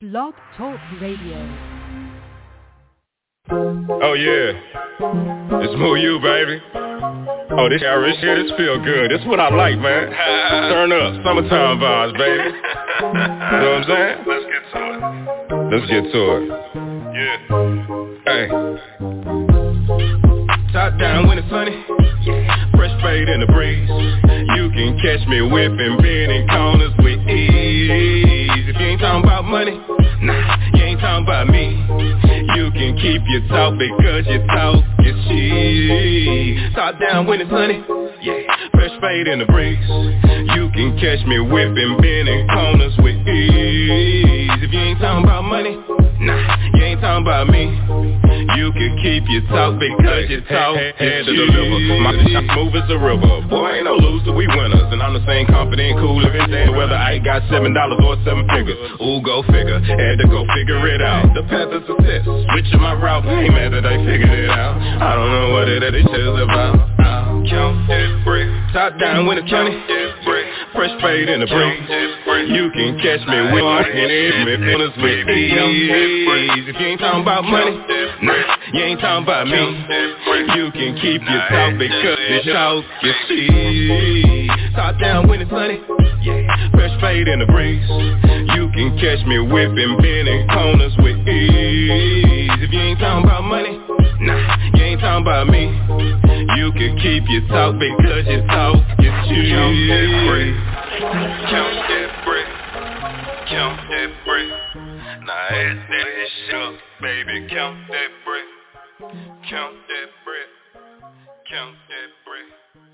Blog Talk Radio. Oh yeah, it's Moo You, baby. Oh, this Irish shit, this feel good. This what I like, man. Turn up, summertime vibes, baby. You know what I'm saying? Let's get to it. Yeah. Hey. Top down when it's sunny. Fresh fade in the breeze. You can catch me whipping, bending corners with ease. If you ain't talking about money, nah, you ain't talking about me. You can keep your talk because your talk is cheap. Top down when it's sunny, yeah. Fresh fade in the breeze. You can catch me whipping, bending corners with ease. If you ain't talking about money, nah, you ain't talking about me. You can keep your talk because your talk is cheap. My move is a river. Boy, ain't no loser, we winners. And I'm the same confident, cool living day. Whether I got $7 or 7 figures. Ooh, go figure, had to go figure it out. The path of success, switching my route. Ain't mad that I figured it out. I don't know what it is about. I'll count that brick. Top down when it's sunny. Fresh fade in the breeze. You can catch me walking in corners with ease. If you ain't talking about money, nah, you ain't talking about me. You can keep your talk because your talk is cheap. Top down when it's sunny, yeah. Fresh fade in the breeze. You can catch me whipping, bending corners with ease. If you ain't talking about money, nah, you ain't talking about me. You can keep your talk because your talk is cheap. Count that brick, count that brick, count that brick. Now add that shit up, baby. Count that brick, count that brick, count that brick.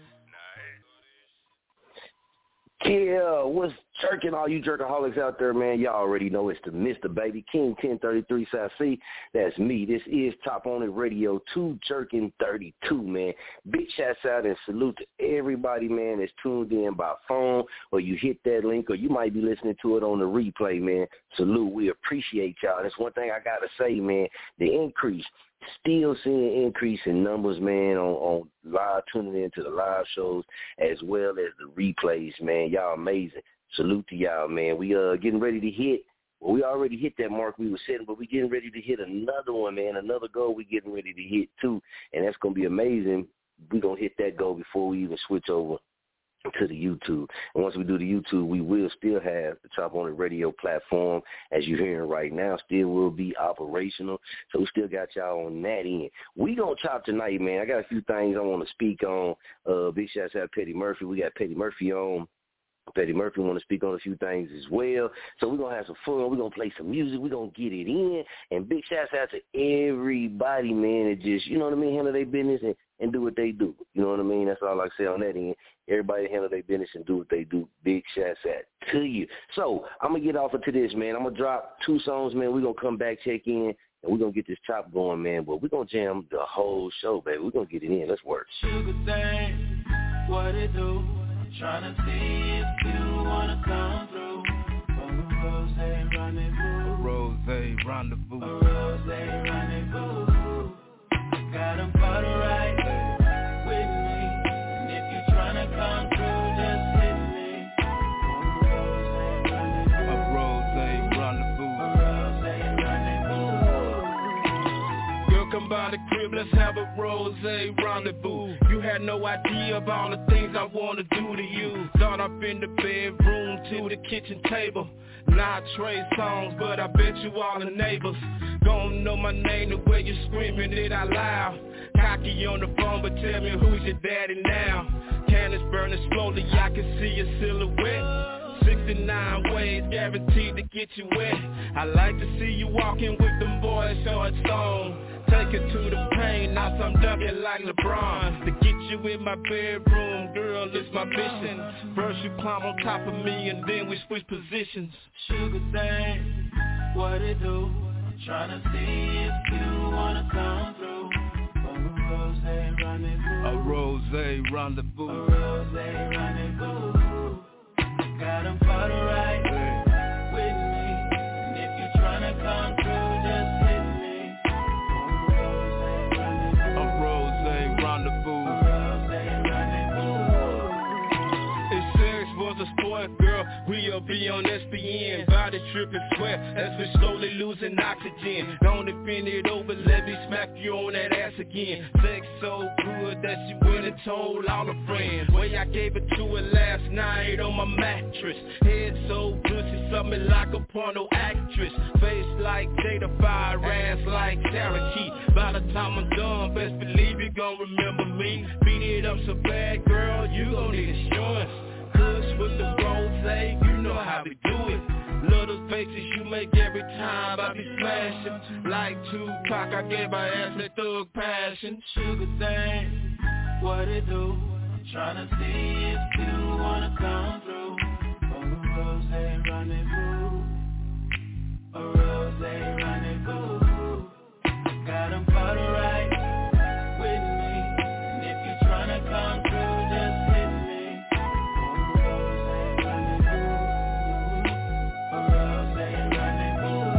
Yeah, what's jerking all you jerkaholics out there, man? Y'all already know it's the Mr. Baby King 1033 South C. That's me. This is Top On It Radio 2 Jerking 32, man. Big shouts out and salute to everybody, man, that's tuned in by phone or you hit that link or you might be listening to it on the replay, man. Salute. We appreciate y'all. That's one thing I got to say, man. The increase. Still seeing increase in numbers, man, on live tuning into the live shows as well as the replays, man. Y'all amazing. Salute to y'all, man. We getting ready to hit. Well, we already hit that mark we were setting, but we getting ready to hit another one, man. Another goal we getting ready to hit too, and that's gonna be amazing. We gonna hit that goal before we even switch over to the YouTube. And once we do the YouTube, we will still have the Top On It Radio platform, as you're hearing right now, still will be operational. So we still got y'all on that end. We gonna chop tonight, man. I got a few things I want to speak on. Big shouts out to Petty Murphy. We got Petty Murphy on. Petty Murphy want to speak on a few things as well. So we're going to have some fun. We're going to play some music. We're going to get it in. And big shouts out to everybody, man, that just, you know what I mean, handle their business and do what they do. You know what I mean? That's all I say on that end. Everybody handle their business and do what they do. Big shouts out to you. So I'm going to get off into this, man. I'm going to drop 2 songs, man. We're going to come back, check in, and we're going to get this chop going, man. But we're going to jam the whole show, baby. We're going to get it in. Let's work. Sugar thing, what it do? Tryna see if you wanna come through for a rose rendezvous. A rose rendezvous. A rose rendezvous. Got 'em for the right with me. And if you tryna come through, just hit me. A rose rendezvous. A rose rendezvous. Girl, come by the crib, let's have a rose rendezvous. You had no idea of all the things I wanna do to you. Start up in the bedroom to the kitchen table. Not trade songs, but I bet you all the neighbors gon' know my name the way you screaming it out loud. Cocky on the phone, but tell me who's your daddy now. Candles burning slowly, I can see your silhouette. 69 ways guaranteed to get you wet. I like to see you walking with them boys shorts on. Take it to the paint, now I'm dunking like LeBron. To get you in my bedroom, girl, it's my mission. First you climb on top of me and then we switch positions. Sugar thing, what it do? Tryna see if you wanna come through for a rose rendezvous. A rose rendezvous. A rose rendezvous. Got 'em for the right with me. And if you tryna come through, just hit me. A rose rendezvous. A rose rendezvous. If sex was a sport, girl, we'll be on SPN. Body trip dripping sweat as we slowly losing oxygen. Don't defend it over, let me smack you on that ass again. Sex so good that she went and told all her friends. Way I gave it to her last night on my mattress. Head so good, she saw me like a porno actress. Face like Jada Fire, ass like Sarah Key. By the time I'm done, best believe you gon' remember me. Beat it up so bad, girl, you gon' need insurance. Kush with the rose, you know how we do it. Little faces you make every time I be smashing. Like Tupac, I gave her ass that thug passion. Sugar thing, what it do? I'm tryna see if you wanna come through. For a rose rendezvous, a rose rendezvous. Got 'em caught right with me, and if you tryna come through, just hit me. For a rose rendezvous, a rose rendezvous.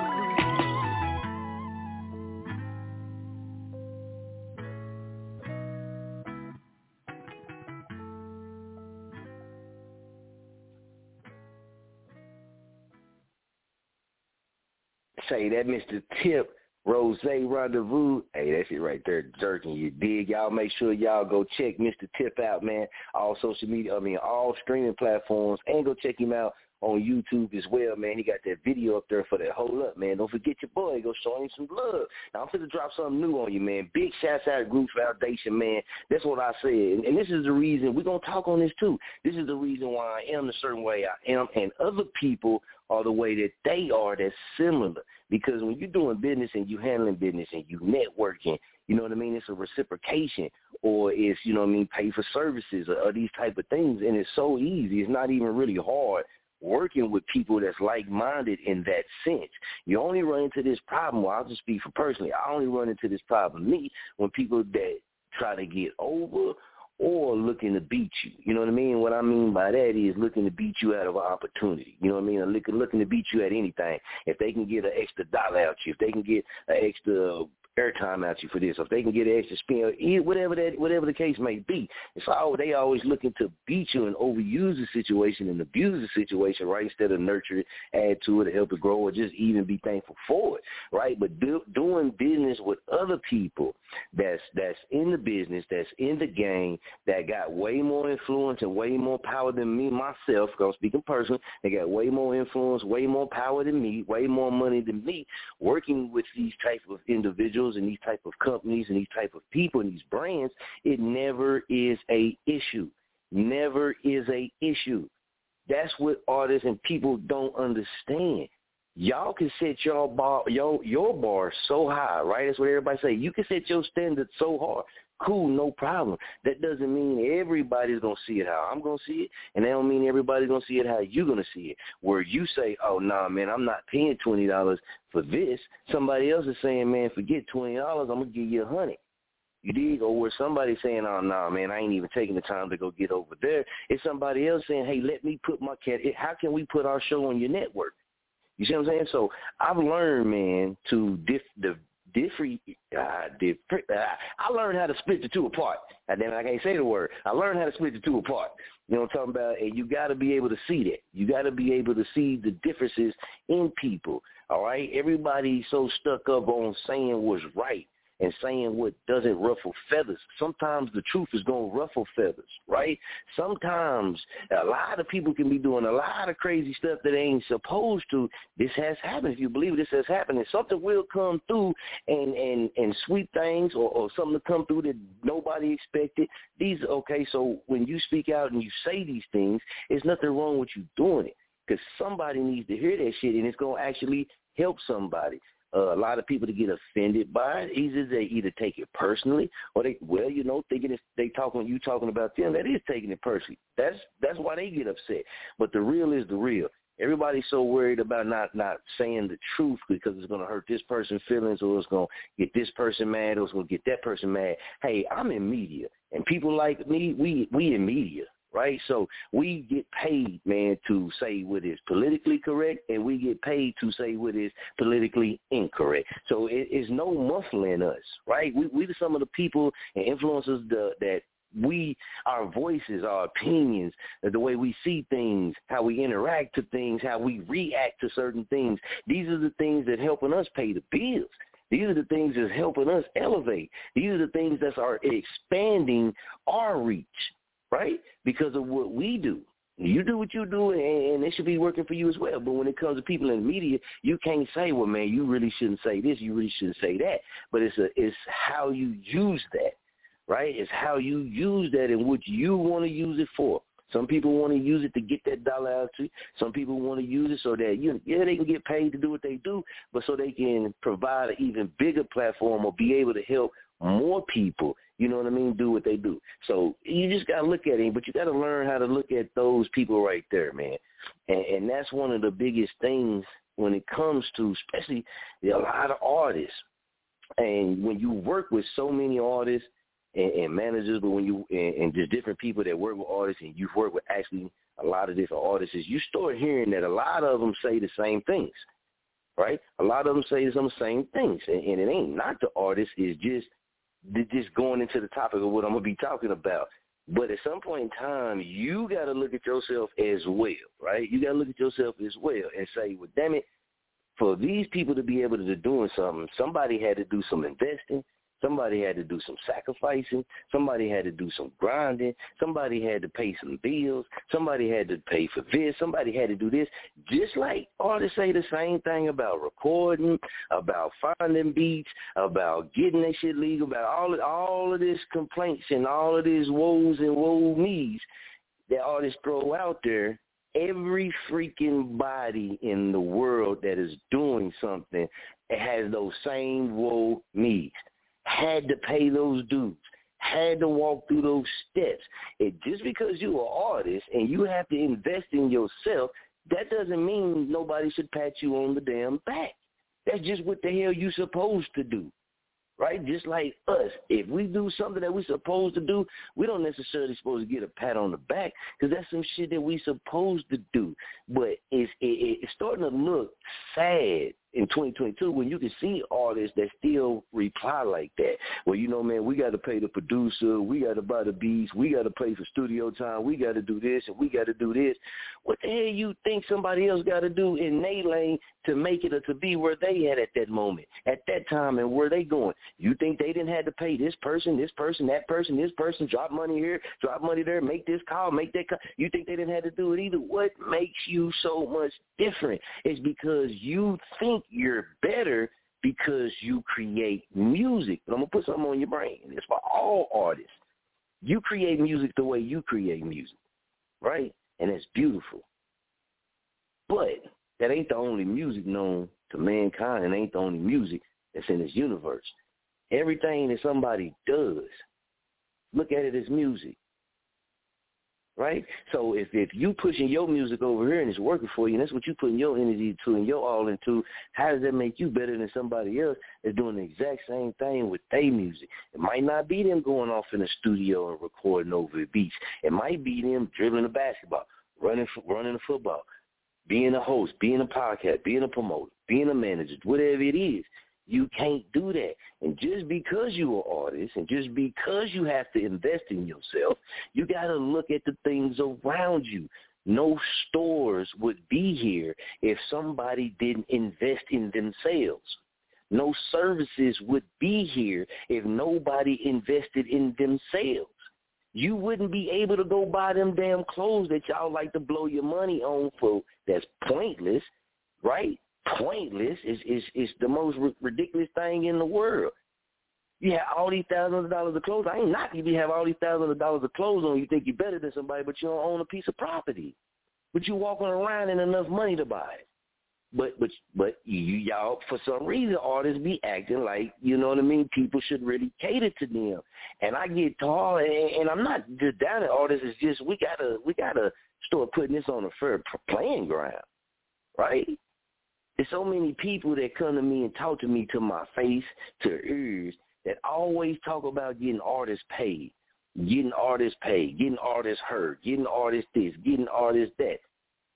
Say that Mr. Tip, Rose Rendezvous. Hey, that's it right there, jerking, you dig? Y'all make sure y'all go check Mr. Tip out, man. All social media, all streaming platforms, and go check him out on YouTube as well, man. He got that video up there for that. Hold up, man. Don't forget your boy. Go show him some love. Now, I'm going to drop something new on you, man. Big shouts out to Groups Foundation, man. That's what I said. And this is the reason. We're going to talk on this, too. This is the reason why I am the certain way I am, and other people are the way that they are that's similar. Because when you're doing business and you handling business and you networking, you know what I mean, it's a reciprocation, or it's, you know what I mean, pay for services or these type of things. And it's so easy. It's not even really hard working with people that's like-minded in that sense. You only run into this problem, well, I'll just speak for personally, I only run into this problem, when people that try to get over or looking to beat you. You know what I mean? What I mean by that is looking to beat you out of an opportunity. You know what I mean? Or looking to beat you at anything. If they can get an extra dollar out you, if they can get an extra airtime out you for this, or if they can get an extra spin, whatever the case may be. It's all they always looking to beat you and overuse the situation and abuse the situation, right? Instead of nurture it, add to it, or help it grow, or just even be thankful for it, right? But doing business with other people that's in the business, that's in the game, that got way more influence and way more power than me myself. Because I'm speaking personally, they got way more influence, way more power than me, way more money than me. Working with these type of individuals and these type of companies and these type of people and these brands, it never is a issue. Never is a issue. That's what artists and people don't understand. Y'all can set your bar so high, right? That's what everybody say. You can set your standard so hard. Cool, no problem. That doesn't mean everybody's going to see it how I'm going to see it, and that don't mean everybody's going to see it how you're going to see it. Where you say, oh, nah, man, I'm not paying $20 for this. Somebody else is saying, man, forget $20, I'm going to give you $100. You dig? Or where somebody's saying, oh, nah, man, I ain't even taking the time to go get over there. It's somebody else saying, hey, let me put my cat. How can we put our show on your network? You see what I'm saying? So I've learned, man, to I learned how to split the two apart. And then I can't say the word. I learned how to split the two apart. You know what I'm talking about? And you got to be able to see that. You got to be able to see the differences in people. All right? Everybody's so stuck up on saying what's right and saying what doesn't ruffle feathers. Sometimes the truth is going to ruffle feathers, right? Sometimes a lot of people can be doing a lot of crazy stuff that they ain't supposed to. This has happened. If you believe this has happened, and something will come through and sweep things, or something to come through that nobody expected. Okay, so when you speak out and you say these things, there's nothing wrong with you doing it, because somebody needs to hear that shit, and it's going to actually help somebody. A lot of people to get offended by it, they either take it personally, or thinking you talking about them, that is taking it personally. That's why they get upset. But the real is the real. Everybody's so worried about not saying the truth because it's going to hurt this person's feelings, or it's going to get this person mad, or it's going to get that person mad. Hey, I'm in media, and people like me, we in media. Right? So we get paid, man, to say what is politically correct, and we get paid to say what is politically incorrect. So it's no muffling us, right? We some of the people and influencers that our voices, our opinions, the way we see things, how we interact to things, how we react to certain things. These are the things that helping us pay the bills. These are the things that's helping us elevate. These are the things that are expanding our reach, right? Because of what we do. You do what you do, and it should be working for you as well. But when it comes to people in the media, you can't say, well, man, you really shouldn't say this, you really shouldn't say that. But it's how you use that, right? It's how you use that and what you want to use it for. Some people want to use it to get that dollar out to you. Some people want to use it so that, they can get paid to do what they do, but so they can provide an even bigger platform or be able to help more people, do what they do. So you just got to look at it, but you got to learn how to look at those people right there, man. And that's one of the biggest things when it comes to, especially a lot of artists. And when you work with so many artists and managers, but when you and just different people that work with artists, and you've worked with actually a lot of different artists, you start hearing that a lot of them say the same things, right? A lot of them say some same things, and it ain't not the artist, it's just going into the topic of what I'm going to be talking about. But at some point in time, you got to look at yourself as well, right? You got to look at yourself as well and say, well, damn it, for these people to be able to do doing something, somebody had to do some investing. Somebody had to do some sacrificing. Somebody had to do some grinding. Somebody had to pay some bills. Somebody had to pay for this. Somebody had to do this. Just like artists say the same thing about recording, about finding beats, about getting that shit legal, about all of this complaints and all of this woes and woe me's that artists throw out there. Every freaking body in the world that is doing something has those same woe me's. Had to pay those dues, had to walk through those steps. Just because you're an artist and you have to invest in yourself, that doesn't mean nobody should pat you on the damn back. That's just what the hell you supposed to do, right? Just like us. If we do something that we supposed to do, we don't necessarily supposed to get a pat on the back because that's some shit that we supposed to do. But it's starting to look sad in 2022 when you can see artists that still reply like that. Well, man, we got to pay the producer, we got to buy the beats, we got to pay for studio time, we got to do this and we got to do this. What the hell you think somebody else got to do in their lane to make it or to be where they at that moment, at that time, and where they going? You think they didn't have to pay this person, that person, this person, drop money here, drop money there, make this call, make that call? You think they didn't have to do it either? What makes you so much different is because you think you're better because you create music. But I'm going to put something on your brain. It's for all artists. You create music the way you create music, right? And it's beautiful. But that ain't the only music known to mankind. It ain't the only music that's in this universe. Everything that somebody does, look at it as music. Right? So if you pushing your music over here and it's working for you, and that's what you putting your energy to and your all into, how does that make you better than somebody else that's doing the exact same thing with their music? It might not be them going off in the studio and recording over the beats. It might be them dribbling a basketball, running a football, being a host, being a podcast, being a promoter, being a manager, whatever it is. You can't do that. And just because you're an artist and just because you have to invest in yourself, you got to look at the things around you. No stores would be here if somebody didn't invest in themselves. No services would be here if nobody invested in themselves. You wouldn't be able to go buy them damn clothes that y'all like to blow your money on for. That's pointless, right? Pointless is the most ridiculous thing in the world. You have all these thousands of dollars of clothes. I ain't knocking you. You have all these thousands of dollars of clothes on. You think you're better than somebody, but you don't own a piece of property. But you walking around in enough money to buy it. But y'all, for some reason, artists be acting like, you know what I mean, people should really cater to them. And I get tall, and I'm not just down at artists. It's just we gotta start putting this on a fair playing ground, right? There's so many people that come to me and talk to me to my face, to ears, that always talk about getting artists paid, getting artists heard, getting artists this, getting artists that.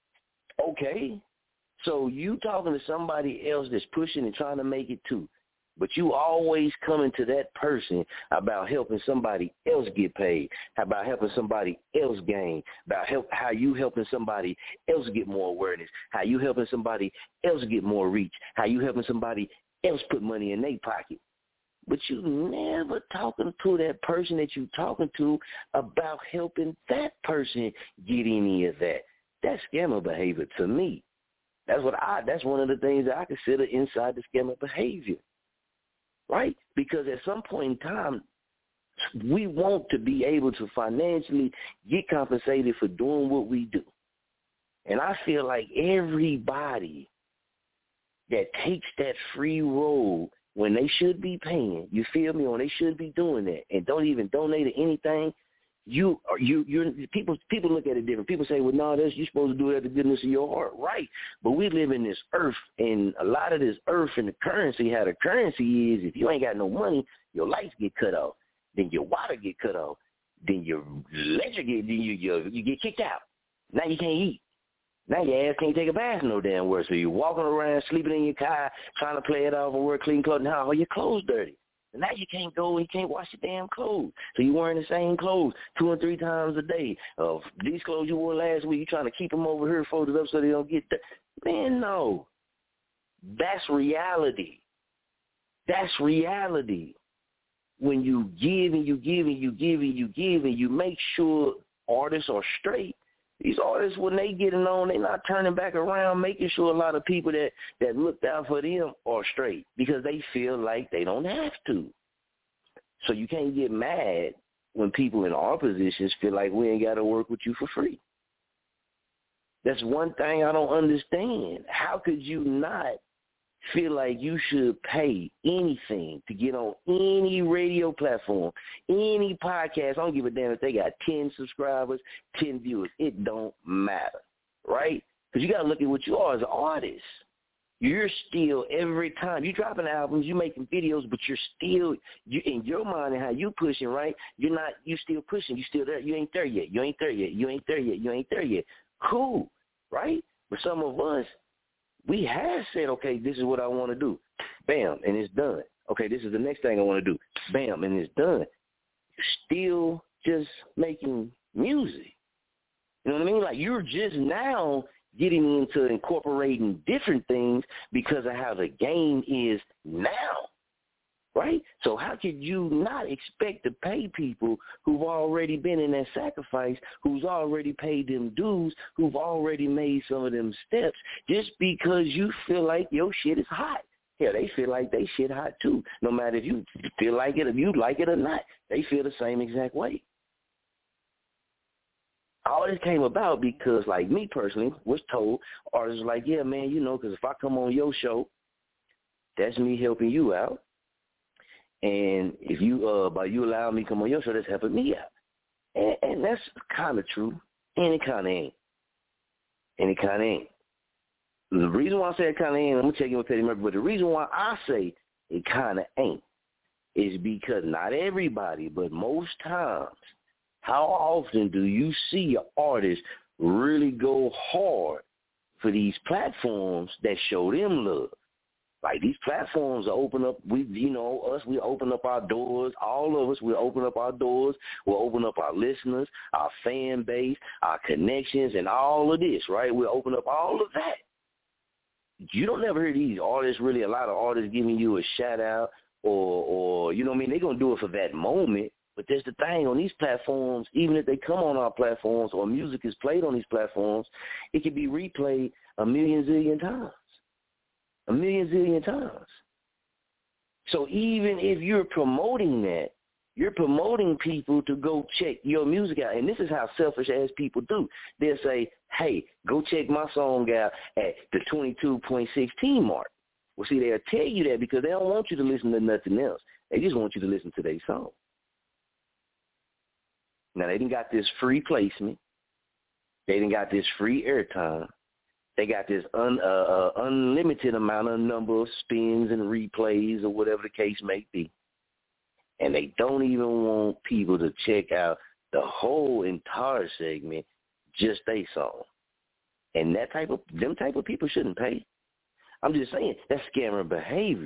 Okay, so you talking to somebody else that's pushing and trying to make it too. But you always coming to that person about helping somebody else get paid, about helping somebody else gain, about how you helping somebody else get more awareness, how you helping somebody else get more reach, how you helping somebody else put money in their pocket. But you never talking to that person that you talking to about helping that person get any of that. That's scammer behavior to me. That's one of the things that I consider inside the scammer behavior. Right? Because at some point in time, we want to be able to financially get compensated for doing what we do. And I feel like everybody that takes that free road when they should be paying, you feel me, when they should be doing that, and don't even donate anything, people look at it different. People say, well, no, you're supposed to do it out of the goodness of your heart. Right. But we live in this earth, and a lot of this earth and the currency, how the currency is, if you ain't got no money, your lights get cut off, then your water get cut off, then your electric you get kicked out. Now you can't eat. Now your ass can't take a bath no damn where. So you're walking around, sleeping in your car, trying to play it off and wear clean clothes. Now all your clothes dirty. And now you can't go and you can't wash your damn clothes. So you're wearing the same clothes 2 or 3 times a day. These clothes you wore last week, you're trying to keep them over here folded up so they don't get Man, no. That's reality. That's reality. When you give and you give and you give and you give and you make sure artists are straight, these artists, when they getting on, they're not turning back around, making sure a lot of people that looked out for them are straight because they feel like they don't have to. So you can't get mad when people in our positions feel like we ain't got to work with you for free. That's one thing I don't understand. How could you not feel like you should pay anything to get on any radio platform, any podcast? I don't give a damn if they got 10 subscribers, 10 viewers. It don't matter, right? Because you got to look at what you are as an artist. You're still, every time you're dropping albums, you're making videos, but you're still, in your mind and how you pushing, right? You still pushing. You still there. You ain't there yet. You ain't there yet. You ain't there yet. You ain't there yet. Cool, right? But some of us, we have said, okay, this is what I want to do. Bam, and it's done. Okay, this is the next thing I want to do. Bam, and it's done. Still just making music. You know what I mean? Like you're just now getting into incorporating different things because of how the game is now, right? So how could you not expect to pay people who've already been in that sacrifice, who's already paid them dues, who've already made some of them steps, just because you feel like your shit is hot? Yeah, they feel like they shit hot too. No matter if you feel like it, if you like it or not, they feel the same exact way. All this came about because, like me personally, was told, artists were like, yeah, man, because if I come on your show, that's me helping you out. And if you, by you allowing me to come on your show, that's helping me out. And that's kind of true, and it kind of ain't. And it kind of ain't. The reason why I say it kind of ain't, I'm going to check in with Petty Murphy, but the reason why I say it kind of ain't is because not everybody, but most times, how often do you see an artist really go hard for these platforms that show them love? Like these platforms open up, we open up our doors. All of us, we open up our doors. We'll open up our listeners, our fan base, our connections, and all of this, right? We'll open up all of that. You don't never hear these artists, really a lot of artists giving you a shout out or you know what I mean? They're going to do it for that moment. But there's the thing, on these platforms, even if they come on our platforms or music is played on these platforms, it can be replayed a million zillion times. A million zillion times. So even if you're promoting that, you're promoting people to go check your music out. And this is how selfish-ass people do. They'll say, hey, go check my song out at the 22.16 mark. Well, see, they'll tell you that because they don't want you to listen to nothing else. They just want you to listen to their song. Now, they done got this free placement. They done got this free airtime. They got this unlimited amount of number of spins and replays or whatever the case may be. And they don't even want people to check out the whole entire segment, just their song. And them type of people shouldn't pay. I'm just saying, that's scammer behavior,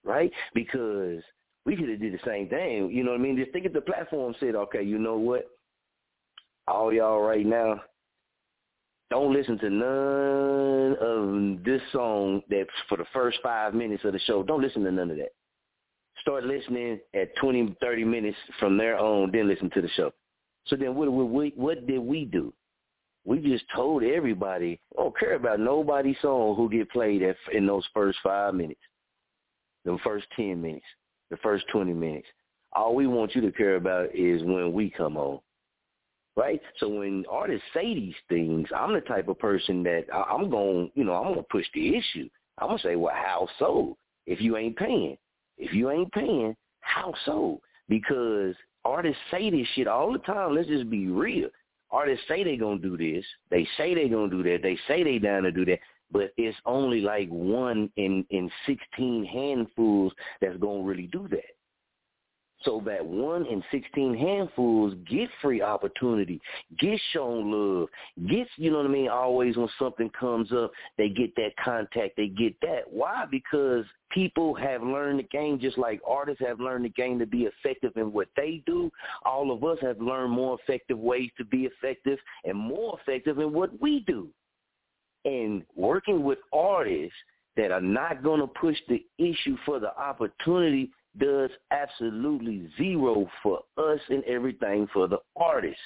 right? Because we could have did the same thing. You know what I mean? Just think if the platform said, okay, you know what? All y'all right now, don't listen to none of this song that's for the first 5 minutes of the show. Don't listen to none of that. Start listening at 20, 30 minutes from there on, then listen to the show. So then what did we do? We just told everybody, don't care about nobody's song who get played in those first 5 minutes, the first 10 minutes, the first 20 minutes. All we want you to care about is when we come on. Right? So when artists say these things, I'm the type of person that I'm going to push the issue. I'm going to say, well, how so? If you ain't paying, how so? Because artists say this shit all the time. Let's just be real. Artists say they're going to do this. They say they're going to do that. They say they down to do that. But it's only like 1 in 16 handfuls that's going to really do that. So that 1 in 16 handfuls get free opportunity, get shown love, gets, you know what I mean, always when something comes up, they get that contact, they get that. Why? Because people have learned the game just like artists have learned the game to be effective in what they do. All of us have learned more effective ways to be effective and more effective in what we do. And working with artists that are not going to push the issue for the opportunity does absolutely zero for us and everything for the artist.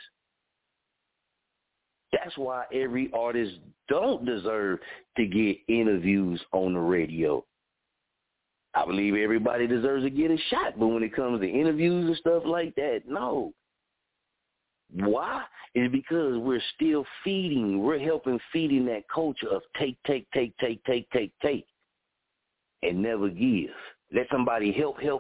That's why every artist don't deserve to get interviews on the radio. I believe everybody deserves to get a shot, but when it comes to interviews and stuff like that, no. Why? It's because we're still we're helping feeding that culture of take, and never give. Let somebody help me,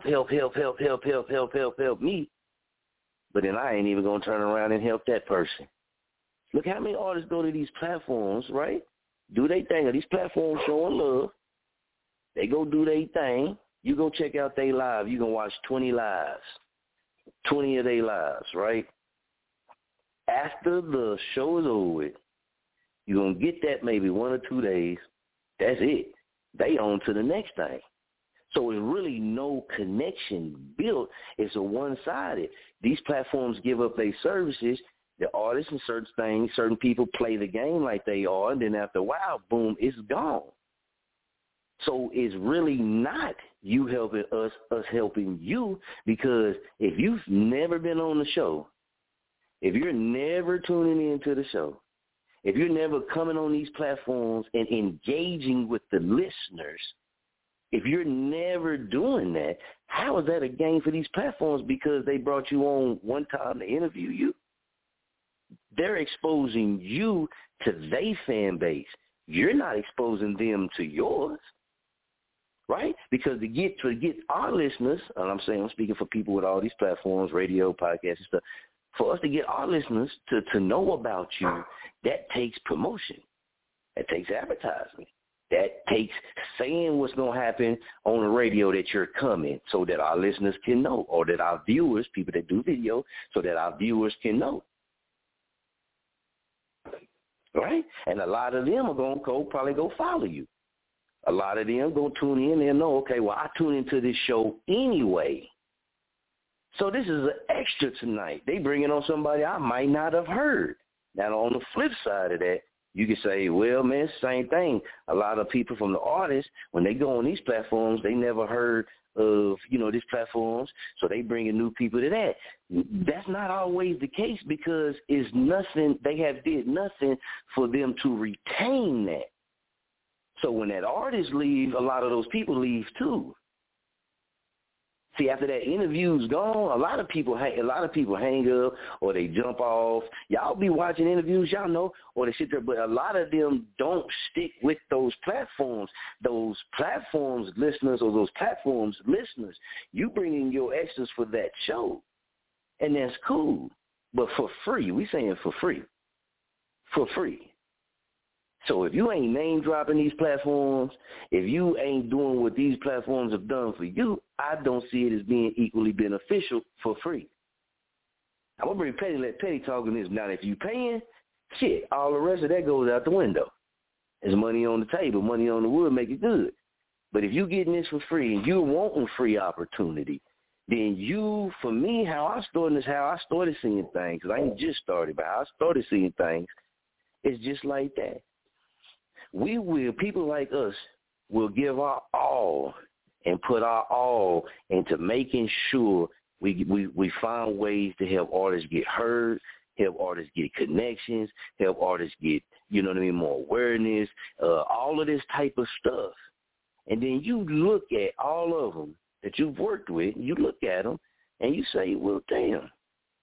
but then I ain't even going to turn around and help that person. Look how many artists go to these platforms, right? Do they thing. Are these platforms showing love? They go do their thing. You go check out their live. You can watch 20 lives, 20 of their lives, right? After the show is over with, you're going to get that maybe 1 or 2 days. That's it. They on to the next thing. So it's really no connection built. It's a one-sided. These platforms give up their services. The artists and certain things, certain people play the game like they are, and then after a while, boom, it's gone. So it's really not you helping us helping you, because if you've never been on the show, if you're never tuning into the show, if you're never coming on these platforms and engaging with the listeners, if you're never doing that, how is that a gain for these platforms? Because they brought you on one time to interview you. They're exposing you to their fan base. You're not exposing them to yours, right? Because to get our listeners, and I'm speaking for people with all these platforms, radio, podcasts and stuff, for us to get our listeners to know about you, that takes promotion. That takes advertising. That takes saying what's going to happen on the radio that you're coming so that our listeners can know, or that our viewers, people that do video, so that our viewers can know. Right? And a lot of them are going to probably go follow you. A lot of them go tune in and know, okay, well, I tune into this show anyway. So this is an extra tonight. They bringing on somebody I might not have heard. Now, on the flip side of that, you can say, well, man, it's the same thing. A lot of people from the artists, when they go on these platforms, they never heard of, these platforms, so they bringing new people to that. That's not always the case, because it's nothing, they have did nothing for them to retain that. So when that artist leave, a lot of those people leave too. See, after that interview's gone, a lot of people hang up, or they jump off. Y'all be watching interviews, y'all know, or they sit there, but a lot of them don't stick with those platforms. Those platforms listeners, or those platforms listeners, you bring in your extras for that show, and that's cool. But for free, we saying for free. For free. So if you ain't name dropping these platforms, if you ain't doing what these platforms have done for you, I don't see it as being equally beneficial for free. I'm going to bring Petty, let Petty talk on this. Now, if you paying, shit, all the rest of that goes out the window. There's money on the table, money on the wood, make it good. But if you getting this for free and you wanting free opportunity, then you, for me, how I started seeing things, because I ain't just started, but how I started seeing things is just like that. People like us will give our all and put our all into making sure we find ways to help artists get heard, help artists get connections, help artists get, more awareness, all of this type of stuff. And then you look at all of them that you've worked with, you look at them, and you say, well, damn.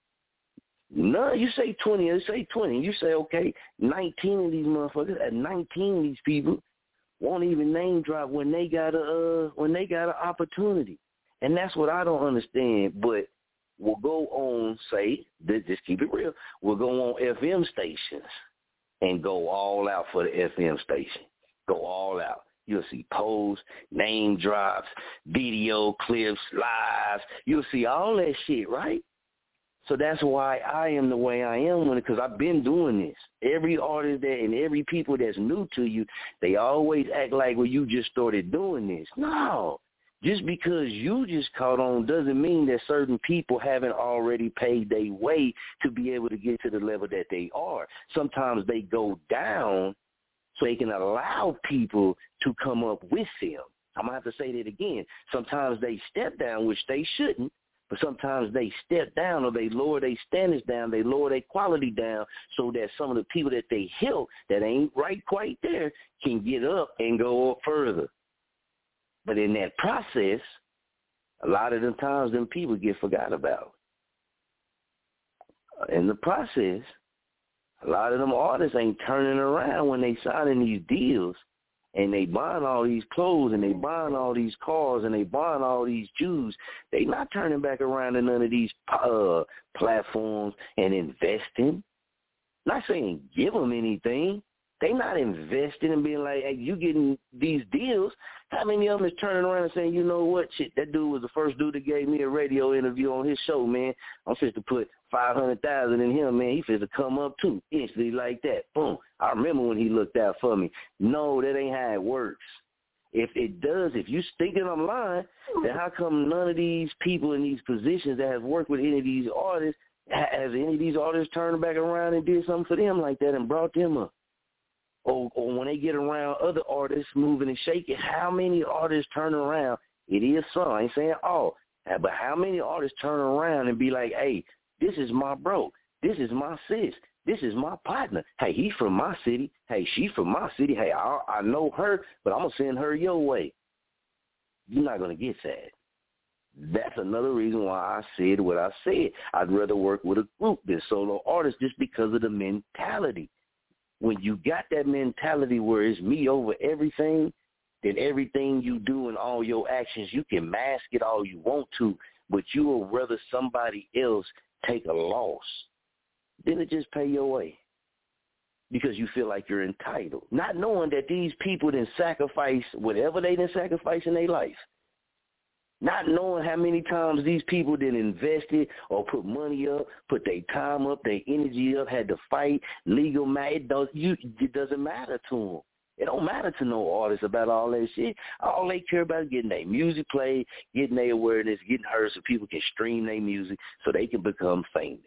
No, you say 20, you say, okay, 19 of these motherfuckers, at 19 of these people won't even name drop when they got an opportunity. And that's what I don't understand, but we'll go on, just keep it real, we'll go on FM stations and go all out for the FM station. Go all out. You'll see posts, name drops, video clips, lives. You'll see all that shit, right? So that's why I am the way I am, because I've been doing this. Every artist and every people that's new to you, they always act like, well, you just started doing this. No. Just because you just caught on doesn't mean that certain people haven't already paid their way to be able to get to the level that they are. Sometimes they go down so they can allow people to come up with them. I'm going to have to say that again. Sometimes they step down, which they shouldn't, but sometimes they step down or they lower their standards down, they lower their quality down so that some of the people that they help that ain't right quite there can get up and go up further. But in that process, a lot of the times them people get forgot about. In the process, a lot of them artists ain't turning around when they signing these deals and they buying all these clothes and they buying all these cars and they buying all these Jews. They not turning back around to none of these platforms and investing. Not saying give them anything. They not investing and being like, hey, you getting these deals. How many of them is turning around and saying, you know what, shit, that dude was the first dude that gave me a radio interview on his show, man. I'm supposed to put $500,000 in him, man. He supposed to come up too, instantly like that. Boom. I remember when he looked out for me. No, that ain't how it works. If it does, if you thinking I'm lying, then how come none of these people in these positions that have worked with any of these artists, has any of these artists turned back around and did something for them like that and brought them up? Or when they get around other artists moving and shaking, how many artists turn around? It is some. I ain't saying all. But how many artists turn around and be like, hey, this is my bro. This is my sis. This is my partner. Hey, he from my city. Hey, she from my city. Hey, I know her, but I'm going to send her your way. You're not going to get sad. That's another reason why I said what I said. I'd rather work with a group than solo artists just because of the mentality. When you got that mentality where it's me over everything, then everything you do and all your actions, you can mask it all you want to, but you will rather somebody else take a loss than to just pay your way because you feel like you're entitled, not knowing that these people didn't sacrifice whatever they didn't sacrifice in their life. Not knowing how many times these people didn't invest it or put money up, put their time up, their energy up, had to fight, legal matter. It doesn't matter to them. It don't matter to no artists about all that shit. All they care about is getting their music played, getting their awareness, getting heard so people can stream their music so they can become famous.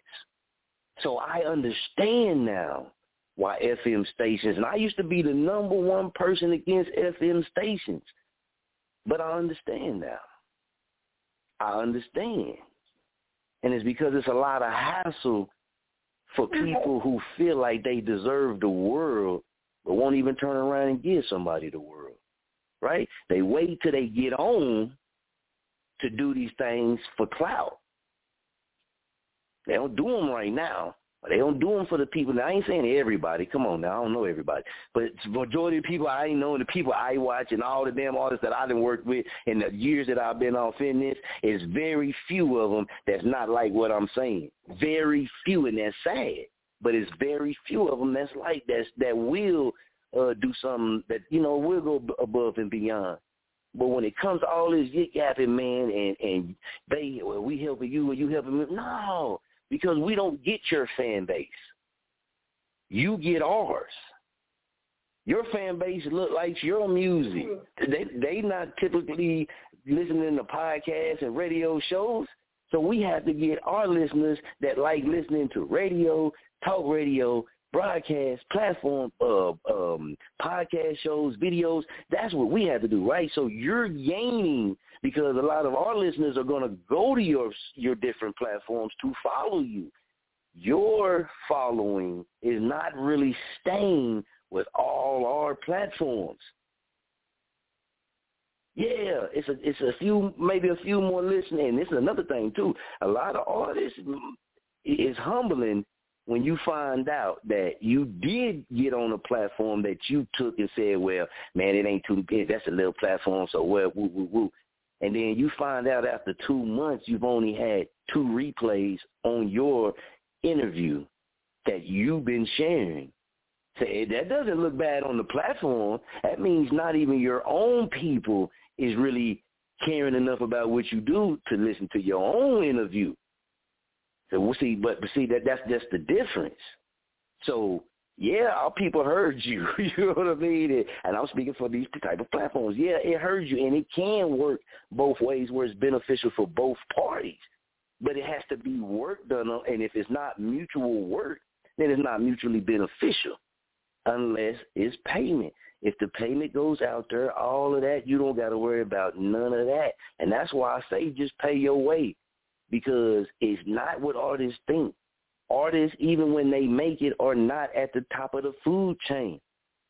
So I understand now why FM stations, and I used to be the number one person against FM stations, but I understand now. I understand. And it's because it's a lot of hassle for people who feel like they deserve the world but won't even turn around and give somebody the world, right? They wait till they get on to do these things for clout. They don't do them right now. They don't do them for the people. Now, I ain't saying everybody. Come on now. I don't know everybody. But the majority of people I know and the people I watch and all the damn artists that I done worked with in the years that I've been off in this, is very few of them that's not like what I'm saying. Very few, and that's sad. But it's very few of them that's like that will do something that, will go above and beyond. But when it comes to all this yip-yapping, man, and we helping you and you helping me, no. Because we don't get your fan base. You get ours. Your fan base look like your music. They not typically listening to podcasts and radio shows. So we have to get our listeners that like listening to radio, talk radio, broadcast, platform, podcast shows, videos. That's what we have to do, right? So you're gaining because a lot of our listeners are going to go to your different platforms to follow you. Your following is not really staying with all our platforms. Yeah, it's a few, maybe a few more listeners. And this is another thing too. A lot of artists, is humbling when you find out that you did get on a platform that you took and said, well, man, it ain't too big. That's a little platform, so well, woo, woo, woo. And then you find out after 2 months you've only had 2 replays on your interview that you've been sharing. So that doesn't look bad on the platform. That means not even your own people is really caring enough about what you do to listen to your own interview. So we'll see, but that's just the difference. So yeah, our people heard you. You know what I mean? And I'm speaking for these type of platforms. Yeah, it heard you, and it can work both ways where it's beneficial for both parties. But it has to be work done on, and if it's not mutual work, then it's not mutually beneficial unless it's payment. If the payment goes out there, all of that, you don't got to worry about none of that. And that's why I say just pay your way, because it's not what artists think. Artists, even when they make it, are not at the top of the food chain.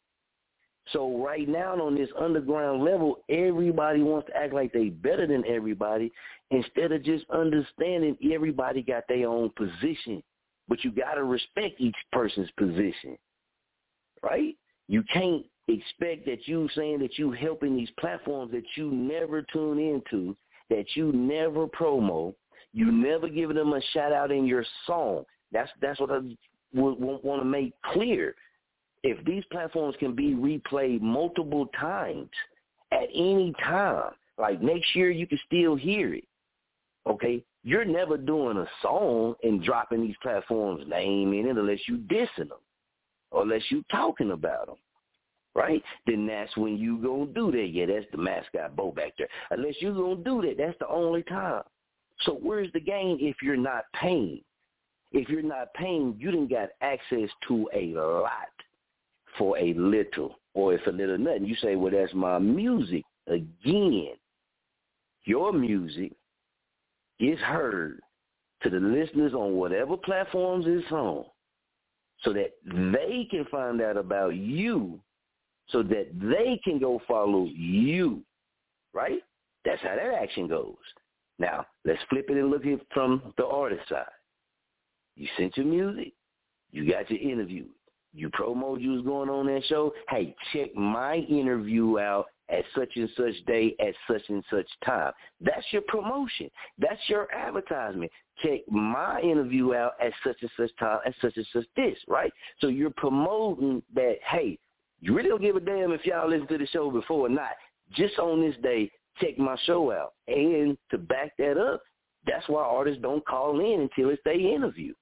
So right now on this underground level, everybody wants to act like they better than everybody instead of just understanding everybody got their own position. But you got to respect each person's position, right? You can't expect that you saying that you helping these platforms that you never tune into, that you never promo, you never give them a shout out in your song. That's what I want to make clear. If these platforms can be replayed multiple times at any time, like next year you can still hear it, okay? You're never doing a song and dropping these platforms' name in it unless you dissing them or unless you talking about them, right? Then that's when you going to do that. Yeah, that's the mascot Bo back there. Unless you going to do that, that's the only time. So where's the gain if you're not paying? If you're not paying, you done got access to a lot for a little, or if a little nothing. You say, well, that's my music. Again, your music is heard to the listeners on whatever platforms it's on so that they can find out about you, so that they can go follow you, right? That's how that action goes. Now, let's flip it and look at it from the artist side. You sent your music. You got your interview. You promoted you was going on that show. Hey, check my interview out at such and such day at such and such time. That's your promotion. That's your advertisement. Check my interview out at such and such time at such and such this, right? So you're promoting that, hey, you really don't give a damn if y'all listen to the show before or not. Just on this day, check my show out. And to back that up, that's why artists don't call in until it's their interview.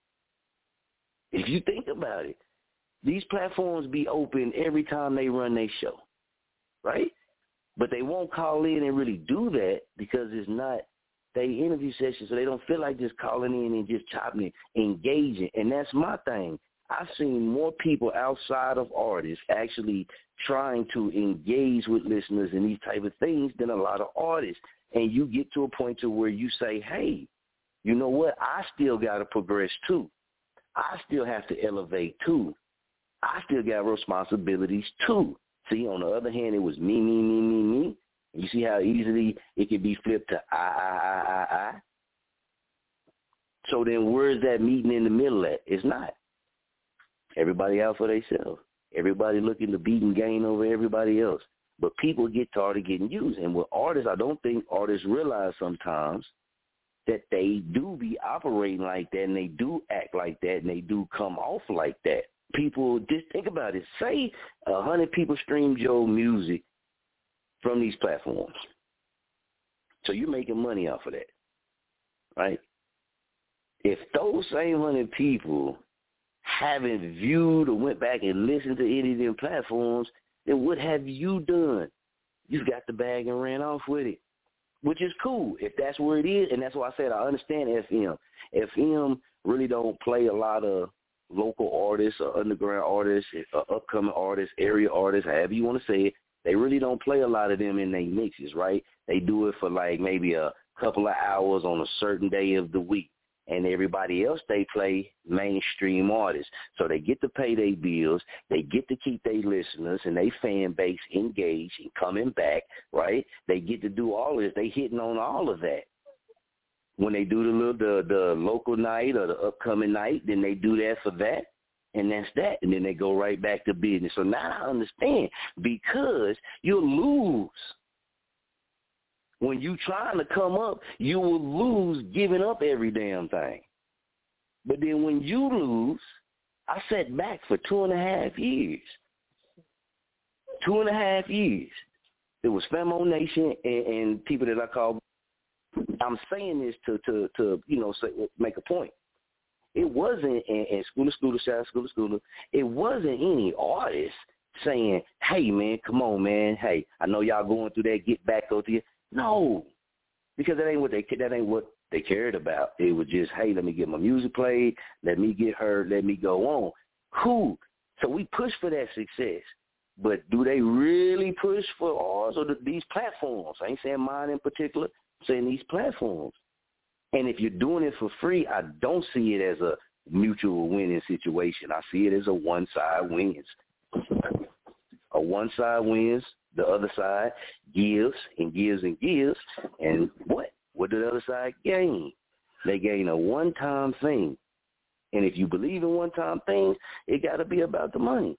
If you think about it, these platforms be open every time they run their show, right? But they won't call in and really do that because it's not their interview session, so they don't feel like just calling in and just chopping it, engaging. And that's my thing. I've seen more people outside of artists actually trying to engage with listeners and these type of things than a lot of artists. And you get to a point to where you say, hey, you know what? I still got to progress too. I still have to elevate too. I still got responsibilities too. See, on the other hand, it was me. You see how easily it can be flipped to I. So then where's that meeting in the middle at? It's not. Everybody out for themselves. Everybody looking to beat and gain over everybody else. But people get tired of getting used. And with artists, I don't think artists realize sometimes that they do be operating like that, and they do act like that, and they do come off like that. People, just think about it. Say 100 people streamed your music from these platforms. So you're making money off of that, right? If those same 100 people haven't viewed or went back and listened to any of them platforms, then what have you done? You got the bag and ran off with it, which is cool if that's where it is. And that's why I said I understand FM. FM really don't play a lot of local artists or underground artists, upcoming artists, area artists, however you want to say it. They really don't play a lot of them in their mixes, right? They do it for like maybe a couple of hours on a certain day of the week. And everybody else, they play mainstream artists. So they get to pay their bills. They get to keep their listeners and their fan base engaged and coming back, right? They get to do all of this. They hitting on all of that. When they do the local night or the upcoming night, then they do that for that. And that's that. And then they go right back to business. So now I understand, because you'll lose. When you trying to come up, you will lose giving up every damn thing. But then when you lose, I sat back for 2.5 years. 2.5 years. It was Famo Nation and people that I call. I'm saying this to make a point. It wasn't in Schooler, shout out Schooler. It wasn't any artist saying, "Hey man, come on man, hey, I know y'all going through that, get back over here." No, because that ain't what they cared about. It was just, hey, let me get my music played, let me get heard, let me go on. Cool. So we push for that success. But do they really push for ours or these platforms? I ain't saying mine in particular. I'm saying these platforms. And if you're doing it for free, I don't see it as a mutual winning situation. I see it as a one side wins. A one side wins, the other side gives and gives and gives. And what? What did the other side gain? They gain a one-time thing. And if you believe in one-time things, it got to be about the money.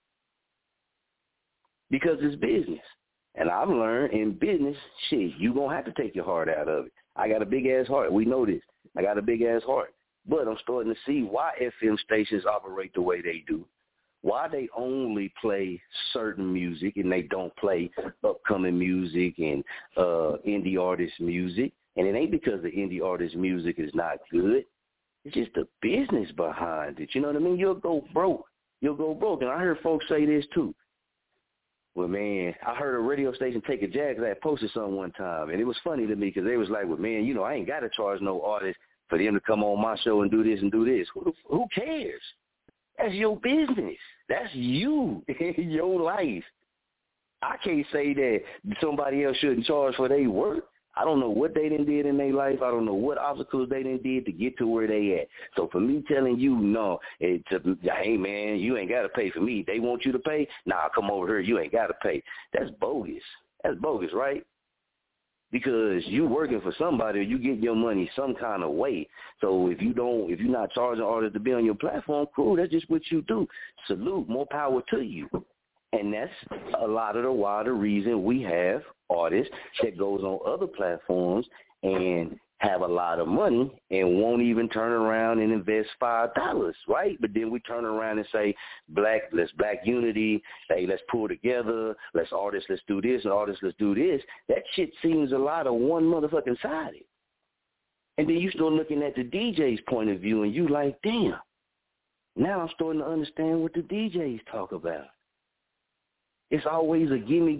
Because it's business. And I've learned in business, shit, you're going to have to take your heart out of it. I got a big-ass heart. We know this. I got a big-ass heart. But I'm starting to see why FM stations operate the way they do. Why they only play certain music and they don't play upcoming music and indie artist music. And it ain't because the indie artist music is not good. It's just the business behind it. You know what I mean? You'll go broke. You'll go broke. And I heard folks say this too. Well, man, I heard a radio station take a jag because I had posted something one time. And it was funny to me because they was like, well, man, you know, I ain't got to charge no artist for them to come on my show and do this and do this. Who cares? That's your business. That's you, your life. I can't say that somebody else shouldn't charge for their work. I don't know what they done did in their life. I don't know what obstacles they done did to get to where they at. So for me telling you, no, hey, man, you ain't got to pay for me. They want you to pay? Nah, come over here. You ain't got to pay. That's bogus. That's bogus, right? Because you working for somebody, you get your money some kind of way. So if you're not charging artists to be on your platform, cool, that's just what you do. Salute, more power to you. And that's a lot of the wider reason we have artists that goes on other platforms and have a lot of money and won't even turn around and invest $5, right? But then we turn around and say, black unity, hey, let's pull together, let's do this, and artists, let's do this. That shit seems a lot of one motherfucking sided. And then you start looking at the DJ's point of view and you like, damn, now I'm starting to understand what the DJs talk about. It's always a gimme.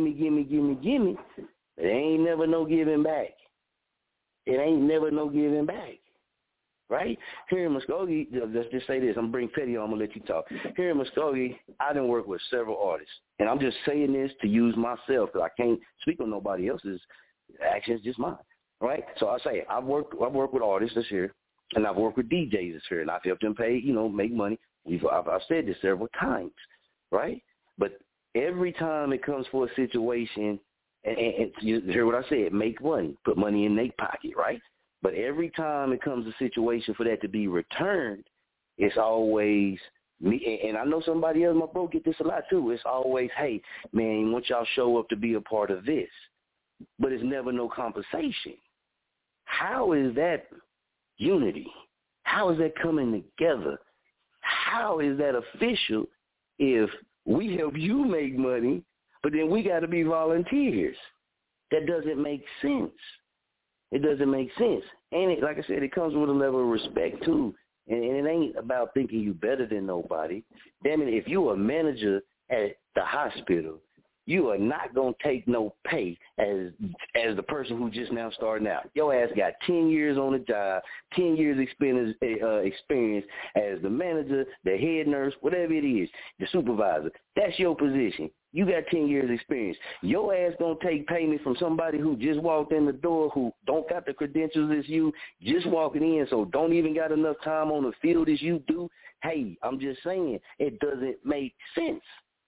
It ain't never no giving back. It ain't never no giving back, right? Here in Muskogee, let's just say this. I'm bring Petty on. I'm going to let you talk. Here in Muskogee, I done worked with several artists. And I'm just saying this to use myself because I can't speak on nobody else's actions, just mine, right? So I say I've worked with artists this year, and I've worked with DJs this year, and I've helped them pay, make money. I've said this several times, right? But every time it comes for a situation, and you hear what I said, make money, put money in their pocket, right? But every time it comes a situation for that to be returned, it's always me. And I know somebody else, my bro, get this a lot too. It's always, hey, man, once y'all show up to be a part of this. But it's never no compensation. How is that unity? How is that coming together? How is that official if we help you make money, but then we got to be volunteers? That doesn't make sense. It doesn't make sense. And like I said, it comes with a level of respect, too. And it ain't about thinking you better than nobody. Damn it, if you a manager at the hospital, you are not going to take no pay as the person who just now starting out. Your ass got 10 years on the job, 10 years experience as the manager, the head nurse, whatever it is, the supervisor. That's your position. You got 10 years experience. Your ass going to take payment from somebody who just walked in the door, who don't got the credentials as you, just walking in, so don't even got enough time on the field as you do. Hey, I'm just saying, it doesn't make sense.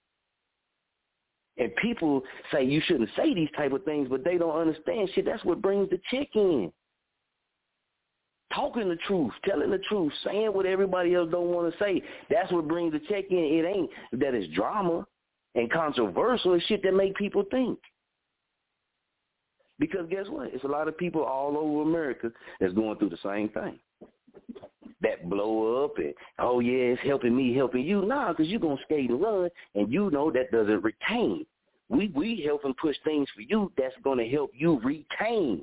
And people say you shouldn't say these type of things, but they don't understand shit. That's what brings the check in. Talking the truth, telling the truth, saying what everybody else don't want to say. That's what brings the check in. It ain't that it's drama and controversial. It's shit that make people think. Because guess what? It's a lot of people all over America that's going through the same thing. That blow up and, oh, yeah, it's helping me, helping you. Nah, because you're going to skate and run, and you know that doesn't retain. We help and push things for you that's going to help you retain.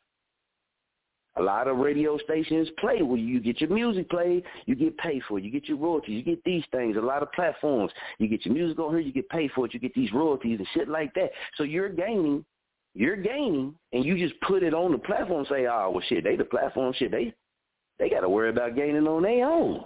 A lot of radio stations play where you get your music played, you get paid for it. You get your royalties, you get these things. A lot of platforms, you get your music on here, you get paid for it. You get these royalties and shit like that. So you're gaining, and you just put it on the platform and say, oh, well, shit, they the platform, shit, they got to worry about gaining on their own.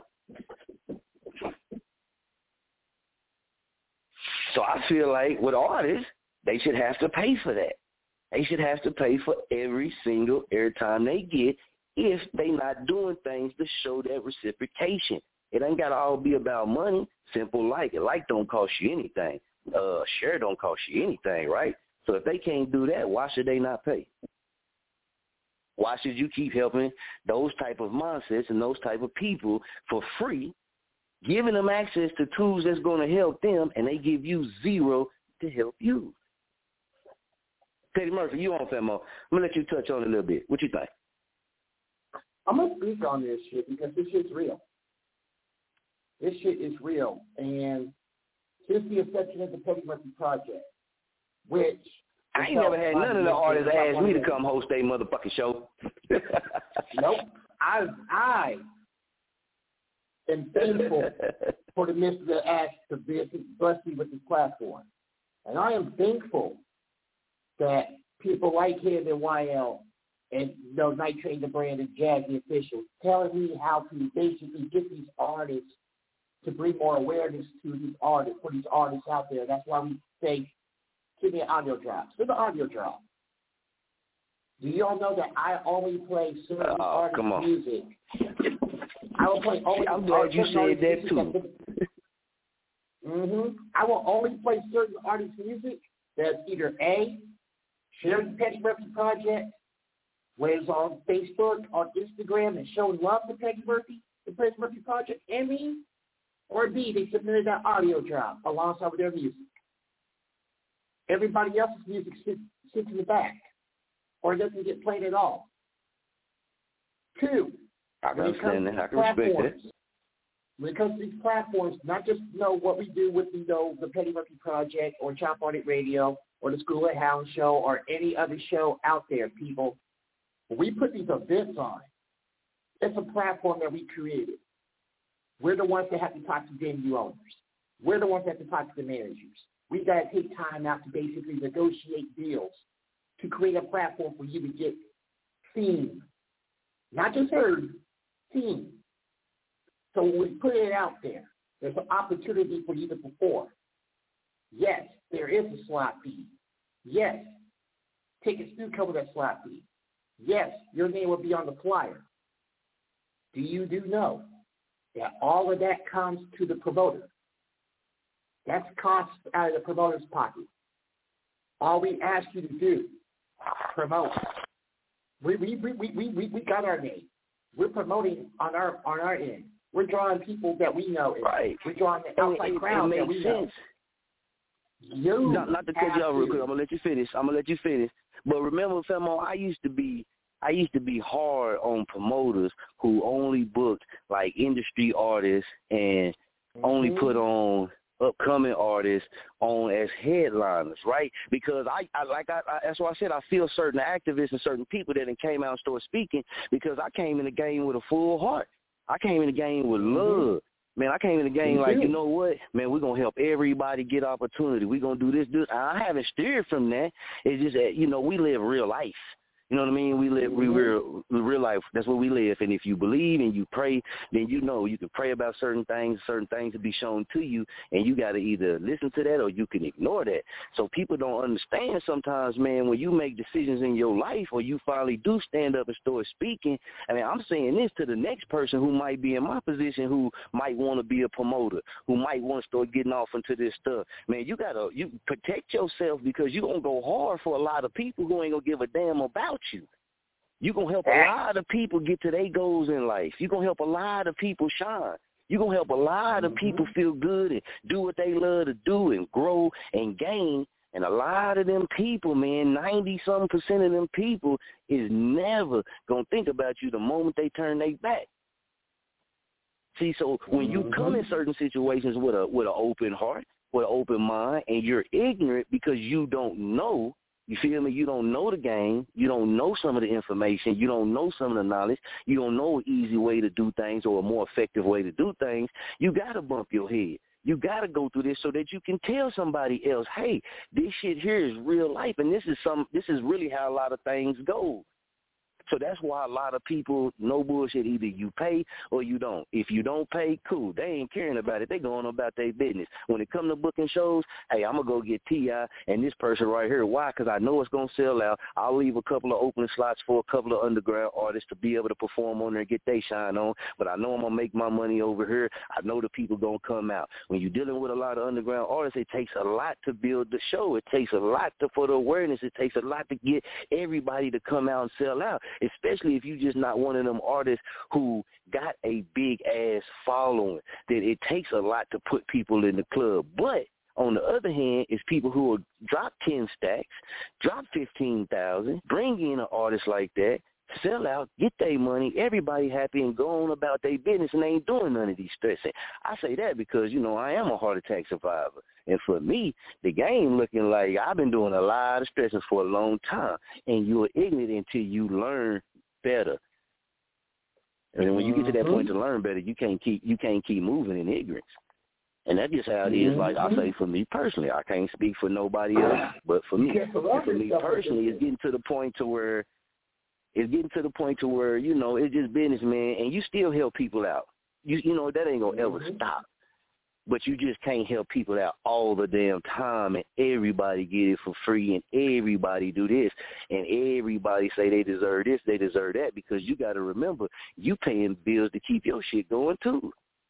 So I feel like with artists, they should have to pay for that. They should have to pay for every single airtime they get if they not doing things to show that reciprocation. It ain't got to all be about money. Simple like. A like don't cost you anything. Share don't cost you anything, right? So if they can't do that, why should they not pay? Why should you keep helping those type of mindsets and those type of people for free, giving them access to tools that's going to help them, and they give you zero to help you? Teddy Murphy, you on Femo. I'm going to let you touch on it a little bit. What you think? I'm going to speak on this shit because this shit's real. This shit is real. And since the inception of the Petty Murphy Project, which... I ain't never had none of the artists ask me to come host a motherfucking show. Nope. I am thankful for the Mr. Act to bless me with this platform. And I am thankful that people like him and YL and Night Train the Brand and Jazzy Official telling me how to basically get these artists to bring more awareness to these artists, for these artists out there. That's why we say, give me an audio drop. Give an audio drop. Do you all know that I only play certain artists' music? I will play only. I'm glad you said that too. I will only play certain artists' music that's either A, sharing the Petty Murphy Project, where it's on Facebook, on Instagram, and showing love to Petty Murphy, the Petty Murphy Project, and me, or B, they submitted that audio drop alongside with their music. Everybody else's music sits in the back or doesn't get played at all. 2, I can understand that. I can respect that. When it comes to these platforms, not just what we do with the Petty Murphy Project or Chop On It Radio or the School at Hound show or any other show out there, people, when we put these events on, it's a platform that we created. We're the ones that have to talk to the venue owners. We're the ones that have to talk to the managers. We got to take time out to basically negotiate deals to create a platform for you to get seen. Not just heard, seen. So when we put it out there, there's an opportunity for you to perform. Yes, there is a slot fee. Yes, tickets do come with a slot fee. Yes, your name will be on the flyer. Do you know that all of that comes to the promoter? That's cost out of the promoter's pocket. All we ask you to do, promote. We got our name. We're promoting on our end. We're drawing people that we know. Right. We're drawing the outside crowd that we know. Not to cut you off real quick. I'm gonna let you finish. But remember, Femo, I used to be hard on promoters who only booked like industry artists and only put on upcoming artists on as headliners, right? Because that's why I said I feel certain activists and certain people that came out and started speaking because I came in the game with a full heart. I came in the game with love. Man, I came in the game like, you know what? Man, we're going to help everybody get opportunity. We're going to do this. I haven't steered from that. It's just that, you know, we live real life. You know what I mean? We live real life. That's what we live. And if you believe and you pray, then you know you can pray about certain things will be shown to you, and you got to either listen to that or you can ignore that. So people don't understand sometimes, man, when you make decisions in your life or you finally do stand up and start speaking. I mean, I'm saying this to the next person who might be in my position, who might want to be a promoter, who might want to start getting off into this stuff. Man, you protect yourself, because you're going to go hard for a lot of people who ain't going to give a damn about you. You're going to help a lot of people get to their goals in life. You're going to help a lot of people shine. You're going to help a lot of people feel good and do what they love to do and grow and gain. And a lot of them people, man, 90-something% of them people is never going to think about you the moment they turn their back. See, so when you come in certain situations with an open heart, with an open mind, and you're ignorant because you don't know, you feel me? You don't know the game. You don't know some of the information. You don't know some of the knowledge. You don't know an easy way to do things or a more effective way to do things. You got to bump your head. You got to go through this so that you can tell somebody else, hey, this shit here is real life, and this is really how a lot of things go. So that's why a lot of people, no bullshit, either you pay or you don't. If you don't pay, cool. They ain't caring about it. They going about their business. When it come to booking shows, hey, I'm going to go get T.I. and this person right here. Why? Because I know it's going to sell out. I'll leave a couple of opening slots for a couple of underground artists to be able to perform on there and get their shine on. But I know I'm going to make my money over here. I know the people going to come out. When you're dealing with a lot of underground artists, it takes a lot to build the show. It takes a lot for the awareness. It takes a lot to get everybody to come out and sell out. Especially if you're just not one of them artists who got a big-ass following, that it takes a lot to put people in the club. But on the other hand, it's people who will drop 10 stacks, drop 15,000, bring in an artist like that, sell out, get their money, everybody happy, and go on about their business, and they ain't doing none of these stressing. I say that because, you know, I am a heart attack survivor. And for me, the game looking like I've been doing a lot of stressing for a long time, and you're ignorant until you learn better. And then when you get to that point to learn better, you can't keep moving in ignorance. And that's just how it is. Like I say, for me personally, I can't speak for nobody else, but for me personally, it's getting to the point to where you know, it's just business, man, and you still help people out. You know, that ain't gonna ever stop. But you just can't help people out all the damn time, and everybody get it for free, and everybody do this, and everybody say they deserve this, they deserve that, because you got to remember, you paying bills to keep your shit going too.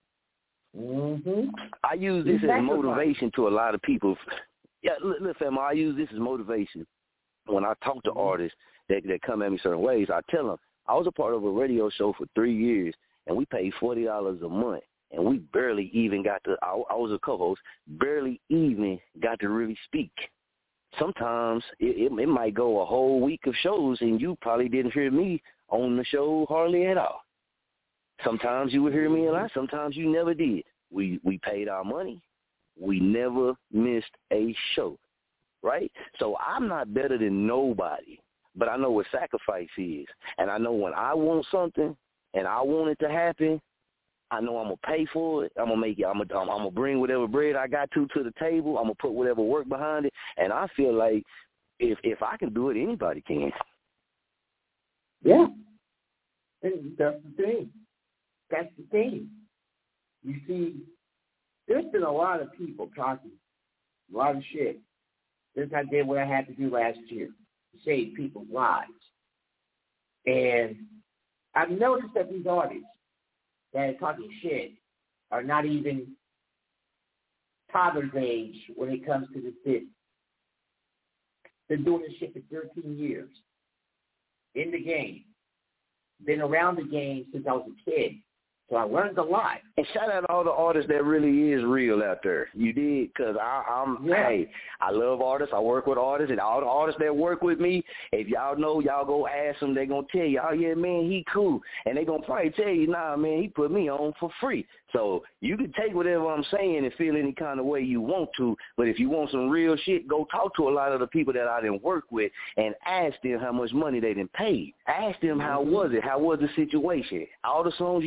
I use this as motivation to a lot of people. Yeah, look, fam, I use this as motivation. When I talk to artists that come at me certain ways, I tell them, I was a part of a radio show for 3 years, and we paid $40 a month. And we barely even got to, I was a co-host, barely even got to really speak. Sometimes it might go a whole week of shows and you probably didn't hear me on the show hardly at all. Sometimes you would hear me a lot, sometimes you never did. We paid our money. We never missed a show, right? So I'm not better than nobody, but I know what sacrifice is. And I know when I want something and I want it to happen, I know I'm going to pay for it. I'm going to make it. I'm going to bring whatever bread I got to the table. I'm going to put whatever work behind it. And I feel like if I can do it, anybody can. Yeah. And that's the thing. That's the thing. You see, there's been a lot of people talking a lot of shit since I did what I had to do last year to save people's lives. And I've noticed that these artists that are talking shit are not even toddler's age when it comes to this business. Been doing this shit for 13 years. In the game. Been around the game since I was a kid. So I learned a lot. And shout out to all the artists that really is real out there. You did, because hey, I love artists. I work with artists, and all the artists that work with me, if y'all know, y'all go ask them, they going to tell you, oh, yeah, man, he cool. And they going to probably tell you, nah, man, he put me on for free. So you can take whatever I'm saying and feel any kind of way you want to, but if you want some real shit, go talk to a lot of the people that I didn't work with and ask them how much money they done paid. Ask them how was it? How was the situation? All the songs you heard,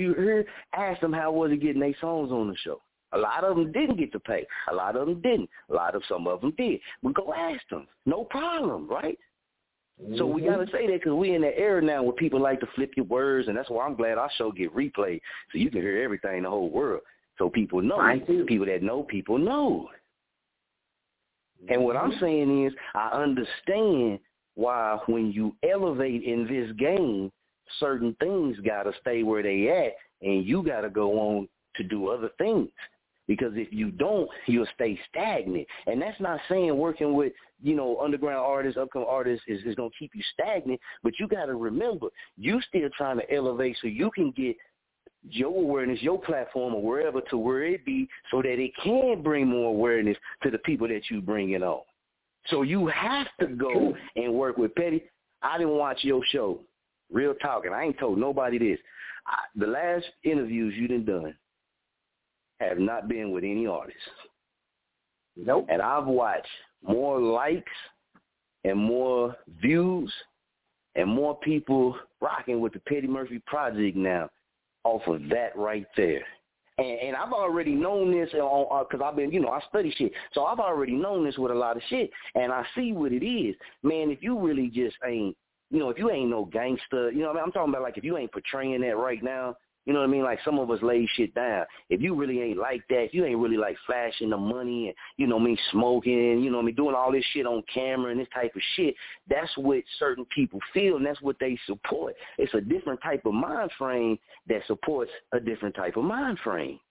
ask them how was it getting their songs on the show. A lot of them didn't get to pay. A lot of them didn't. Some of them did. We go ask them. No problem, right? Mm-hmm. So we got to say that because we in that era now where people like to flip your words, and that's why I'm glad our show get replayed so you can hear everything in the whole world. So people know. People that know, people know. Mm-hmm. And what I'm saying is I understand why when you elevate in this game, certain things got to stay where they at, and you got to go on to do other things. Because if you don't, you'll stay stagnant. And that's not saying working with, underground artists, upcoming artists is going to keep you stagnant. But you got to remember, you still trying to elevate so you can get your awareness, your platform, or wherever to where it be so that it can bring more awareness to the people that you bring it on. So you have to go and work with Petty. I didn't watch your show. Real talking. I ain't told nobody this. The last interviews you done have not been with any artists. Nope. And I've watched more likes and more views and more people rocking with the Petty Murphy Project now off of that right there. And I've already known this because I've been, I study shit. So I've already known this with a lot of shit. And I see what it is. Man, if you really just ain't, if you ain't no gangster, I'm talking about like if you ain't portraying that right now, you know what I mean? Like some of us lay shit down. If you really ain't like that, if you ain't really like flashing the money and, smoking, doing all this shit on camera and this type of shit, that's what certain people feel and that's what they support. It's a different type of mind frame that supports a different type of mind frame.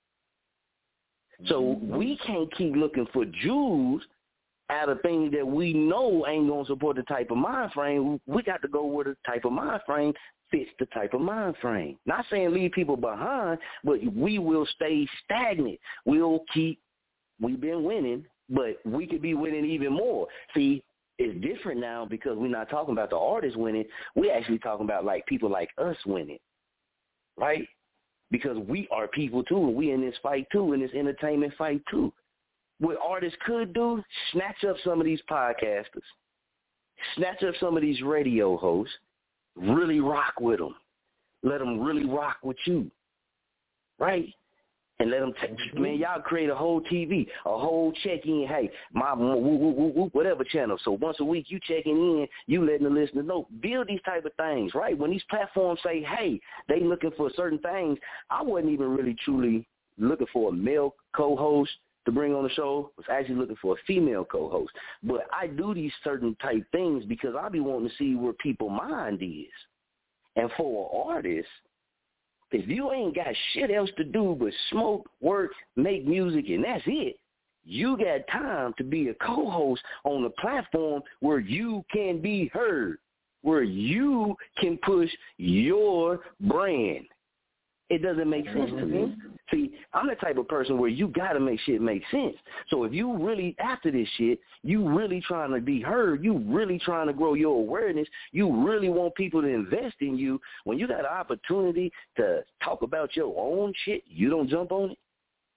So we can't keep looking for jewels out of things that we know ain't going to support the type of mind frame. We got to go where the type of mind frame fits the type of mind frame. Not saying leave people behind, but we will stay stagnant. We've been winning, but we could be winning even more. See, it's different now because we're not talking about the artists winning. We're actually talking about like people like us winning, right? Because we are people too, and we in this fight too, in this entertainment fight too. What artists could do, snatch up some of these podcasters, snatch up some of these radio hosts, really rock with them. Let them really rock with you, right? And let them man, y'all create a whole TV, a whole check-in. Hey, my whatever channel. So once a week you checking in, you letting the listener know. Build these type of things, right? When these platforms say, hey, they looking for certain things, I wasn't even really truly looking for a male co-host to bring on the show. Was actually looking for a female co-host. But I do these certain type things because I be wanting to see where people's mind is. And for an artist, if you ain't got shit else to do but smoke, work, make music, and that's it, you got time to be a co-host on a platform where you can be heard, where you can push your brand. It doesn't make sense to me. See, I'm the type of person where you got to make shit make sense. So if you really after this shit, you really trying to be heard, you really trying to grow your awareness, you really want people to invest in you, when you got an opportunity to talk about your own shit, you don't jump on it.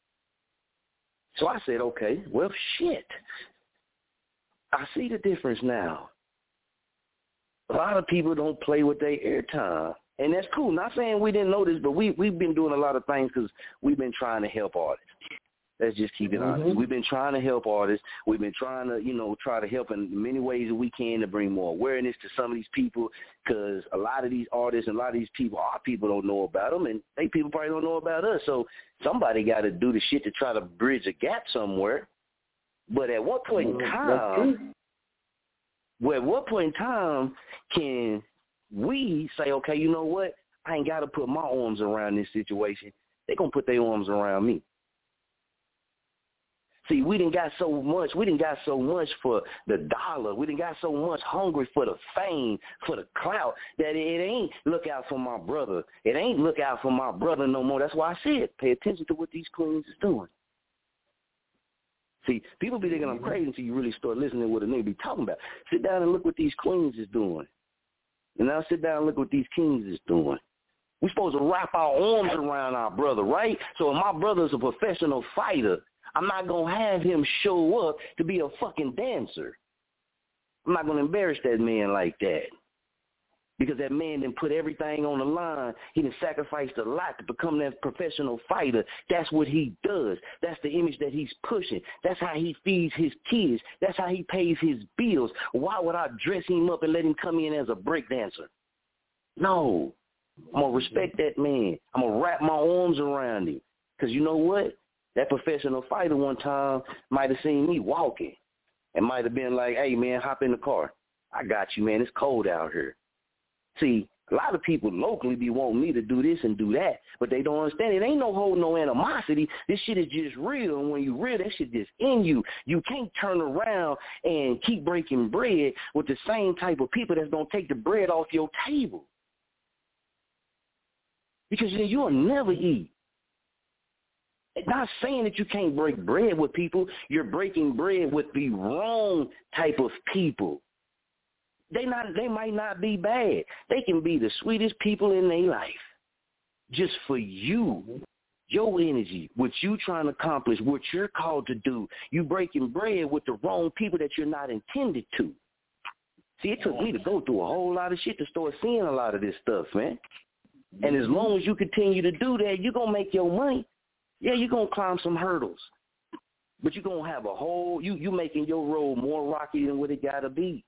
So I said, okay, well, shit. I see the difference now. A lot of people don't play with their airtime. And that's cool. Not saying we didn't know this, but we've been doing a lot of things because we've been trying to help artists. Let's just keep it honest. We've been trying to help artists. We've been trying to, try to help in many ways that we can to bring more awareness to some of these people because a lot of these artists and a lot of these people, our people don't know about them, and they people probably don't know about us. So somebody got to do the shit to try to bridge a gap somewhere. But at what point in time, can we say, okay, you know what? I ain't got to put my arms around this situation. They're going to put their arms around me. See, we done got so much for the dollar. We done got so much hungry for the fame, for the clout, that it ain't look out for my brother. It ain't look out for my brother no more. That's why I said pay attention to what these queens is doing. See, people be thinking I'm crazy until you really start listening to what a nigga be talking about. Sit down and look what these queens is doing. And now sit down and look what these kings is doing. We're supposed to wrap our arms around our brother, right? So if my brother's a professional fighter, I'm not going to have him show up to be a fucking dancer. I'm not going to embarrass that man like that. because that man done put everything on the line. He done sacrificed a lot to become that professional fighter. That's what he does. That's the image that he's pushing. That's how he feeds his kids. That's how he pays his bills. Why would I dress him up and let him come in as a break dancer? No. I'm going to respect that man. I'm going to wrap my arms around him. Because you know what? That professional fighter one time might have seen me walking and might have been like, hey, man, hop in the car. I got you, man. It's cold out here. See, a lot of people locally be wanting me to do this and do that, but they don't understand. It ain't no holding no animosity. This shit is just real, and when you real, that shit just in you. You can't turn around and keep breaking bread with the same type of people that's going to take the bread off your table. Because you'll never eat. Not saying that you can't break bread with people. You're breaking bread with the wrong type of people. They might not be bad. They can be the sweetest people in their life. Just for you, your energy, what you trying to accomplish, what you're called to do. You breaking bread with the wrong people that you're not intended to. See, it took me to go through a whole lot of shit to start seeing a lot of this stuff, man. And as long as you continue to do that, you're going to make your money. Yeah, you're going to climb some hurdles. But you're going to have a whole, you making your road more rocky than what it got to be.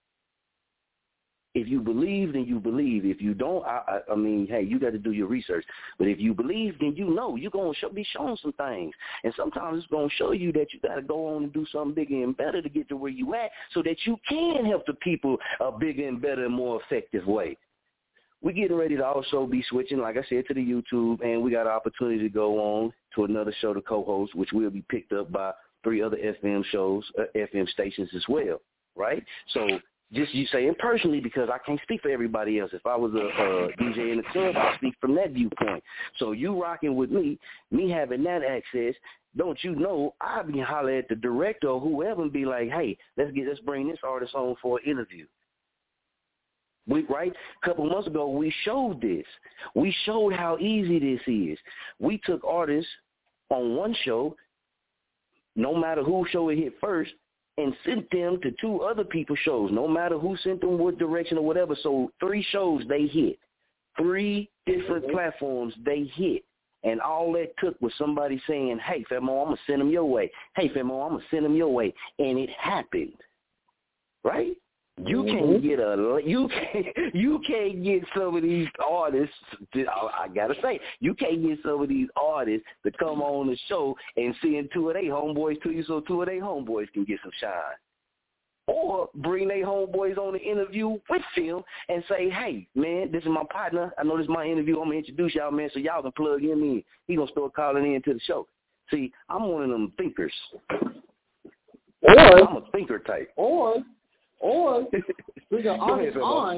If you believe, then you believe. If you don't, I mean, hey, you got to do your research. But if you believe, then you know you're going to be shown some things. And sometimes it's going to show you that you got to go on and do something bigger and better to get to where you at so that you can help the people a bigger and better and more effective way. We're getting ready to also be switching, like I said, to the YouTube, and we got an opportunity to go on to another show to co-host, which will be picked up by 3 other FM shows, FM stations as well, right? So just you saying personally, because I can't speak for everybody else. If I was a DJ in the club, I'll speak from that viewpoint. So you rocking with me having that access, don't you know, I'll be holler at the director or whoever and be like, hey, let's bring this artist on for an interview. Right? A couple months ago, we showed this. We showed how easy this is. We took artists on one show, no matter who show it hit first, and sent them to 2 other people's shows, no matter who sent them what direction or whatever. So 3 shows they hit. 3 different platforms they hit. And all that took was somebody saying, hey, Femo, I'm going to send them your way. Hey, Femo, I'm going to send them your way. And it happened. Right? You can't get you can't get some of these artists. I gotta say, you can't get some of these artists to come on the show and send 2 of their homeboys to you, so 2 of their homeboys can get some shine, or bring their homeboys on the interview with them and say, "Hey, man, this is my partner. I know this is my interview. I'm gonna introduce y'all, man, so y'all can plug him in. He gonna start calling in to the show." See, I'm one of them thinkers. I'm a thinker type. Or bring an artist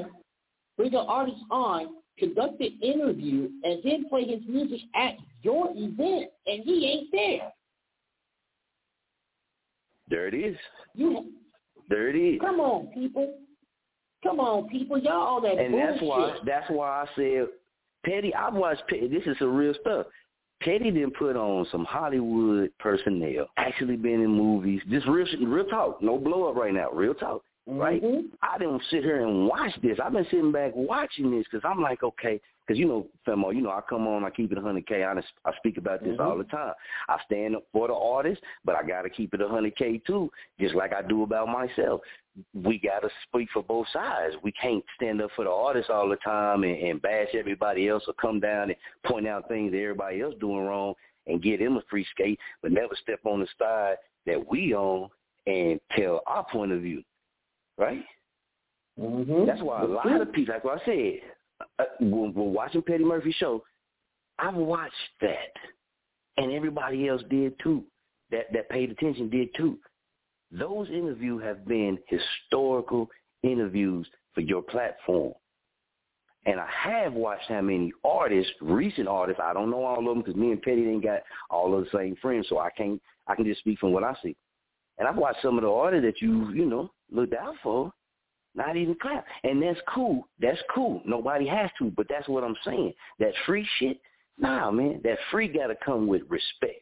on, conduct the interview, and then play his music at your event, and he ain't there. There it is. There it is. Come on, people. Y'all all that and bullshit. That's why I said, Petty, I've watched Petty. This is some real stuff. Petty didn't put on some Hollywood personnel, actually been in movies. Just real talk. No blow up right now. Real talk. Right? I didn't sit here and watch this. I've been sitting back watching this because I'm like, okay, because, you know, Femo, you know, I come on, I keep it 100K. I speak about this all the time. I stand up for the artist, but I got to keep it 100K too, just like I do about myself. We got to speak for both sides. We can't stand up for the artist all the time and bash everybody else or come down and point out things that everybody else doing wrong and get them a free skate, but never step on the side that we own and tell our point of view. Right? That's why a lot of people, like what I said, we're watching Petty Murphy's show. I've watched that, and everybody else did too. That paid attention did too. Those interviews have been historical interviews for your platform. And I have watched how many artists, recent artists, I don't know all of them because me and Petty ain't got all of the same friends, so I can just speak from what I see. And I've watched some of the artists that you know, looked out for, not even clap. And that's cool. That's cool. Nobody has to, but that's what I'm saying. That free shit, nah, man. That free got to come with respect.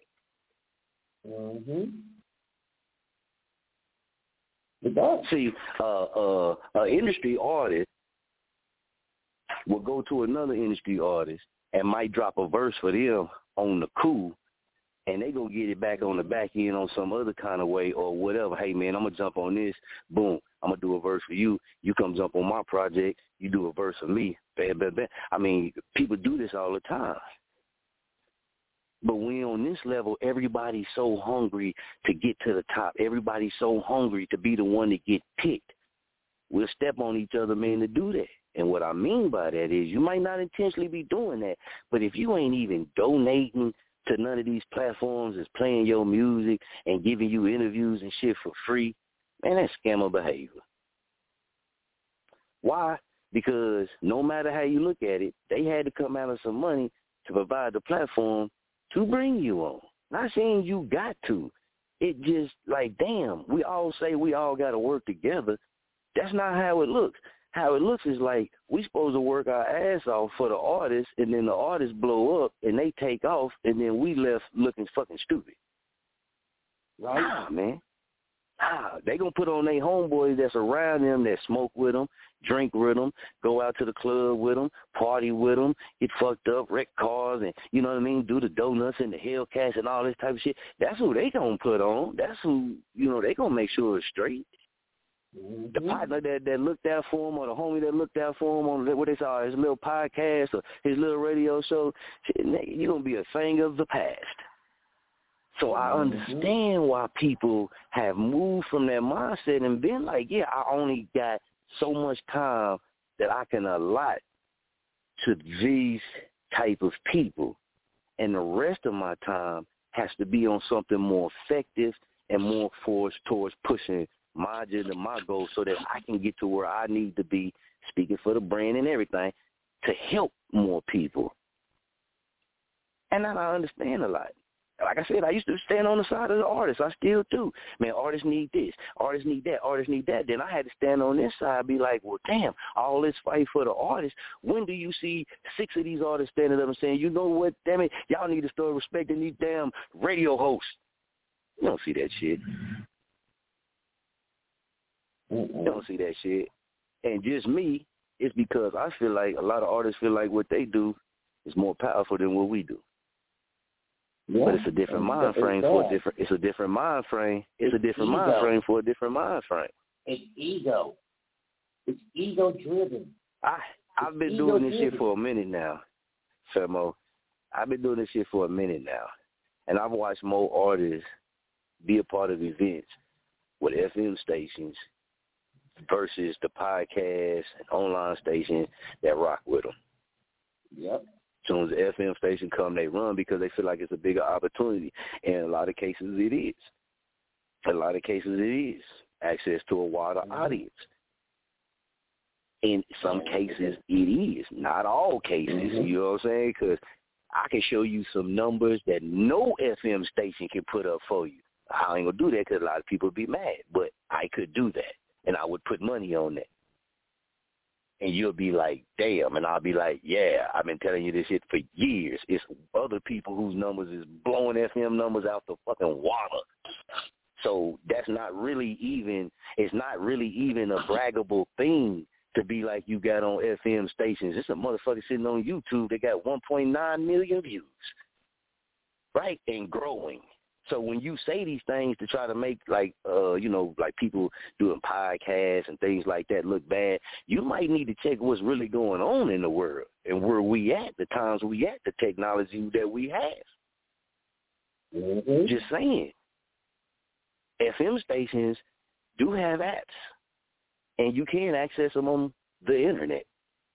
It does. See, industry artist will go to another industry artist and might drop a verse for them on the cool, and they gonna get it back on the back end on some other kind of way or whatever. Hey, man, I'm going to jump on this. Boom. I'm going to do a verse for you. You come jump on my project. You do a verse for me. Bam, bam, bam. I mean, people do this all the time. But when on this level, everybody's so hungry to get to the top. Everybody's so hungry to be the one to get picked. We'll step on each other, man, to do that. And what I mean by that is you might not intentionally be doing that, but if you ain't even donating to none of these platforms, is playing your music and giving you interviews and shit for free, man, that's scammer behavior. Why? Because no matter how you look at it, they had to come out of some money to provide the platform to bring you on. Not saying you got to. It just like, damn, we all say we all got to work together. That's not how it looks. How it looks is like we supposed to work our ass off for the artists, and then the artists blow up, and they take off, and then we left looking fucking stupid. Right? Nah, man. They going to put on their homeboys that's around them, that smoke with them, drink with them, go out to the club with them, party with them, get fucked up, wreck cars, and, you know what I mean, do the donuts and the Hellcats and all this type of shit. That's who they going to put on. That's who, you know, they going to make sure it's straight. Mm-hmm. The partner that looked out for him, or the homie that looked out for him on what they saw, his little podcast or his little radio show, you're going to be a thing of the past. So I understand why people have moved from that mindset and been like, yeah, I only got so much time that I can allot to these type of people, and the rest of my time has to be on something more effective and more forced towards pushing my agenda, my goal, so that I can get to where I need to be, speaking for the brand and everything, to help more people. And that I understand a lot. Like I said, I used to stand on the side of the artists. I still do. Man, artists need this. Artists need that. Artists need that. Then I had to stand on this side and be like, well, damn, all this fight for the artists. When do you see 6 of these artists standing up and saying, you know what, damn it, y'all need to start respecting these damn radio hosts? You don't see that shit. You don't see that shit. And just me, it's because I feel like a lot of artists feel like what they do is more powerful than what we do. Yeah. But it's a different mind frame for a different. It's a different mind frame. It's a different mind frame for a different mind frame. It's ego. It's ego driven. I've been doing this shit for a minute now, Femo. I've been doing this shit for a minute now, and I've watched more artists be a part of events with FM stations versus the podcasts and online stations that rock with them. Yep. As soon as the FM station come, they run because they feel like it's a bigger opportunity. And in a lot of cases, it is. In a lot of cases, it is. Access to a wider audience. In some cases, it is. Not all cases, you know what I'm saying? Because I can show you some numbers that no FM station can put up for you. I ain't going to do that because a lot of people be mad. But I could do that, and I would put money on that. And you'll be like, damn. And I'll be like, yeah, I've been telling you this shit for years. It's other people whose numbers is blowing FM numbers out the fucking water. So that's not really even, it's not really even a braggable thing to be like you got on FM stations. It's a motherfucker sitting on YouTube that got 1.9 million views, right? And growing. So when you say these things to try to make, like, like people doing podcasts and things like that look bad, you might need to check what's really going on in the world and where we at, the times we at, the technology that we have. Just saying. FM stations do have apps, and you can access them on the internet.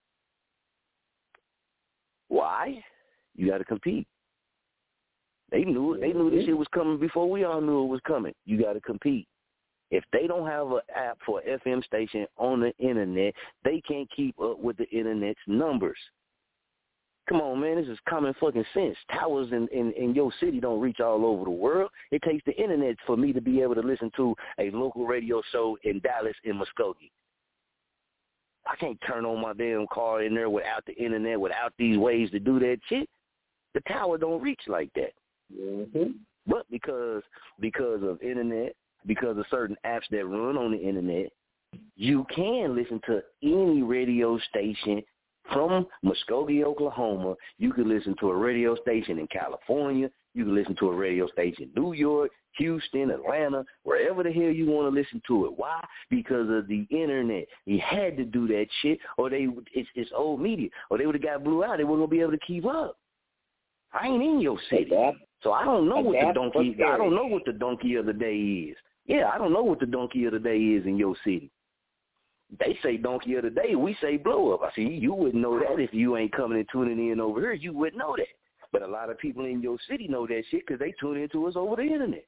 Why? You got to compete. They knew it. They knew this shit was coming before we all knew it was coming. You got to compete. If they don't have an app for an FM station on the internet, they can't keep up with the internet's numbers. Come on, man. This is common fucking sense. Towers in your city don't reach all over the world. It takes the internet for me to be able to listen to a local radio show in Dallas and Muskogee. I can't turn on my damn car in there without the internet, without these ways to do that shit. The tower don't reach like that. But because of internet, because of certain apps that run on the internet, you can listen to any radio station From Muskogee, Oklahoma, you could listen to a radio station in California. You can listen to a radio station in New York, Houston, Atlanta, wherever the hell you want to listen to it. Why? Because of the internet. You had to do that shit, or it's old media, or they would have got blew out. They weren't gonna be able to keep up. I ain't in your city, so I don't know what the donkey. I don't know what the donkey of the day is. Yeah, I don't know what the donkey of the day is in your city. They say donkey of the day. We say blow up. I see you wouldn't know that if you ain't coming and tuning in over here. You wouldn't know that. But a lot of people in your city know that shit because they tune into us over the internet.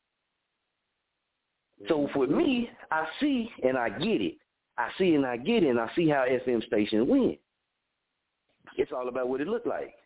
So for me, I see and I get it. I see and I get it, and I see how FM stations win. It's all about what it look like.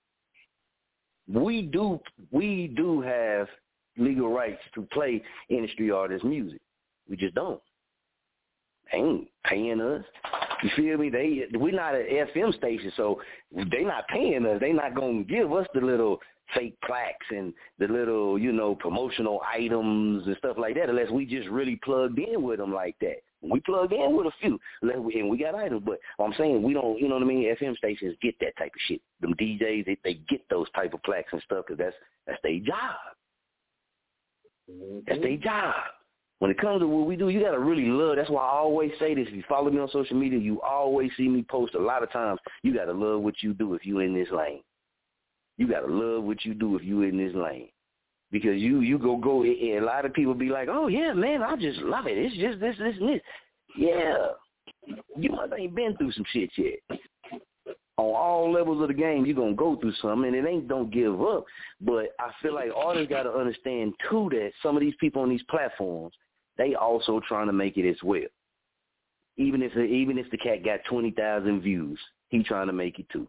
We do have legal rights to play industry artists' music. We just don't. They ain't paying us. You feel me? We're not an FM station, so they not paying us. They not going to give us the little fake plaques and the little, promotional items and stuff like that unless we just really plugged in with them like that. We plugged in with a few, and we got items, but I'm saying we don't, you know what I mean? FM stations get that type of shit. Them DJs, they get those type of plaques and stuff because that's their job. That's their job. When it comes to what we do, you got to really love. That's why I always say this. If you follow me on social media, you always see me post a lot of times. You got to love what you do if you in this lane. You got to love what you do if you in this lane. Because you go, and a lot of people be like, oh, yeah, man, I just love it. It's just this, and this. Yeah. You must ain't been through some shit yet. On all levels of the game, you're going to go through something, and it ain't don't give up. But I feel like artists got to understand, too, that some of these people on these platforms, they also trying to make it as well. Even if the cat got 20,000 views, he trying to make it too.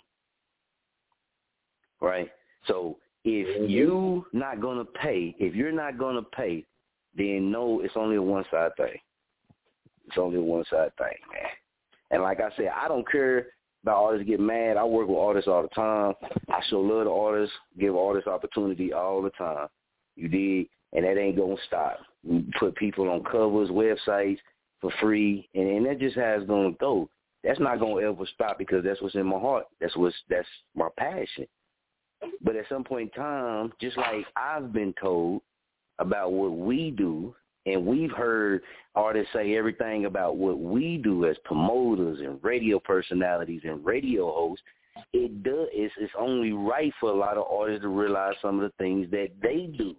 Right? So if you're not going to pay, then no, it's only a one-side thing. It's only a one-side thing, man. And like I said, I don't care about artists get mad. I work with artists all the time. I show love to artists, give artists opportunity all the time. You dig? And that ain't going to stop. We put people on covers, websites for free, and that's just how it's going to go. That's not going to ever stop because that's what's in my heart. That's my passion. But at some point in time, just like I've been told about what we do, and we've heard artists say everything about what we do as promoters and radio personalities and radio hosts, it's only right for a lot of artists to realize some of the things that they do.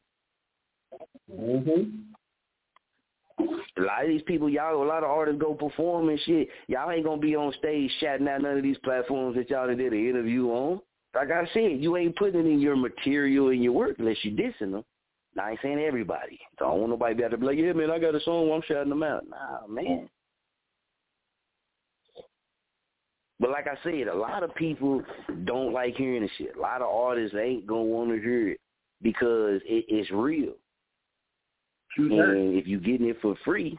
A lot of these people, a lot of artists go perform and shit. Y'all ain't gonna be on stage shouting out none of these platforms that y'all did an interview on. Like I said, you ain't putting it in your material and your work unless you dissing them. Now, I ain't saying everybody. So I don't want nobody to be able to be like, yeah, man, I got a song, I'm shouting them out. Nah, man. But like I said, a lot of people don't like hearing the shit. A lot of artists ain't going to want to hear it because it's real. And if you're getting it for free,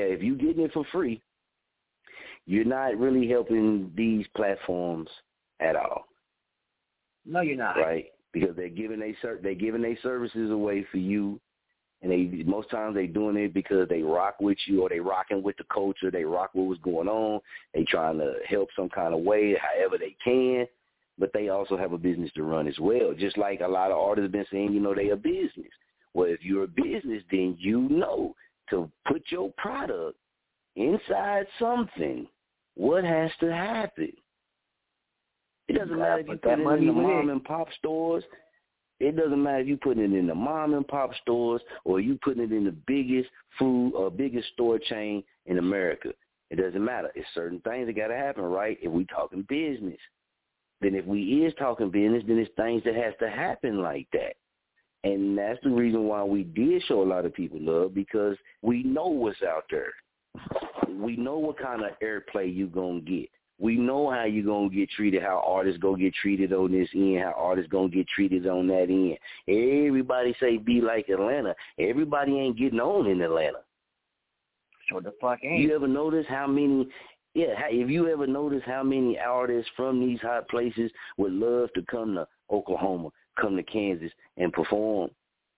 you're not really helping these platforms at all. No, you're not. Right? Because they're giving their services away for you, and most times they doing it because they rock with you or they rocking with the culture. They rock with what's going on. They trying to help some kind of way, however they can. But they also have a business to run as well. Just like a lot of artists have been saying, they a business. Well, if you're a business, then to put your product inside something, what has to happen? It doesn't matter if you put it in the mom and pop stores. It doesn't matter if you put it in the mom and pop stores or you putting it in the biggest food or biggest store chain in America. It doesn't matter. It's certain things that got to happen, right? If we talking business, then if we is talking business, then it's things that has to happen like that. And that's the reason why we did show a lot of people love, because we know what's out there. We know what kind of airplay you going to get. We know how you're going to get treated, how artists going to get treated on this end, how artists going to get treated on that end. Everybody say be like Atlanta. Everybody ain't getting on in Atlanta. Sure the fuck ain't. You ever notice how many if you ever notice how many artists from these hot places would love to come to Oklahoma, come to Kansas, and perform?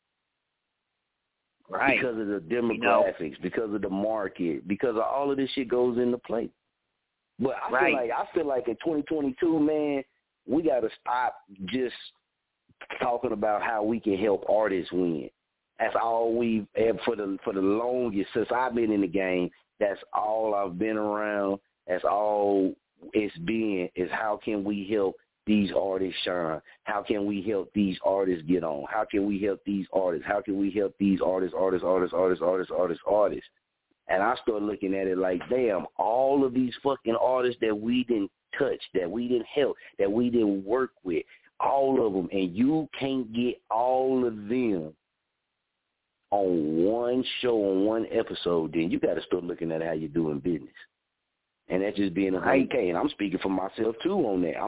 Right. Because of the demographics, because of the market, because of all of this shit goes into play. But I feel like in 2022, man, we got to stop just talking about how we can help artists win. That's all we've for the longest since I've been in the game. That's all I've been around. That's all it's been is how can we help these artists shine? How can we help these artists get on? How can we help these artists? How can we help these artists? And I started looking at it like, damn, all of these fucking artists that we didn't touch, that we didn't help, that we didn't work with, all of them, and you can't get all of them on one show, on one episode, then you got to start looking at how you're doing business. And that's just being a okay. And I'm speaking for myself, too, on that.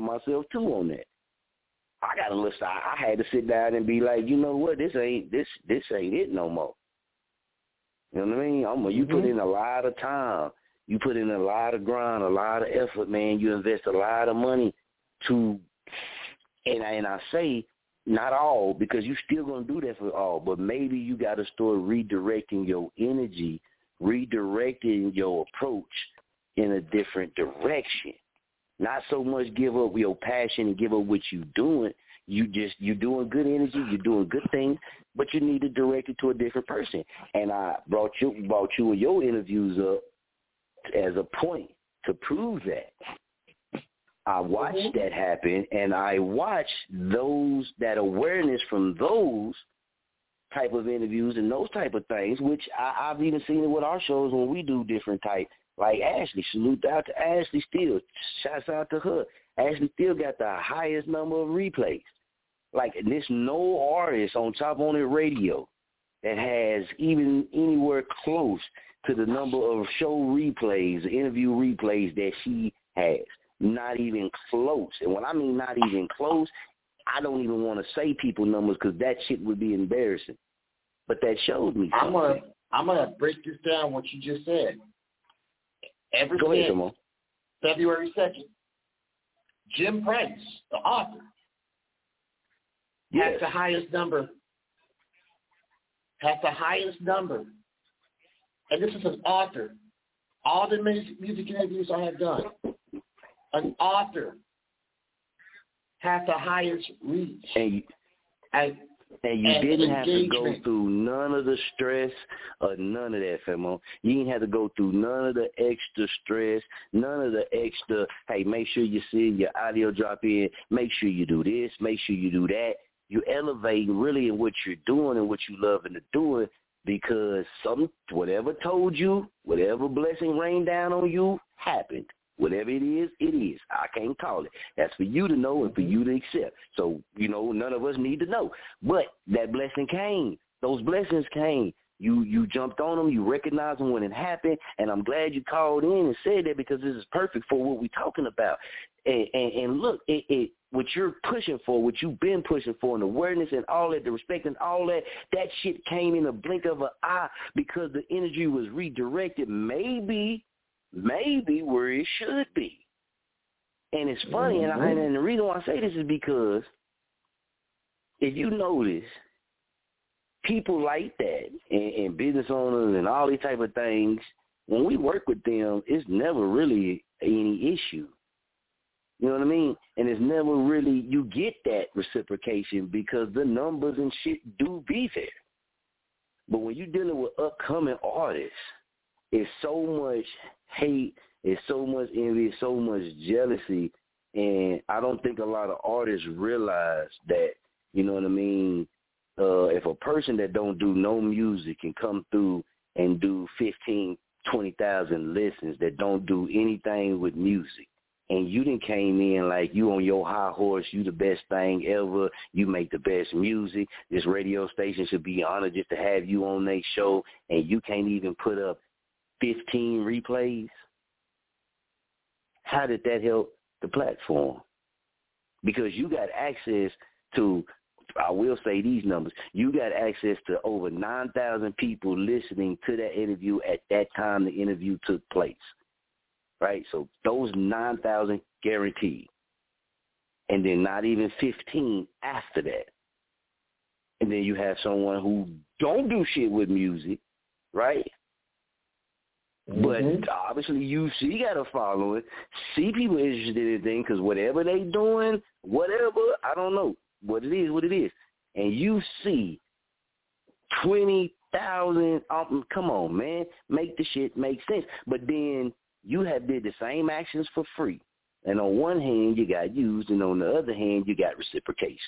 I got to listen. I had to sit down and be like, you know what, this ain't it no more. You know what I mean? You put in a lot of time. You put in a lot of grind, a lot of effort, man. You invest a lot of money to, and I say not all, because you still going to do that for all, but maybe you got to start redirecting your energy, redirecting your approach in a different direction. Not so much give up your passion and give up what you're doing. You're doing good energy, you're doing good things, but you need to direct it to a different person. And I brought you and your interviews up as a point to prove that. I watched that happen, and I watched that awareness from those type of interviews and those type of things, which I've even seen it with our shows when we do different type. Like Ashley, salute out to Ashley Steele. Shouts out to her. Ashley Steele got the highest number of replays. Like, there's no artist on Top On It Radio that has even anywhere close to the number of show replays, interview replays that she has. Not even close. And when I mean not even close, I don't even want to say people numbers because that shit would be embarrassing. But that shows me something. I'm gonna break this down, what you just said. Go ahead, Simone. February 2nd, Jim Price, the author, has the highest number. And this is an author. All the music interviews I have done, an author has the highest reach. And you didn't have to go through none of the stress or none of that, Femo. You didn't have to go through none of the extra stress, none of the extra, hey, make sure you see your audio drop in, make sure you do this, make sure you do that. You elevate really in what you're doing and what you love and doing because whatever told you, whatever blessing rained down on you happened. Whatever it is, it is. I can't call it. That's for you to know and for you to accept. So, none of us need to know. But that blessing came. Those blessings came. You jumped on them. You recognized them when it happened. And I'm glad you called in and said that because this is perfect for what we're talking about. And look, what you're pushing for, what you've been pushing for, and awareness and all that, the respect and all that shit came in a blink of an eye because the energy was redirected. Maybe where it should be. And it's funny, and the reason why I say this is because if you notice, people like that and business owners and all these type of things, when we work with them, it's never really any issue. You know what I mean? And it's never really, you get that reciprocation because the numbers and shit do be there. But when you're dealing with upcoming artists, it's so much hate, it's so much envy, it's so much jealousy, and I don't think a lot of artists realize that, you know what I mean, if a person that don't do no music can come through and do 15, 20,000 listens that don't do anything with music, and you done came in like you on your high horse, you the best thing ever, you make the best music, this radio station should be honored just to have you on their show, and you can't even put up 15 replays. How did that help the platform? Because you got access to, I will say these numbers, you got access to over 9,000 people listening to that interview at that time the interview took place, right? So those 9,000 guaranteed. And then not even 15 after that. And then you have someone who don't do shit with music, right? But obviously UC got a following. See people interested in things because whatever they doing, I don't know. What it is. And you see 20,000, come on, man. Make the shit make sense. But then you have did the same actions for free. And on one hand, you got used, and on the other hand, you got reciprocation.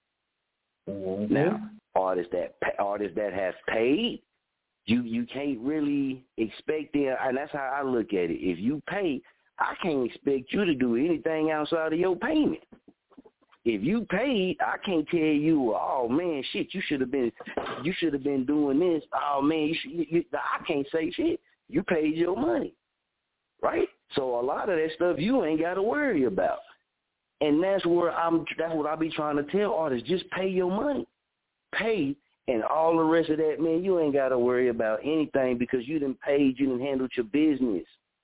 Now, artists that have paid, you can't really expect them, and that's how I look at it. If you pay, I can't expect you to do anything outside of your payment. If you paid, I can't tell you, oh man, shit, you should have been doing this. Oh man, I can't say shit. You paid your money, right? So a lot of that stuff you ain't got to worry about, and that's what I be trying to tell artists: just pay your money, pay, and all the rest of that, man, you ain't got to worry about anything because you done paid, you done handled your business.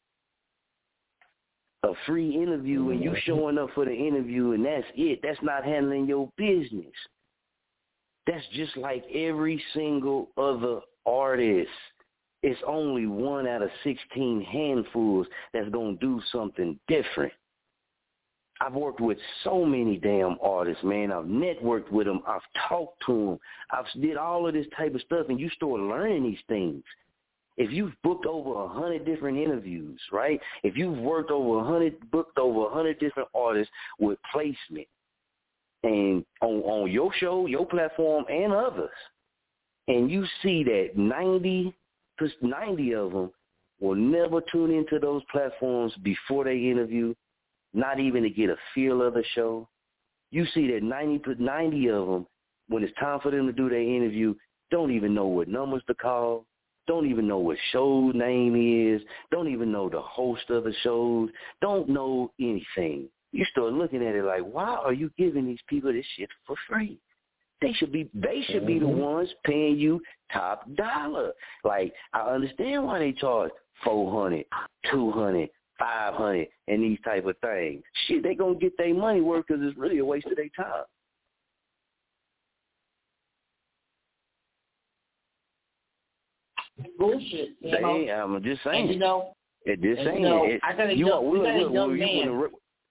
A free interview and you showing up for the interview and that's it. That's not handling your business. That's just like every single other artist. It's only 1 out of 16 handfuls that's going to do something different. I've worked with so many damn artists, man. I've networked with them. I've talked to them. I've did all of this type of stuff, and you start learning these things. If you've booked over 100 different interviews, right? If you've booked over 100 different artists with placement, and on your show, your platform, and others, and you see that 90 of them will never tune into those platforms before they interview, not even to get a feel of the show. You see that 90 of them, when it's time for them to do their interview, don't even know what numbers to call, don't even know what show name is, don't even know the host of the shows, don't know anything. You start looking at it like, why are you giving these people this shit for free? They should be the ones paying you top dollar. Like, I understand why they charge $400, $200, $500, and these type of things. Shit, they gonna get their money worth because it's really a waste of their time. Bullshit. I'm just saying. And I got a young man.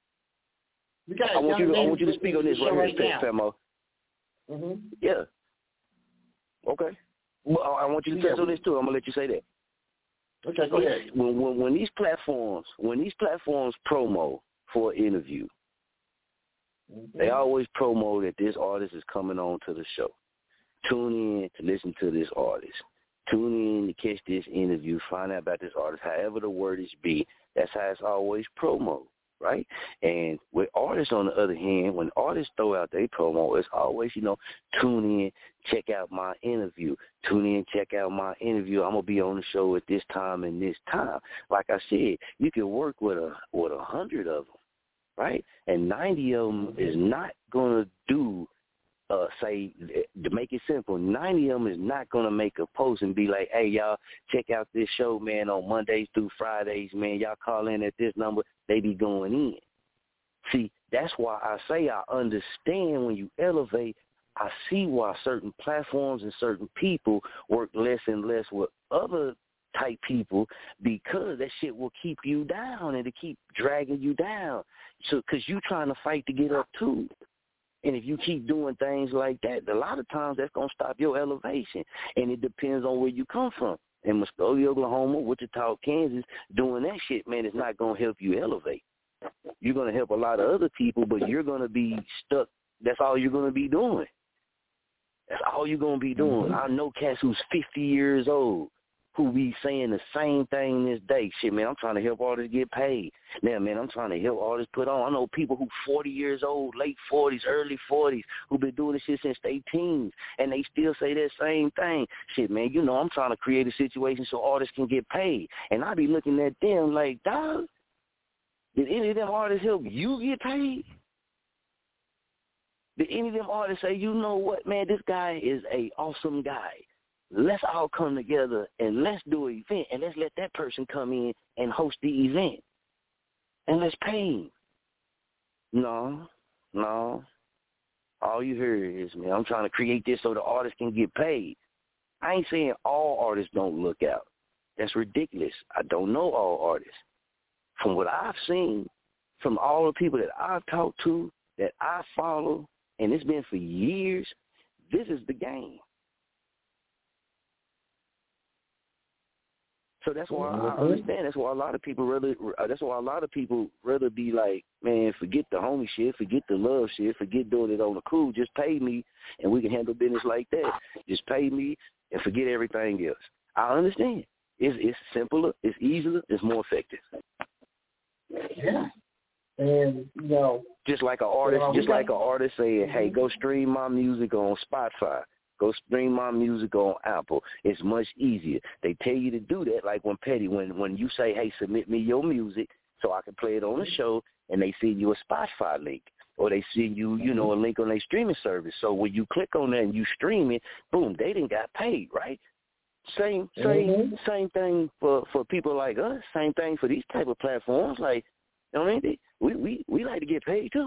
I want you to speak on this right here, Famo. Yeah. Okay. Well, I want you to touch on this too. I'm gonna let you say that. Okay, go ahead. When these platforms promo for an interview, they always promo that this artist is coming on to the show. Tune in to listen to this artist. Tune in to catch this interview, find out about this artist, however the wordage be. That's how it's always promo, right? And with artists, on the other hand, when artists throw out their promo, it's always, tune in, check out my interview. Tune in, check out my interview. I'm going to be on the show at this time and this time. Like I said, you can work with 100 of them, right? And 90 of them is not going to do, say, to make it simple, 90 of them is not going to make a post and be like, hey, y'all, check out this show, man, on Mondays through Fridays, man. Y'all call in at this number. They be going in. See, that's why I say I understand when you elevate, I see why certain platforms and certain people work less and less with other type people because that shit will keep you down and to keep dragging you down. So, because you trying to fight to get up too. And if you keep doing things like that, a lot of times that's going to stop your elevation. And it depends on where you come from. In Muskogee, Oklahoma, Wichita, Kansas, doing that shit, man, is not going to help you elevate. You're going to help a lot of other people, but you're going to be stuck. That's all you're going to be doing. That's all you're going to be doing. I know cats who's 50 years old who be saying the same thing this day. Shit, man, I'm trying to help artists get paid. Now, man, I'm trying to help artists put on. I know people who 40 years old, late 40s, early 40s, who been doing this shit since they teens, and they still say that same thing. Shit, man, I'm trying to create a situation so artists can get paid. And I be looking at them like, dog, did any of them artists help you get paid? Did any of them artists say, you know what, man, this guy is a awesome guy. Let's all come together and let's do an event and let's let that person come in and host the event. And let's pay him. No. All you hear is, man, I'm trying to create this so the artist can get paid. I ain't saying all artists don't look out. That's ridiculous. I don't know all artists. From what I've seen, from all the people that I've talked to, that I follow, and it's been for years, this is the game. So that's why I understand. That's why a lot of people rather be like, man, forget the homie shit, forget the love shit, forget doing it on the cool. Just pay me, and we can handle business like that. Just pay me and forget everything else. I understand. It's simpler, it's easier, it's more effective. Yeah. And just like an artist, saying, "Hey, go stream my music on Spotify. Go stream my music on Apple." It's much easier. They tell you to do that, like when you say, "Hey, submit me your music so I can play it on the show," and they send you a Spotify link, or they send you, a link on their streaming service. So when you click on that and you stream it, boom, they didn't got paid, right? Same thing for people like us. Same thing for these type of platforms. Like, you know what I mean? We like to get paid too.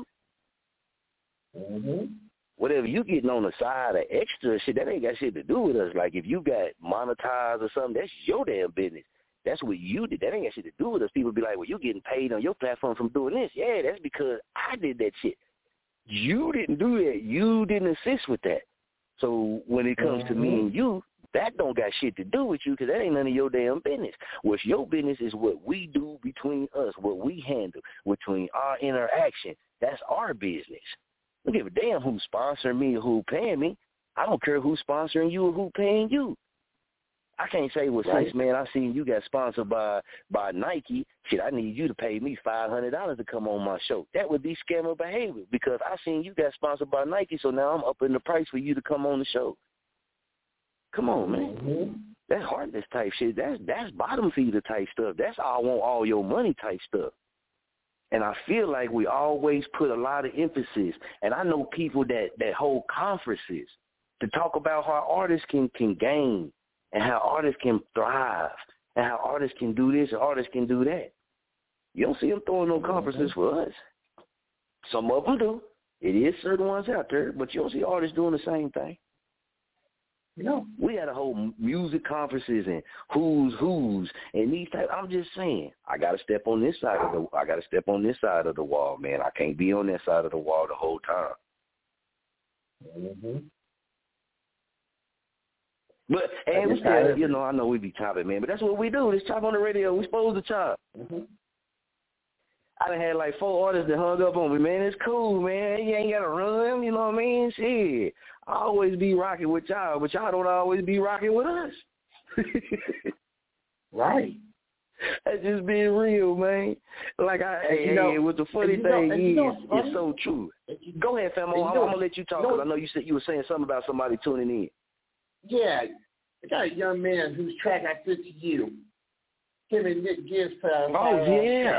Mm-hmm. Whatever you getting on the side of extra shit, that ain't got shit to do with us. Like, if you got monetized or something, that's your damn business. That's what you did. That ain't got shit to do with us. People be like, well, you getting paid on your platform from doing this. Yeah, that's because I did that shit. You didn't do that. You didn't assist with that. So when it comes to me and you, that don't got shit to do with you, because that ain't none of your damn business. What's your business is what we do between us, what we handle, between our interaction. That's our business. I don't give a damn who's sponsoring me or who paying me. I don't care who's sponsoring you or who paying you. I can't say, well, since, man, I seen you got sponsored by Nike, shit, I need you to pay me $500 to come on my show. That would be scammer behavior, because I seen you got sponsored by Nike, so now I'm upping the price for you to come on the show. Come on, man. Mm-hmm. That's heartless type shit. That's bottom feeder type stuff. That's I want all your money type stuff. And I feel like we always put a lot of emphasis, and I know people that hold conferences to talk about how artists can gain and how artists can thrive and how artists can do this and artists can do that. You don't see them throwing no conferences for us. Some of them do. It is certain ones out there, but you don't see artists doing the same thing. No. We had a whole music conferences and who's and these type. I'm just saying, I gotta step on this side of the wall, man. I can't be on that side of the wall the whole time. Mm-hmm. But and we still, I know we be chopping, man, but that's what we do. This chop on the radio. We supposed to chop. Mm-hmm. I done had like 4 artists that hung up on me, man. It's cool, man. You ain't got to run, you know what I mean? Shit. I always be rocking with y'all, but y'all don't always be rocking with us. Right. That's just being real, man. Like, it was the funny thing it's so true. Go ahead, fam. I'm going to let you talk, because I know you said you were saying something about somebody tuning in. Yeah. I got a young man whose track I sent to you. Him and Nick Gibbs put out. Oh, yeah.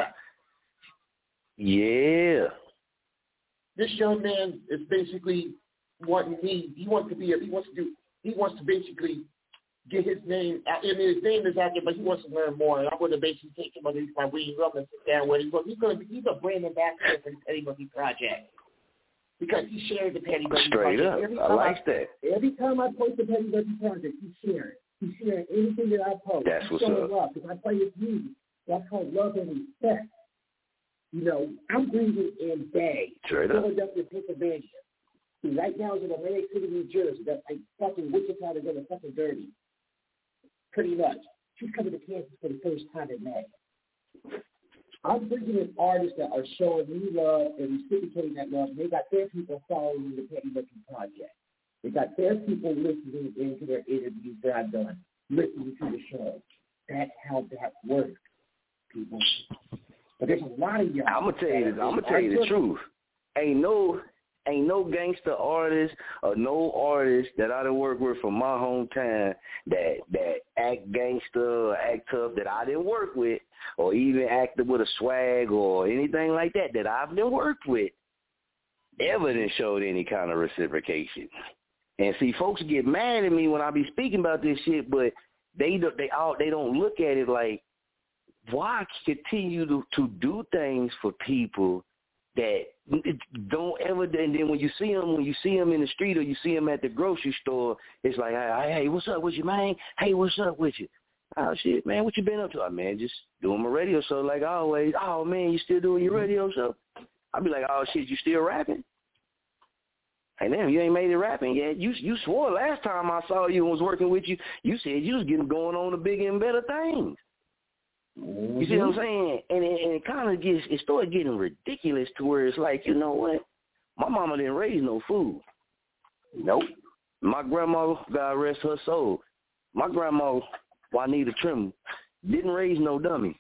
Yeah. This young man is basically wanting me. He wants to basically get his name out. I mean, his name is out there, but he wants to learn more. And I'm going to basically take him underneath my wing and sit down with him. He's a brand ambassador for the Petty Murphy Project, because he shared the Petty Murphy Project. Straight up. I like that. Every time I post the Petty Murphy Project, he's sharing. He's sharing anything that I post. That's what's up. Love, because I play his music. That's called love and respect. I'm breathing in Bay, Philadelphia, Pennsylvania. See, right now it's in Atlantic City, New Jersey. That's like fucking Wichita to go to fucking dirty. Pretty much. She's coming to Kansas for the first time in May. I'm bringing in artists that are showing me love and reciprocating that love. And they got their people following the Petty Murphy Project. They got their people listening into their interviews that I've done, listening to the show. That's how that works, people. But there's a lot of y'all. I'm gonna tell you the truth. Ain't no gangster artist or no artist that I done work with from my hometown that act gangster or act tough that I didn't work with, or even acted with a swag or anything like that I've been worked with, ever done showed any kind of reciprocation. And see, folks get mad at me when I be speaking about this shit, but they don't look at it like, why continue to do things for people that don't ever, and then when you see them in the street or you see them at the grocery store, it's like, hey, what's up with you, man? Hey, what's up with you? Oh, shit, man, what you been up to? Oh, man, just doing my radio show like always. Oh, man, you still doing your radio show? I'll be like, oh, shit, you still rapping? Hey, damn, you ain't made it rapping yet? You swore last time I saw you and was working with you, you said you was getting going on to bigger and better things. You see what I'm saying? And it kind of it started getting ridiculous to where it's like, you know what? My mama didn't raise no fool. Nope. My grandma, God rest her soul, my grandma, Juanita Trimble, didn't raise no dummy.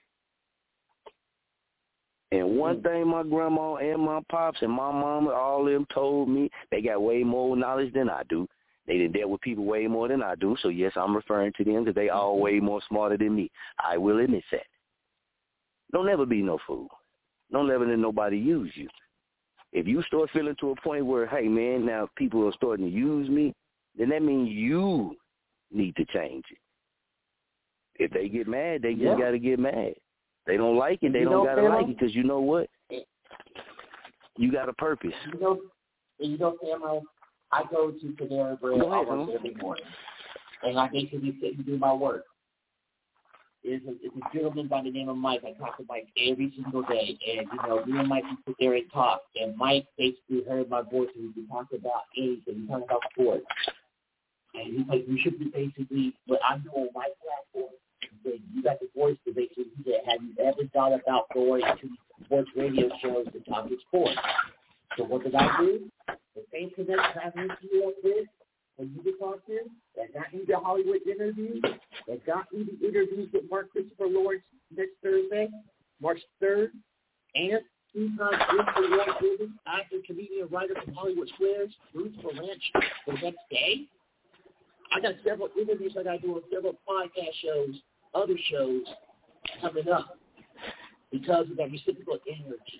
And one thing my grandma and my pops and my mama, all of them told me, they got way more knowledge than I do. They done dealt with people way more than I do. So, yes, I'm referring to them because they all way more smarter than me. I will admit that. Don't ever be no fool. Don't ever let nobody use you. If you start feeling to a point where, hey, man, now people are starting to use me, then that means you need to change it. If they get mad, they just got to get mad. They don't like it, they don't got to like it because you know what? You got a purpose. You know, Samuel, I go to Panera Bread almost every morning, and I basically sit and do my work. It's a gentleman by the name of Mike. I talk to Mike every single day, and, you know, me and Mike sit there and talk, and Mike basically heard my voice, and we talk about anything. We talk about sports. And he's like, you should be basically what I'm doing on my platform. You got the voice to basically do that. Have you ever thought about going to sports radio shows to talk to sports? So what did I do? The same connection I went to you with when you could talk to, that got me the Hollywood interview, that got me the interviews with Mark Christopher Lawrence next Thursday, March 3rd, and two-time Award winner, actor, comedian, writer from Hollywood Squares, Bruce Valanche, the next day. I got several interviews I got to do on several podcast shows, other shows coming up because of that reciprocal energy.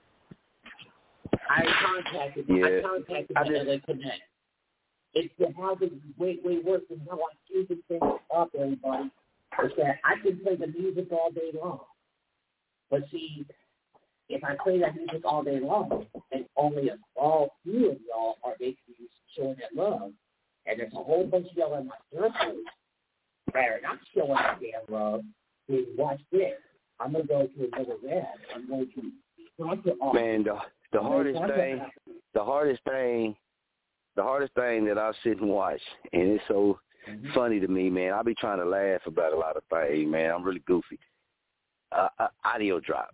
I contacted my LA Connect. It's how the way works and how I do the thing up, everybody, is that I can play the music all day long. But see, if I play that music all day long and only a small few of y'all are basically showing that love, and there's a whole bunch of y'all in my circles that are not showing that damn love, then watch this. I'm going to go to another rap. I'm going to talk to all. Man, the hardest thing that I sit and watch, and it's so funny to me, man. I be trying to laugh about a lot of things, man. I'm really goofy. Audio drop.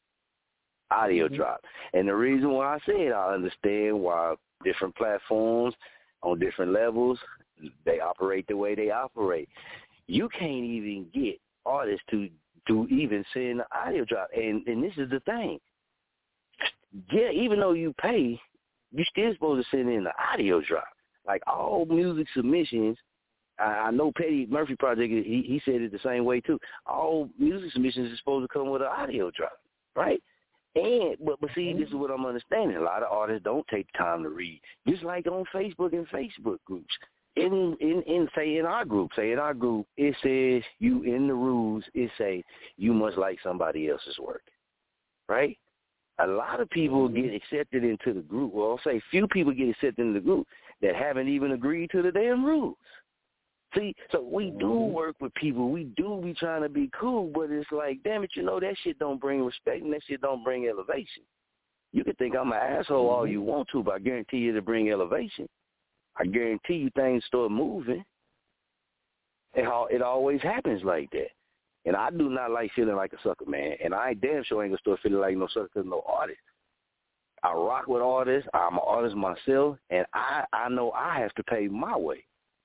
And the reason why I say it, I understand why different platforms on different levels, they operate the way they operate. You can't even get artists to even send an audio drop. And this is the thing. Yeah, even though you pay, you're still supposed to send in the audio drop. Like all music submissions, I know Petty Murphy Project, he said it the same way too. All music submissions are supposed to come with an audio drop, right? But see, this is what I'm understanding. A lot of artists don't take time to read. Just like on Facebook and Facebook groups. In our group, it says you in the rules, it say you must like somebody else's work, right? A lot of people get accepted into the group. Well, I'll say few people get accepted into the group that haven't even agreed to the damn rules. See, so we do work with people. We do be trying to be cool, but it's like, damn it, you know, that shit don't bring respect and that shit don't bring elevation. You can think I'm an asshole all you want to, but I guarantee you to bring elevation. I guarantee you things start moving. It always happens like that. And I do not like feeling like a sucker, man. And I damn sure ain't going to start feeling like no sucker because no artist. I rock with artists. I'm an artist myself, and I know I have to pay my way.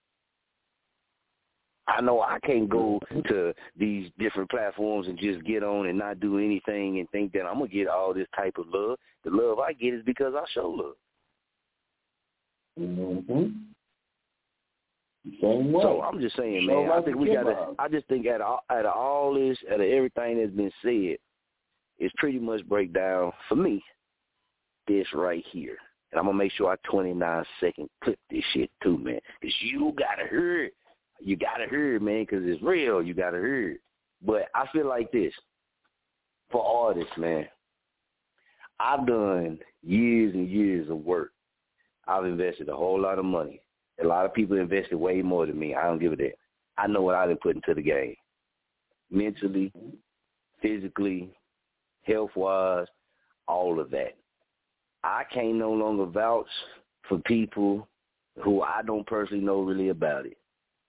I know I can't go to these different platforms and just get on and not do anything and think that I'm going to get all this type of love. The love I get is because I show love. Same way. So I'm just saying, man, I think we got to, I just think out of all this, out of everything that's been said, it's pretty much break down, for me, this right here. And I'm going to make sure I 29-second clip this shit too, man, because you got to hear it. You got to hear it, man, because it's real. You got to hear it. But I feel like this. For artists, man, I've done years and years of work. I've invested a whole lot of money. A lot of people invested way more than me. I don't give a damn. I know what I've been putting into the game. mentally, physically, health-wise, all of that. I can't no longer vouch for people who I don't personally know really about it.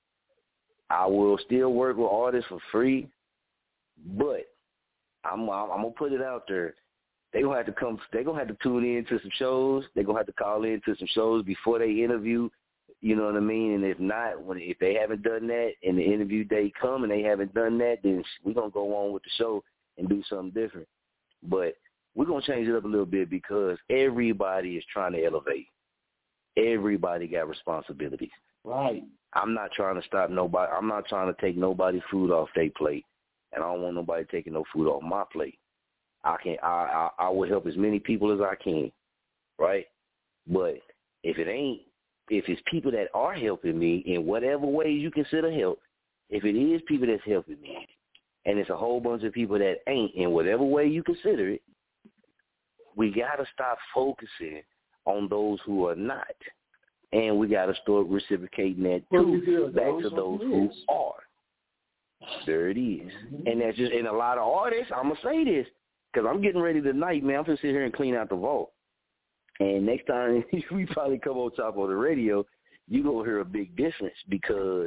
I will still work with artists for free, but I'm gonna put it out there. They're gonna have to tune in to some shows. They're gonna have to call in to some shows before they interview. You know what I mean? And if not, if they haven't done that and the interview day come and they haven't done that, then we're gonna go on with the show and do something different. But we're gonna change it up a little bit because everybody is trying to elevate. Everybody got responsibilities. Right. I'm not trying to stop nobody. I'm not trying to take nobody's food off their plate, and I don't want nobody taking no food off my plate. I will help as many people as I can, right? But if it's people that are helping me in whatever way you consider help, if it is people that's helping me, and it's a whole bunch of people that ain't in whatever way you consider it, we got to stop focusing on those who are not. And we got to start reciprocating that, too, back to those who are. There it is. Mm-hmm. And that's just, and a lot of artists, I'm going to say this, because I'm getting ready tonight, man. I'm going to sit here and clean out the vault. And next time we probably come on top of the radio, you're going to hear a big difference because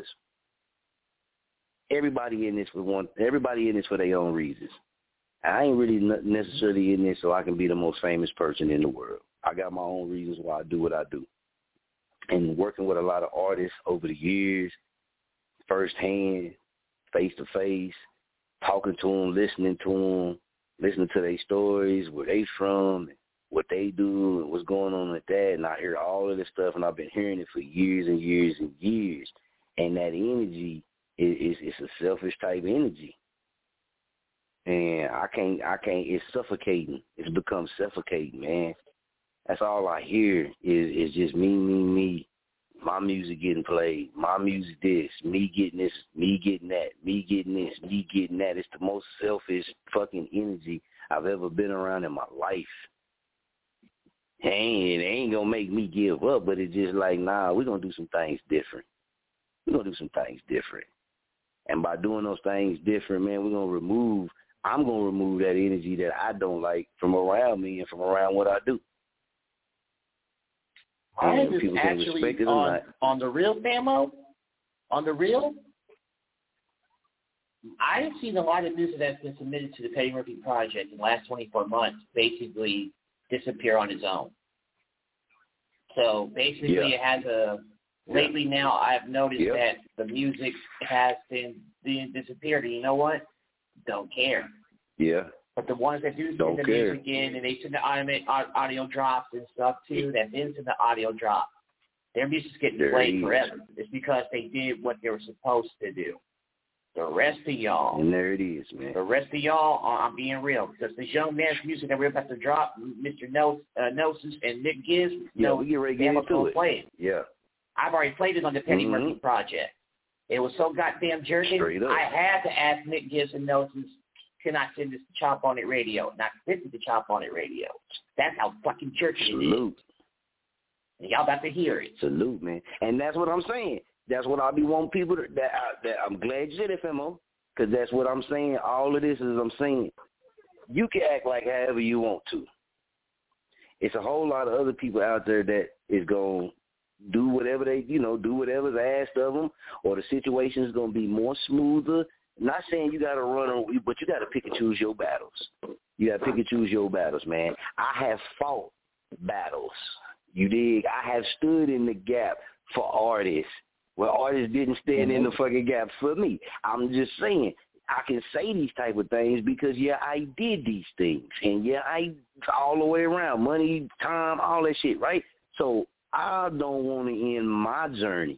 everybody in this for their own reasons. I ain't really necessarily in this so I can be the most famous person in the world. I got my own reasons why I do what I do. And working with a lot of artists over the years, firsthand, face-to-face, talking to them, listening to their stories, where they from, what they do, and what's going on with that. And I hear all of this stuff, and I've been hearing it for years and years and years. And that energy is a selfish type energy. And I can't, it's suffocating. It's become suffocating, man. That's all I hear is just me, my music getting played, my music this, me getting this, me getting that, me getting this, me getting that. It's the most selfish fucking energy I've ever been around in my life. It ain't going to make me give up, but it's just like, nah, we're going to do some things different. We're going to do some things different. And by doing those things different, man, I'm going to remove that energy that I don't like from around me and from around what I do. I just actually on the real, Famo, on the real, I have seen a lot of music that's been submitted to the Petty Murphy Project in the last 24 months basically disappear on its own. So basically it has lately now I've noticed that the music has been disappeared, and you know what? Don't care. Yeah. But the ones that do send the music in and they send the audio drops and stuff too, that then send the audio drop, their music's getting played forever. It's because they did what they were supposed to do. The rest of y'all. And there it is, man. The rest of y'all, I'm being real. Because this young man's music that we're about to drop, Mr. Nelson and Nick Gibbs, we get ready to get into it. Play it. Yeah. I've already played it on the Petty Murphy Project. It was so goddamn jerky. I had to ask Nick Gibbs and Nelson, can I send this to Chop On It Radio? Not this is the Chop On It Radio. That's how fucking jerky it is. And y'all about to hear it. Salute, man. And that's what I'm saying. That's what I'll be wanting people that I'm glad you said it, Femo, because that's what I'm saying. All of this is I'm saying. You can act like however you want to. It's a whole lot of other people out there that is going to do whatever do whatever's asked of them, or the situation is going to be more smoother. Not saying you got to run on, but you got to pick and choose your battles. You got to pick and choose your battles, man. I have fought battles. You dig? I have stood in the gap for artists where artists didn't stand in the fucking gap for me. I'm just saying, I can say these type of things because, I did these things. And, I all the way around, money, time, all that shit, right? So I don't want to end my journey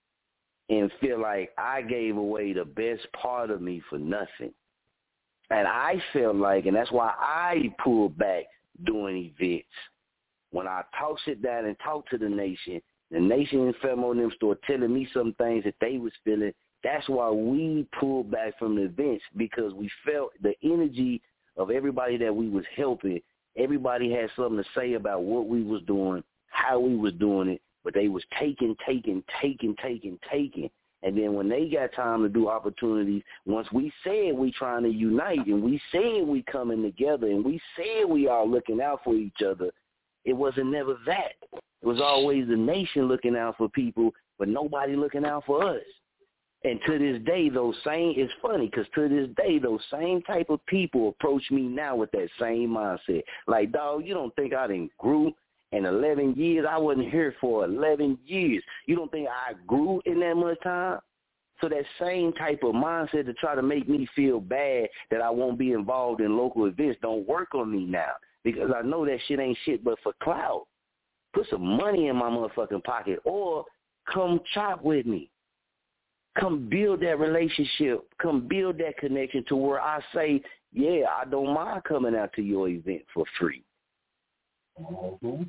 and feel like I gave away the best part of me for nothing. And I felt like, and that's why I pulled back doing events. When I sit down and talk to the nation and Femo and them started telling me some things that they was feeling, that's why we pulled back from the events, because we felt the energy of everybody that we was helping. Everybody had something to say about what we was doing, how we was doing it, but they was taking. And then when they got time to do opportunities, once we said we trying to unite and we said we coming together and we said we all looking out for each other, it wasn't never that. It was always the nation looking out for people, but nobody looking out for us. And to this day, it's funny because to this day, those same type of people approach me now with that same mindset. Like, dog, you don't think I done grew in 11 years? I wasn't here for 11 years. You don't think I grew in that much time? So that same type of mindset to try to make me feel bad that I won't be involved in local events don't work on me now because I know that shit ain't shit but for clout. Put some money in my motherfucking pocket or come chop with me. Come build that relationship. Come build that connection to where I say, yeah, I don't mind coming out to your event for free. Mm-hmm.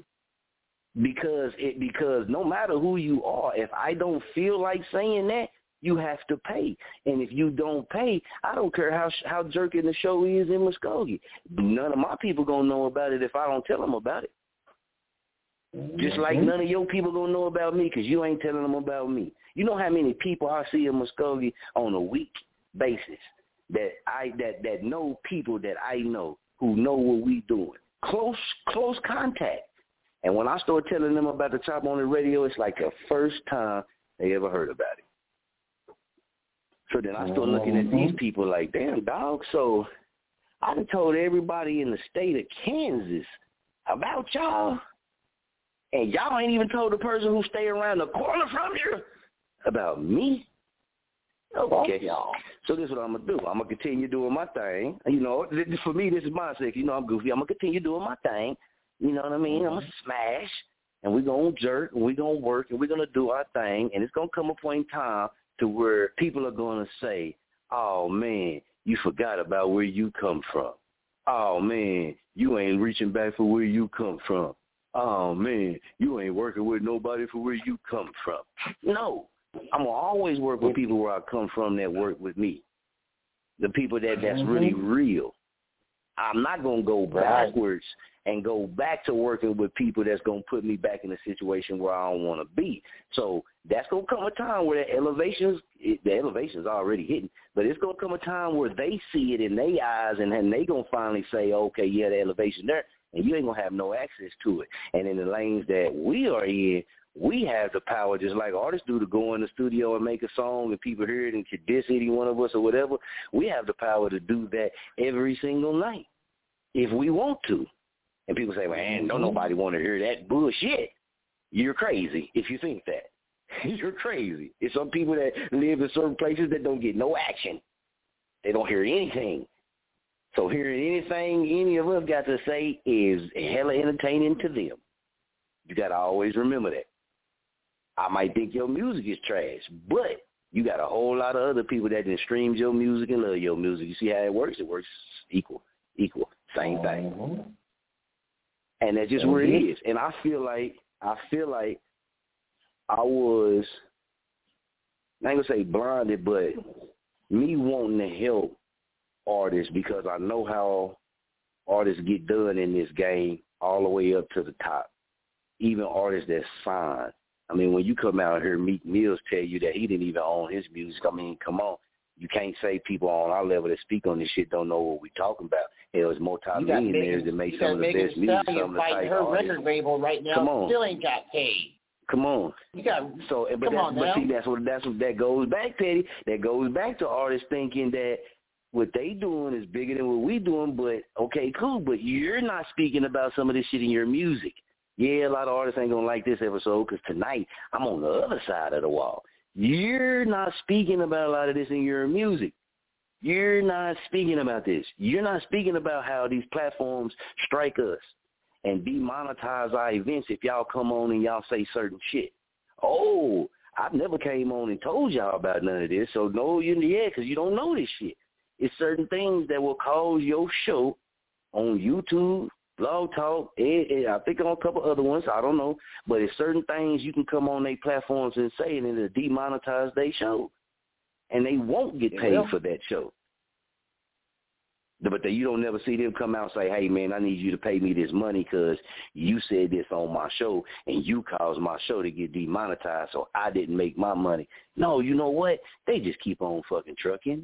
Because no matter who you are, if I don't feel like saying that, you have to pay. And if you don't pay, I don't care how jerking the show is in Muskogee. None of my people going to know about it if I don't tell them about it. Mm-hmm. Just like none of your people going to know about me because you ain't telling them about me. You know how many people I see in Muskogee on a week basis that know people that I know who know what we doing. Close contact. And when I start telling them about the Chop on the Radio, it's like the first time they ever heard about it. So then I start looking at these people like, damn, dog, so I done told everybody in the state of Kansas about y'all, and y'all ain't even told the person who stay around the corner from you about me? Okay. So this is what I'm going to do. I'm going to continue doing my thing. You know, for me, this is my sake. You know, I'm goofy. I'm going to continue doing my thing. You know what I mean? I'm going to smash, and we're going to jerk, and we're going to work, and we're going to do our thing, and it's going to come a point in time to where people are going to say, oh, man, you forgot about where you come from. Oh, man, you ain't reaching back for where you come from. Oh, man, you ain't working with nobody for where you come from. No, I'm going to always work with people where I come from that work with me, the people that's really real. I'm not going to go backwards and go back to working with people that's going to put me back in a situation where I don't want to be. So that's going to come a time where the elevation's already hitting, but it's going to come a time where they see it in their eyes and then they going to finally say, okay, yeah, the elevation there, and you ain't going to have no access to it. And in the lanes that we are in, we have the power, just like artists do, to go in the studio and make a song and people hear it and could diss any one of us or whatever. We have the power to do that every single night if we want to. And people say, man, don't nobody want to hear that bullshit. You're crazy if you think that. You're crazy. It's some people that live in certain places that don't get no action. They don't hear anything. So hearing anything any of us got to say is hella entertaining to them. You got to always remember that. I might think your music is trash, but you got a whole lot of other people that then stream your music and love your music. You see how it works? It works equal, same thing. And that's just where it is. And I feel like I was, I ain't going to say blinded, but me wanting to help artists because I know how artists get done in this game all the way up to the top, even artists that sign. I mean, when you come out here, Meek Mills tell you that he didn't even own his music. I mean, come on. You can't say people on our level that speak on this shit don't know what we're talking about. There's multi-millionaires that make some of the best music, some of the type her record label right now. Come on. Still ain't got paid. Come on. You got so, but see, that's what that goes back, Teddy. That goes back to artists thinking that what they doing is bigger than what we doing. But okay, cool. But you're not speaking about some of this shit in your music. Yeah, a lot of artists ain't gonna like this episode because tonight I'm on the other side of the wall. You're not speaking about a lot of this in your music. You're not speaking about this. You're not speaking about how these platforms strike us and demonetize our events if y'all come on and y'all say certain shit. Oh, I never came on and told y'all about none of this, so no, because you don't know this shit. It's certain things that will cause your show on YouTube, Blog Talk, I think on a couple other ones, I don't know, but it's certain things you can come on their platforms and say and it'll demonetize their show, and they won't get paid for that show. But you don't never see them come out and say, hey, man, I need you to pay me this money because you said this on my show and you caused my show to get demonetized, so I didn't make my money. No, you know what? They just keep on fucking trucking.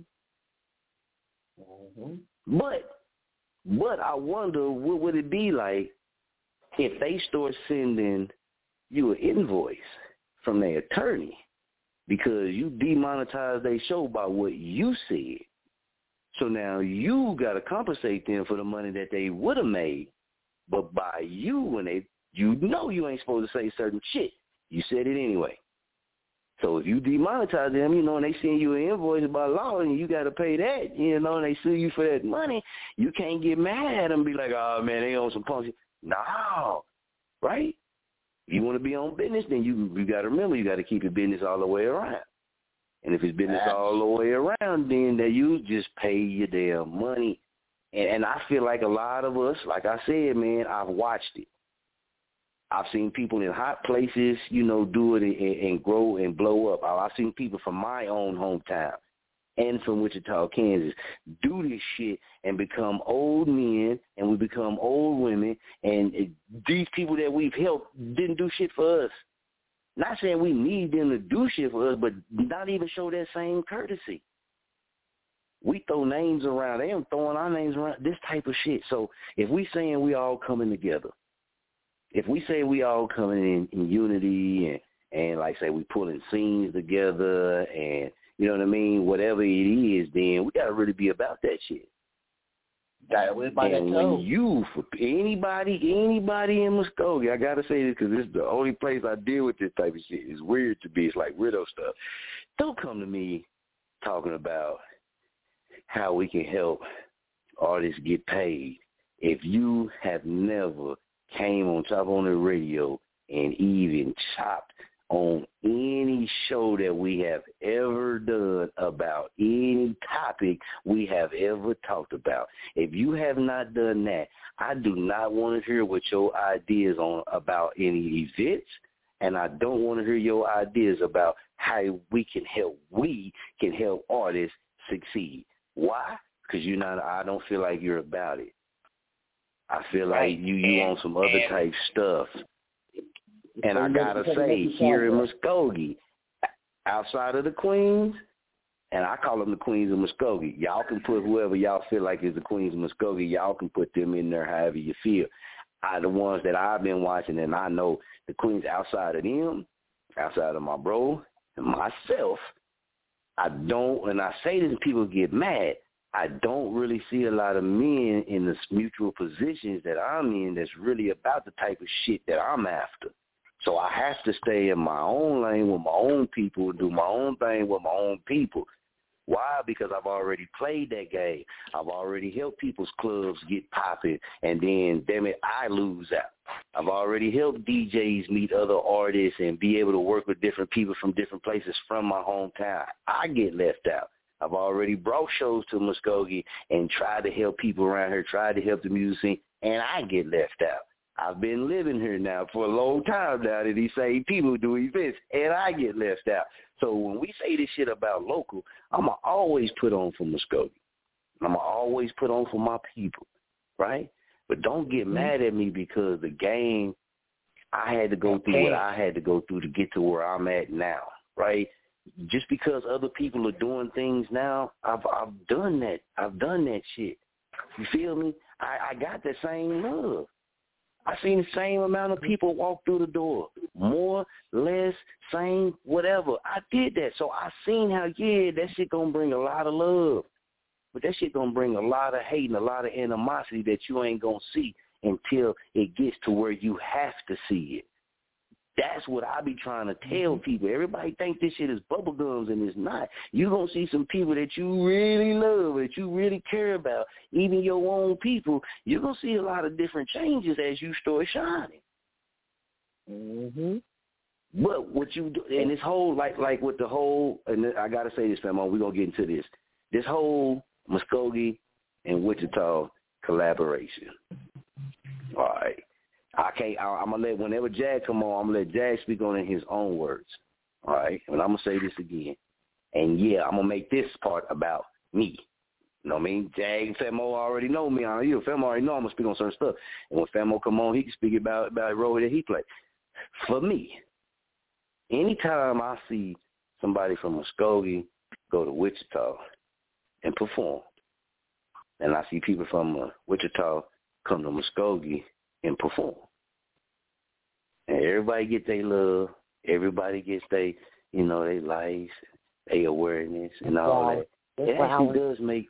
Mm-hmm. But I wonder what would it be like if they start sending you an invoice from their attorney because you demonetized their show by what you said. So now you got to compensate them for the money that they would have made, but by you, when you know you ain't supposed to say certain shit, you said it anyway. So if you demonetize them, you know, and they send you an invoice by law and you got to pay that, you know, and they sue you for that money, you can't get mad at them and be like, oh, man, they own some punks. No, right? If you want to be on business, then you got to remember you got to keep your business all the way around. And if it's business all the way around, then that you just pay your damn money. And I feel like a lot of us, like I said, man, I've watched it. I've seen people in hot places, you know, do it and grow and blow up. I've seen people from my own hometown and from Wichita, Kansas, do this shit and become old men and we become old women. And these people that we've helped didn't do shit for us. Not saying we need them to do shit for us, but not even show that same courtesy. We throw names around. They ain't throwing our names around, this type of shit. So if we saying we all coming together, if we say we all coming in unity and like say we pulling scenes together and, you know what I mean, whatever it is, then we got to really be about that shit. And when you, for anybody in Muskogee, I got to say this because this is the only place I deal with this type of shit. It's weird to be. It's like weirdo stuff. Don't come to me talking about how we can help artists get paid if you have never came on Top on the Radio and even chopped on any show that we have ever done about any topic we have ever talked about. If you have not done that, I do not want to hear what your ideas on about any events, and I don't want to hear your ideas about how we can help artists succeed. Why? Because I don't feel like you're about it. I feel like you on some other type stuff. And I got to say, here in Muskogee, outside of the Queens, and I call them the Queens of Muskogee, y'all can put whoever y'all feel like is the Queens of Muskogee, y'all can put them in there however you feel. The ones that I've been watching, and I know the Queens outside of them, outside of my bro and myself, and I say this and people get mad, I don't really see a lot of men in the mutual positions that I'm in that's really about the type of shit that I'm after. So I have to stay in my own lane with my own people, do my own thing with my own people. Why? Because I've already played that game. I've already helped people's clubs get popping, and then, damn it, I lose out. I've already helped DJs meet other artists and be able to work with different people from different places from my hometown. I get left out. I've already brought shows to Muskogee and tried to help people around here, tried to help the music scene, and I get left out. I've been living here now for a long time now that these same people do events, and I get left out. So when we say this shit about local, I'm going to always put on for Muskogee. I'm going to always put on for my people, right? But don't get mad at me because the game, I had to go through what I had to go through to get to where I'm at now, right? Just because other people are doing things now, I've done that. I've done that shit. You feel me? I got that same love. I seen the same amount of people walk through the door. More, less, same, whatever. I did that. So I seen how, that shit going to bring a lot of love. But that shit going to bring a lot of hate and a lot of animosity that you ain't going to see until it gets to where you have to see it. That's what I be trying to tell people. Everybody think this shit is bubble gums, and it's not. You're going to see some people that you really love, that you really care about, even your own people. You're going to see a lot of different changes as you start shining. Mm-hmm. But what you do, and this whole, like with the whole, and I got to say this, fam, we're going to get into this. This whole Muskogee and Wichita collaboration. All right. I'm going to let, whenever Jag come on, I'm going to let Jag speak on it in his own words. All right? And I'm going to say this again. And, I'm going to make this part about me. You know what I mean? Jag and Femo already know me. Femo already know I'm going to speak on certain stuff. And when Femo come on, he can speak about the role that he played. For me, anytime I see somebody from Muskogee go to Wichita and perform, and I see people from Wichita come to Muskogee and perform, and everybody get their love, everybody gets their, their likes, their awareness, and all that. It actually does make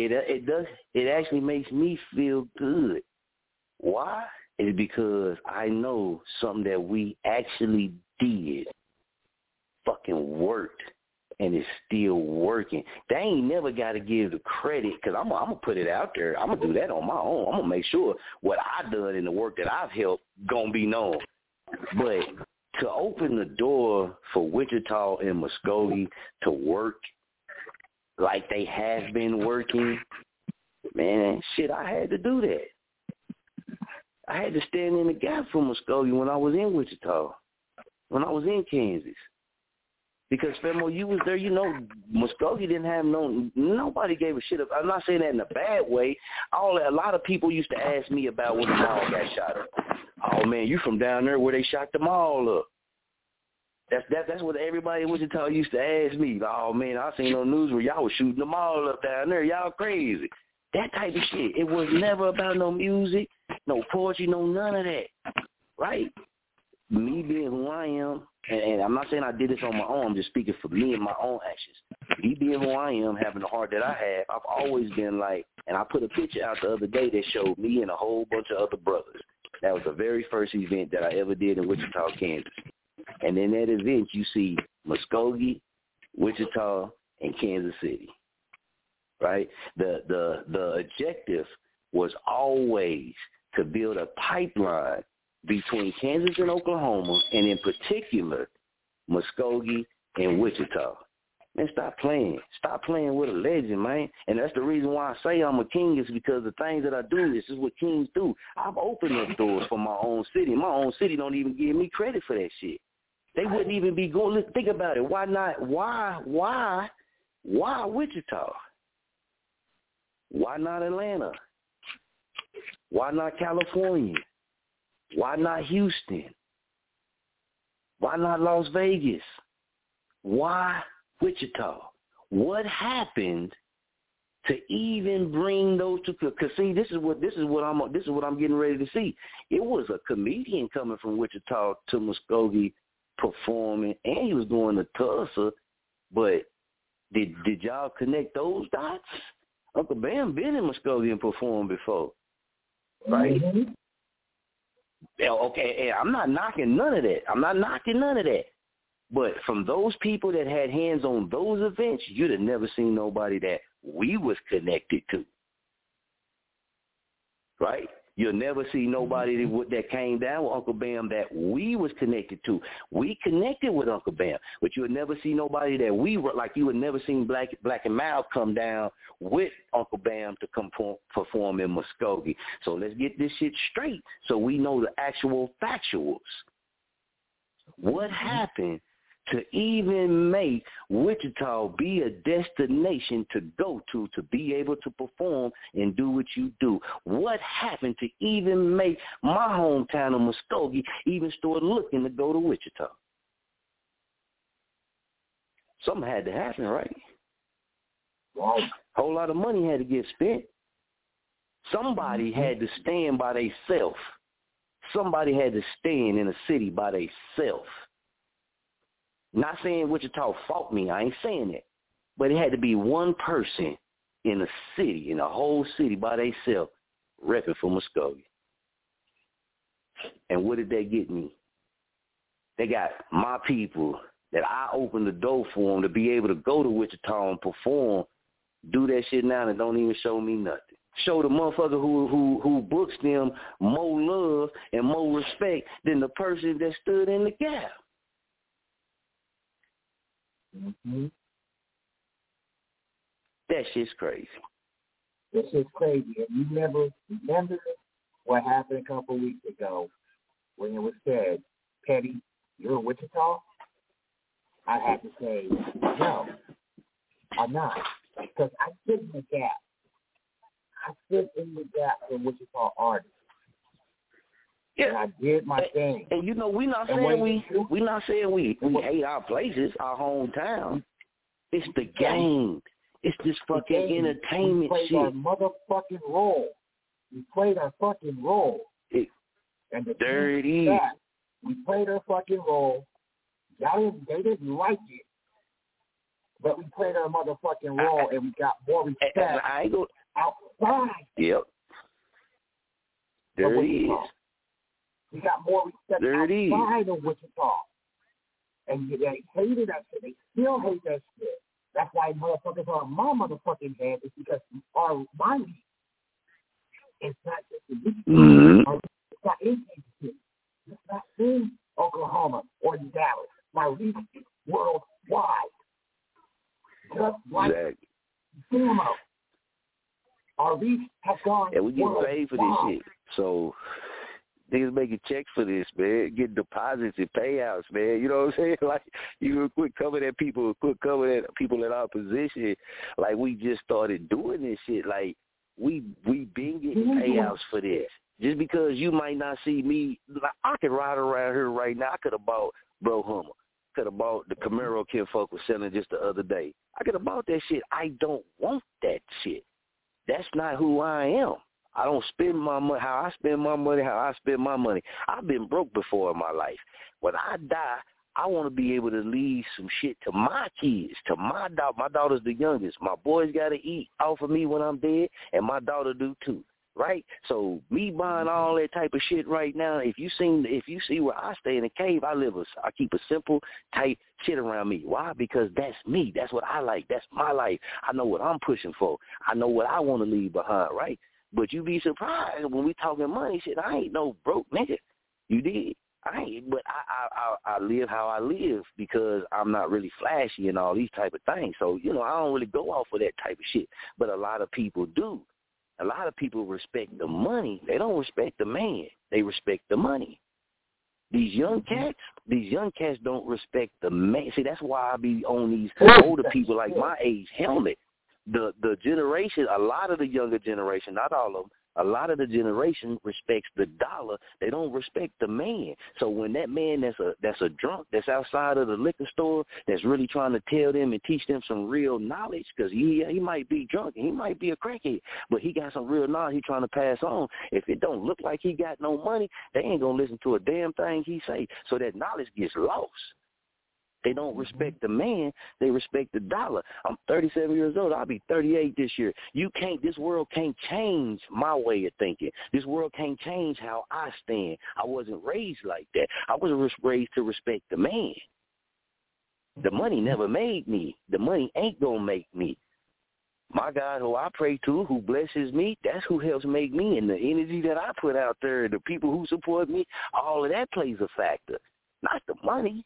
it actually makes me feel good. Why? It's because I know something that we actually did fucking worked, and it's still working. They ain't never got to give the credit, because I'm going to put it out there. I'm going to do that on my own. I'm going to make sure what I done and the work that I've helped going to be known. But to open the door for Wichita and Muskogee to work like they have been working, man, shit, I had to do that. I had to stand in the gap for Muskogee when I was in Wichita, when I was in Kansas. Because, Femo, you was there, Muskogee didn't have nobody gave a shit. I'm not saying that in a bad way. A lot of people used to ask me about when the mall got shot up. Oh, man, you from down there where they shot the mall up. That's what everybody in Wichita used to ask me. Oh, man, I seen on the news where y'all was shooting them all up down there. Y'all crazy. That type of shit. It was never about no music, no poetry, no none of that, right? Me being who I am, and I'm not saying I did this on my own. I'm just speaking for me and my own actions. Me being who I am, having the heart that I have, I've always been like, and I put a picture out the other day that showed me and a whole bunch of other brothers. That was the very first event that I ever did in Wichita, Kansas. And in that event, you see Muskogee, Wichita, and Kansas City, right? The objective was always to build a pipeline between Kansas and Oklahoma, and in particular, Muskogee and Wichita. Man, stop playing. Stop playing with a legend, man. And that's the reason why I say I'm a king, is because the things that I do, this is what kings do. I've opened up doors for my own city. My own city don't even give me credit for that shit. They wouldn't even be going. Look, think about it. Why not? Why Wichita? Why not Atlanta? Why not California? Why not Houston? Why not Las Vegas? Why Wichita? What happened to even bring those two? Because see, this is what I'm getting ready to see. It was a comedian coming from Wichita to Muskogee performing, and he was going to Tulsa. But did y'all connect those dots? Uncle Bam been in Muskogee and performed before, right? Mm-hmm. Okay, I'm not knocking none of that. But from those people that had hands on those events, you'd have never seen nobody that we was connected to, right? You'll never see nobody that came down with Uncle Bam that we was connected to. We connected with Uncle Bam, but you'll never see nobody that we were, like you would never seen Black and Mild come down with Uncle Bam to come perform in Muskogee. So let's get this shit straight so we know the actual factuals. What happened to even make Wichita be a destination to go to be able to perform and do what you do? What happened to even make my hometown of Muskogee even start looking to go to Wichita? Something had to happen, right? A whole lot of money had to get spent. Somebody had to stand by themselves. Somebody had to stand in a city by themselves. Not saying Wichita fought me. I ain't saying that. But it had to be one person in a city, in a whole city by themselves, repping for Muskogee. And what did they get me? They got my people that I opened the door for them to be able to go to Wichita and perform, do that shit now and don't even show me nothing. Show the motherfucker who books them more love and more respect than the person that stood in the gap. Mm-hmm. That shit's crazy. That shit's crazy. And you never remember what happened a couple weeks ago when it was said, Petty, you're in Wichita? I had to say, no, I'm not. Because I stood in the gap I stood in the gap for Wichita artists. Yeah. And I did my thing. And we not saying we hate our places, our hometown. It's the game. It's this fucking entertainment shit. We played our motherfucking role. We played our fucking role. There it is. We played our fucking role. They didn't like it. But we played our motherfucking role, and we got more respect outside. Yep. There it is. We got more respect outside of Wichita. And they hated that shit. They still hate that shit. That's why motherfuckers are on my motherfucking head. It's because our mind, it's not just in Wichita. It's not in Kansas City. It's not in Oklahoma or Dallas. My reach is worldwide. Just like Sumo. Our reach has gone we get paid for this shit. So niggas making checks for this, man. Getting deposits and payouts, man. You know what I'm saying? Like, you quit coming at people in our position. Like, we just started doing this shit. Like, we been getting payouts for this. Just because you might not see me, like, I could ride around here right now. I could have bought Bro Hummer. Could have bought the Camaro Kinfolk was selling just the other day. I could have bought that shit. I don't want that shit. That's not who I am. I don't spend my money how I spend my money. I've been broke before in my life. When I die, I want to be able to leave some shit to my kids, to my daughter. My daughter's the youngest. My boys got to eat off of me when I'm dead, and my daughter do too. Right? So me buying all that type of shit right now, if you see where I stay in a cave, I keep a simple type shit around me. Why? Because that's me. That's what I like. That's my life. I know what I'm pushing for. I know what I want to leave behind, right? But you be surprised when we talking money shit. I ain't no broke nigga. You did. I ain't, but I live how I live because I'm not really flashy and all these type of things. So, I don't really go off of that type of shit. But a lot of people do. A lot of people respect the money. They don't respect the man. They respect the money. These young cats don't respect the man. See, that's why I be on these older people like my age helmet. The generation, a lot of the younger generation, not all of them, a lot of the generation respects the dollar. They don't respect the man. So when that man that's a drunk, that's outside of the liquor store, that's really trying to tell them and teach them some real knowledge, because he might be drunk and he might be a crackhead, but he got some real knowledge he's trying to pass on. If it don't look like he got no money, they ain't going to listen to a damn thing he say. So that knowledge gets lost. They don't respect the man. They respect the dollar. I'm 37 years old. I'll be 38 this year. This world can't change my way of thinking. This world can't change how I stand. I wasn't raised like that. I was raised to respect the man. The money never made me. The money ain't going to make me. My God, who I pray to, who blesses me, that's who helps make me. And the energy that I put out there, the people who support me, all of that plays a factor. Not the money.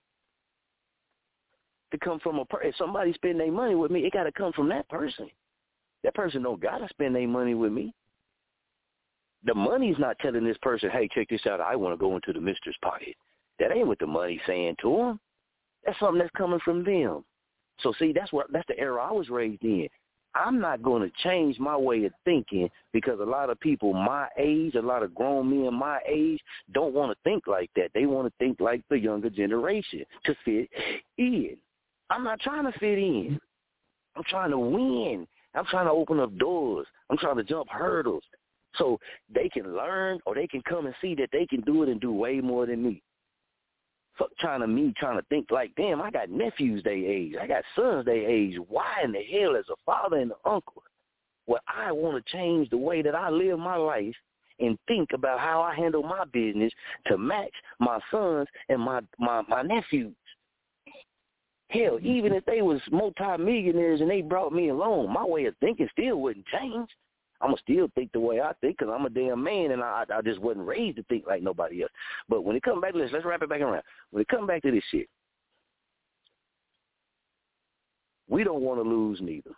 To come from if somebody spend their money with me, it got to come from that person. That person don't got to spend their money with me. The money's not telling this person, hey, check this out, I want to go into the mistress pocket. That ain't what the money's saying to them. That's something that's coming from them. So, see, that's the era I was raised in. I'm not going to change my way of thinking because a lot of people my age, a lot of grown men my age don't want to think like that. They want to think like the younger generation to fit in. I'm not trying to fit in. I'm trying to win. I'm trying to open up doors. I'm trying to jump hurdles so they can learn or they can come and see that they can do it and do way more than me. Fuck trying to think like, damn, I got nephews they age. I got sons they age. Why in the hell as a father and an uncle would I want to change the way that I live my life and think about how I handle my business to match my sons and my nephews? Hell, even if they was multi-millionaires and they brought me along, my way of thinking still wouldn't change. I'm going to still think the way I think because I'm a damn man and I just wasn't raised to think like nobody else. But when it comes back to this, let's wrap it back around. When it comes back to this shit, we don't want to lose neither.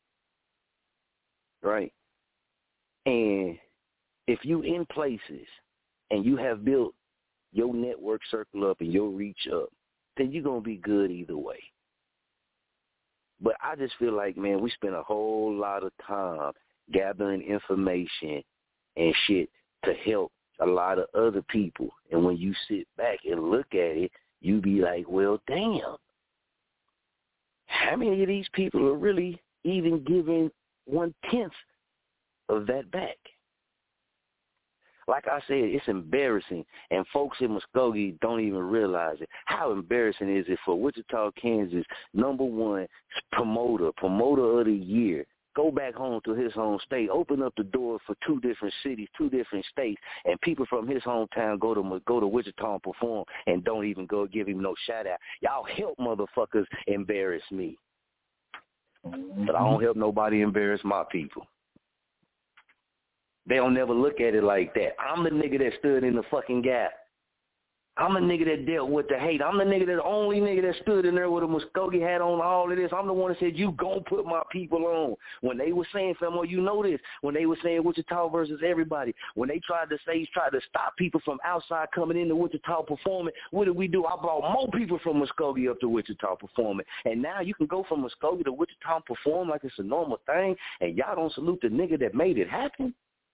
Right? And if you in places and you have built your network circle up and your reach up, then you're going to be good either way. But I just feel like, man, we spend a whole lot of time gathering information and shit to help a lot of other people. And when you sit back and look at it, you be like, well, damn. How many of these people are really even giving 1/10 of that back? Like I said, it's embarrassing, and folks in Muskogee don't even realize it. How embarrassing is it for Wichita, Kansas, #1 promoter of the year, go back home to his home state, open up the door for 2 different cities, 2 different states, and people from his hometown go to Wichita and perform and don't even go give him no shout-out. Y'all help motherfuckers embarrass me. But I don't help nobody embarrass my people. They don't never look at it like that. I'm the nigga that stood in the fucking gap. I'm the nigga that dealt with the hate. I'm the only nigga that stood in there with a Muskogee hat on all of this. I'm the one that said, you gon' put my people on. When they were saying, Famo, you know this, when they were saying Wichita versus everybody, when they tried to stop people from outside coming into Wichita performing, what did we do? I brought more people from Muskogee up to Wichita performing. And now you can go from Muskogee to Wichita and perform like it's a normal thing, and y'all don't salute the nigga that made it happen?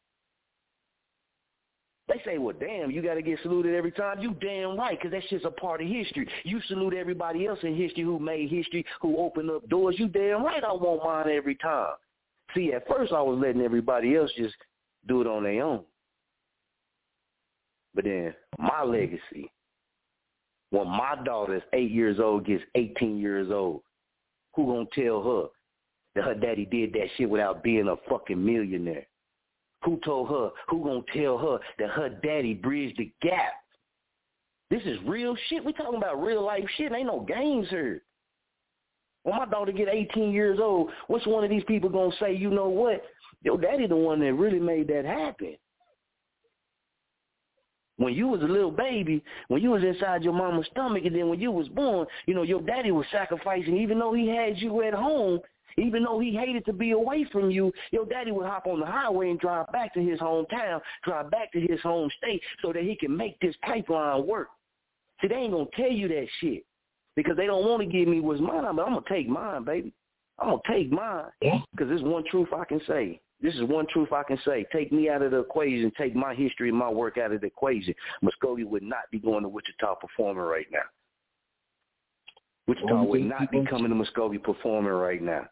They say, well, damn, you got to get saluted every time. You damn right, because that's just a part of history. You salute everybody else in history who made history, who opened up doors. You damn right I want mine every time. See, at first I was letting everybody else just do it on their own. But then my legacy, when my daughter's 8 years old gets 18 years old, who going to tell her that her daddy did that shit without being a fucking millionaire? Who told her, who gonna tell her that her daddy bridged the gap? This is real shit. We talking about real life shit. Ain't no games here. When my daughter get 18 years old, what's one of these people gonna say, you know what? Your daddy the one that really made that happen. When you was a little baby, when you was inside your mama's stomach, and then when you was born, you know, your daddy was sacrificing, even though he had you at home. Even though he hated to be away from you, your daddy would hop on the highway and drive back to his hometown, drive back to his home state so that he can make this pipeline work. See, they ain't going to tell you that shit because they don't want to give me what's mine, but I'm going to take mine, baby. I'm going to take mine because there's one truth I can say. This is one truth I can say. Take me out of the equation, take my history and my work out of the equation. Muskogee would not be going to Wichita performing right now. Wichita would not be coming to Muskogee performing right now.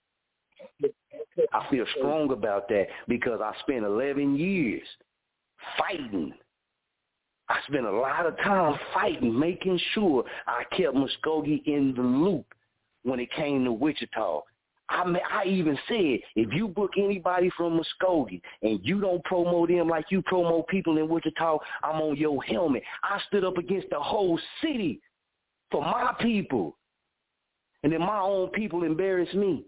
I feel strong about that because I spent 11 years fighting. I spent a lot of time fighting, making sure I kept Muskogee in the loop when it came to Wichita. I even said, if you book anybody from Muskogee and you don't promote them like you promote people in Wichita, I'm on your helmet. I stood up against the whole city for my people. And then my own people embarrass me.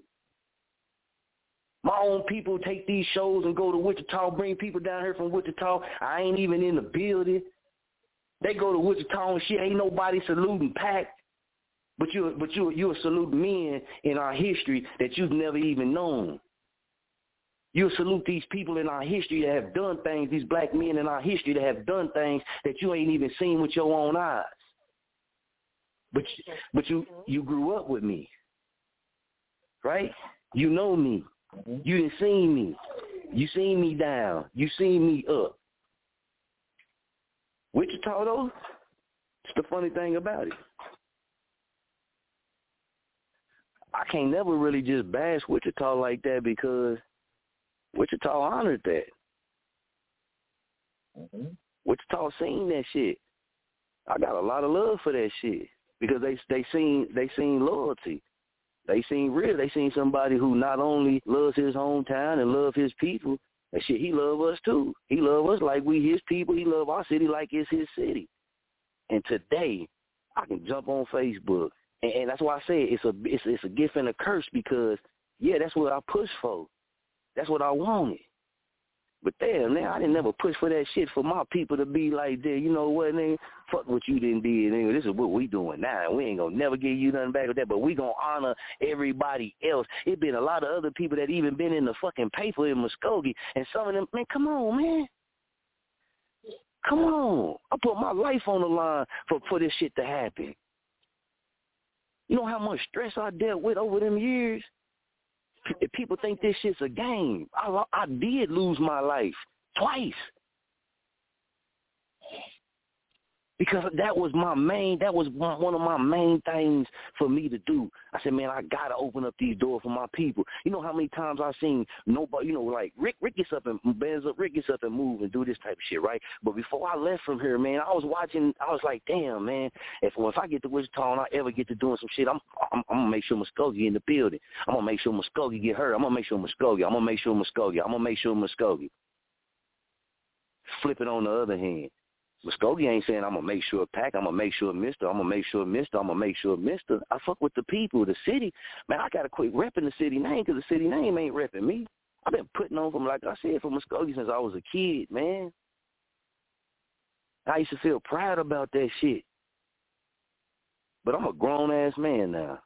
My own people take these shows and go to Wichita, bring people down here from Wichita. I ain't even in the building. They go to Wichita and shit. Ain't nobody saluting Pac. But you'll salute men in our history that you've never even known. You'll salute these people in our history that have done things, these black men in our history that have done things that you ain't even seen with your own eyes. But you grew up with me, right? You know me. You didn't see me. You seen me down. You seen me up. Wichita, though, it's the funny thing about it. I can't never really just bash Wichita like that because Wichita honored that. Wichita seen that shit. I got a lot of love for that shit because they seen loyalty. They seen real. They seen somebody who not only loves his hometown and love his people, and shit, he love us too. He love us like we his people. He love our city like it's his city. And today, I can jump on Facebook, and that's why I say it's a gift and a curse because, yeah, that's what I pushed for. That's what I wanted. But damn, now I didn't never push for that shit for my people to be like, there, you know what, nigga, fuck what you didn't do. Nigga, this is what we doing now. We ain't gonna never give you nothing back with that, but we gonna honor everybody else. It been a lot of other people that even been in the fucking paper in Muskogee, and some of them, man, come on, man. Come on. I put my life on the line for this shit to happen. You know how much stress I dealt with over them years? People think this shit's a game. I did lose my life twice. Because that was one of my main things for me to do. I said, man, I got to open up these doors for my people. You know how many times I've seen nobody, like Rick gets up and bands up, Rick gets up and move and do this type of shit, right? But before I left from here, man, I was like, damn, man, if I get to Wichita and I ever get to doing some shit, I'm going to make sure Muskogee in the building. I'm going to make sure Muskogee get hurt. I'm going to make sure Muskogee. Flip it on the other hand. Muskogee ain't saying I'm going to make sure Pac, I'm going to make sure Mister, I'm going to make sure Mister, I'm going to make sure Mister. I fuck with the people, the city. Man, I got to quit repping the city name because the city name ain't repping me. I've been putting on from, like I said, for Muskogee since I was a kid, man. I used to feel proud about that shit. But I'm a grown-ass man now.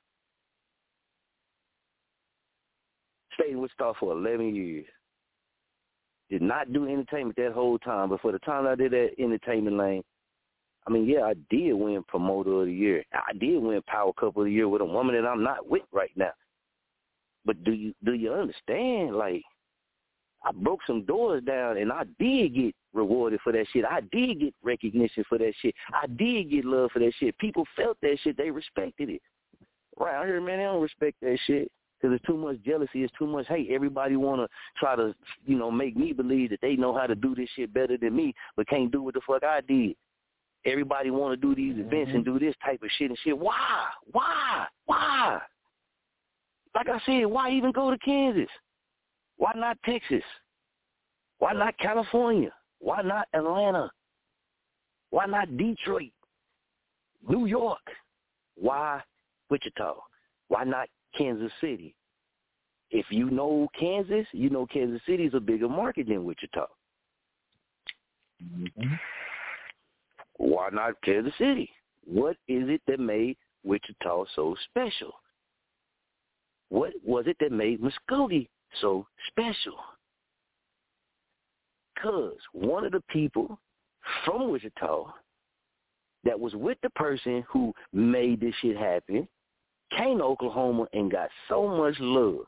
Stayed in Wichita for 11 years. Did not do entertainment that whole time, but for the time I did that entertainment lane, I mean, yeah, I did win Promoter of the Year. I did win Power Couple of the Year with a woman that I'm not with right now. But do you understand? Like, I broke some doors down, and I did get rewarded for that shit. I did get recognition for that shit. I did get love for that shit. People felt that shit. They respected it. Right out here, man, they don't respect that shit. Because there's too much jealousy, it's too much hate. Everybody want to try to, make me believe that they know how to do this shit better than me, but can't do what the fuck I did. Everybody want to do these events and do this type of shit and shit. Why? Like I said, why even go to Kansas? Why not Texas? Why not California? Why not Atlanta? Why not Detroit? New York? Why Wichita? Why not Kansas City? If you know Kansas, you know Kansas City is a bigger market than Wichita. Mm-hmm. Why not Kansas City? What is it that made Wichita so special? What was it that made Muskogee so special? Because one of the people from Wichita that was with the person who made this shit happen came to Oklahoma and got so much love,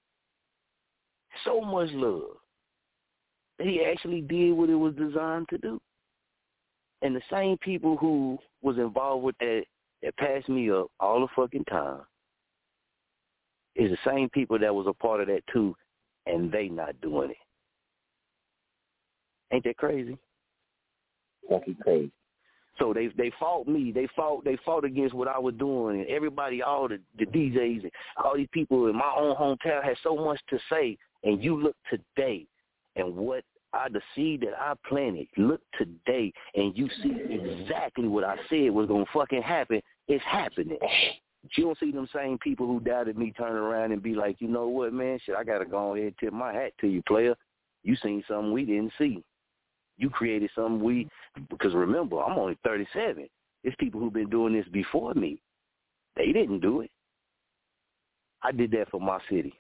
that he actually did what it was designed to do. And the same people who was involved with that passed me up all the fucking time is the same people that was a part of that too, and they not doing it. Ain't that crazy? Fucking crazy. So they fought me. They fought against what I was doing, and everybody, all the DJs and all these people in my own hometown had so much to say. And you look today, and what the seed that I planted, look today, and you see exactly what I said was gonna fucking happen. It's happening. You don't see them same people who doubted me turn around and be like, you know what, man, shit, I gotta go ahead and tip my hat to you, player. You seen something we didn't see. You created something because remember, I'm only 37. There's people who've been doing this before me. They didn't do it. I did that for my city.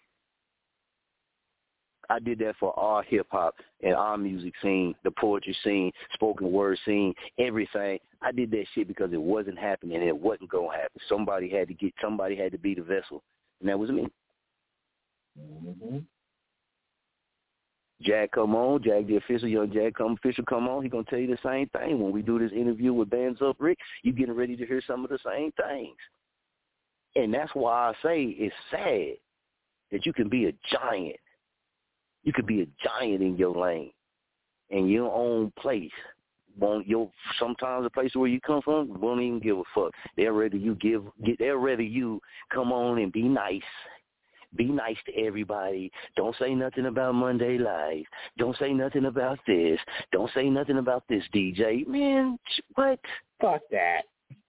I did that for our hip-hop and our music scene, the poetry scene, spoken word scene, everything. I did that shit because it wasn't happening and it wasn't going to happen. Somebody had to be the vessel, and that was me. Mm-hmm. Jack come on, Jack the official, young Jack official come on. He going to tell you the same thing. When we do this interview with Bands Up Rick, you getting ready to hear some of the same things. And that's why I say it's sad that you can be a giant. You could be a giant in your lane, in your own place. Sometimes the place where you come from won't even give a fuck. They'd rather you come on and be nice. Be nice to everybody. Don't say nothing about Monday Live. Don't say nothing about this. Don't say nothing about this, DJ. Man, what? Fuck that.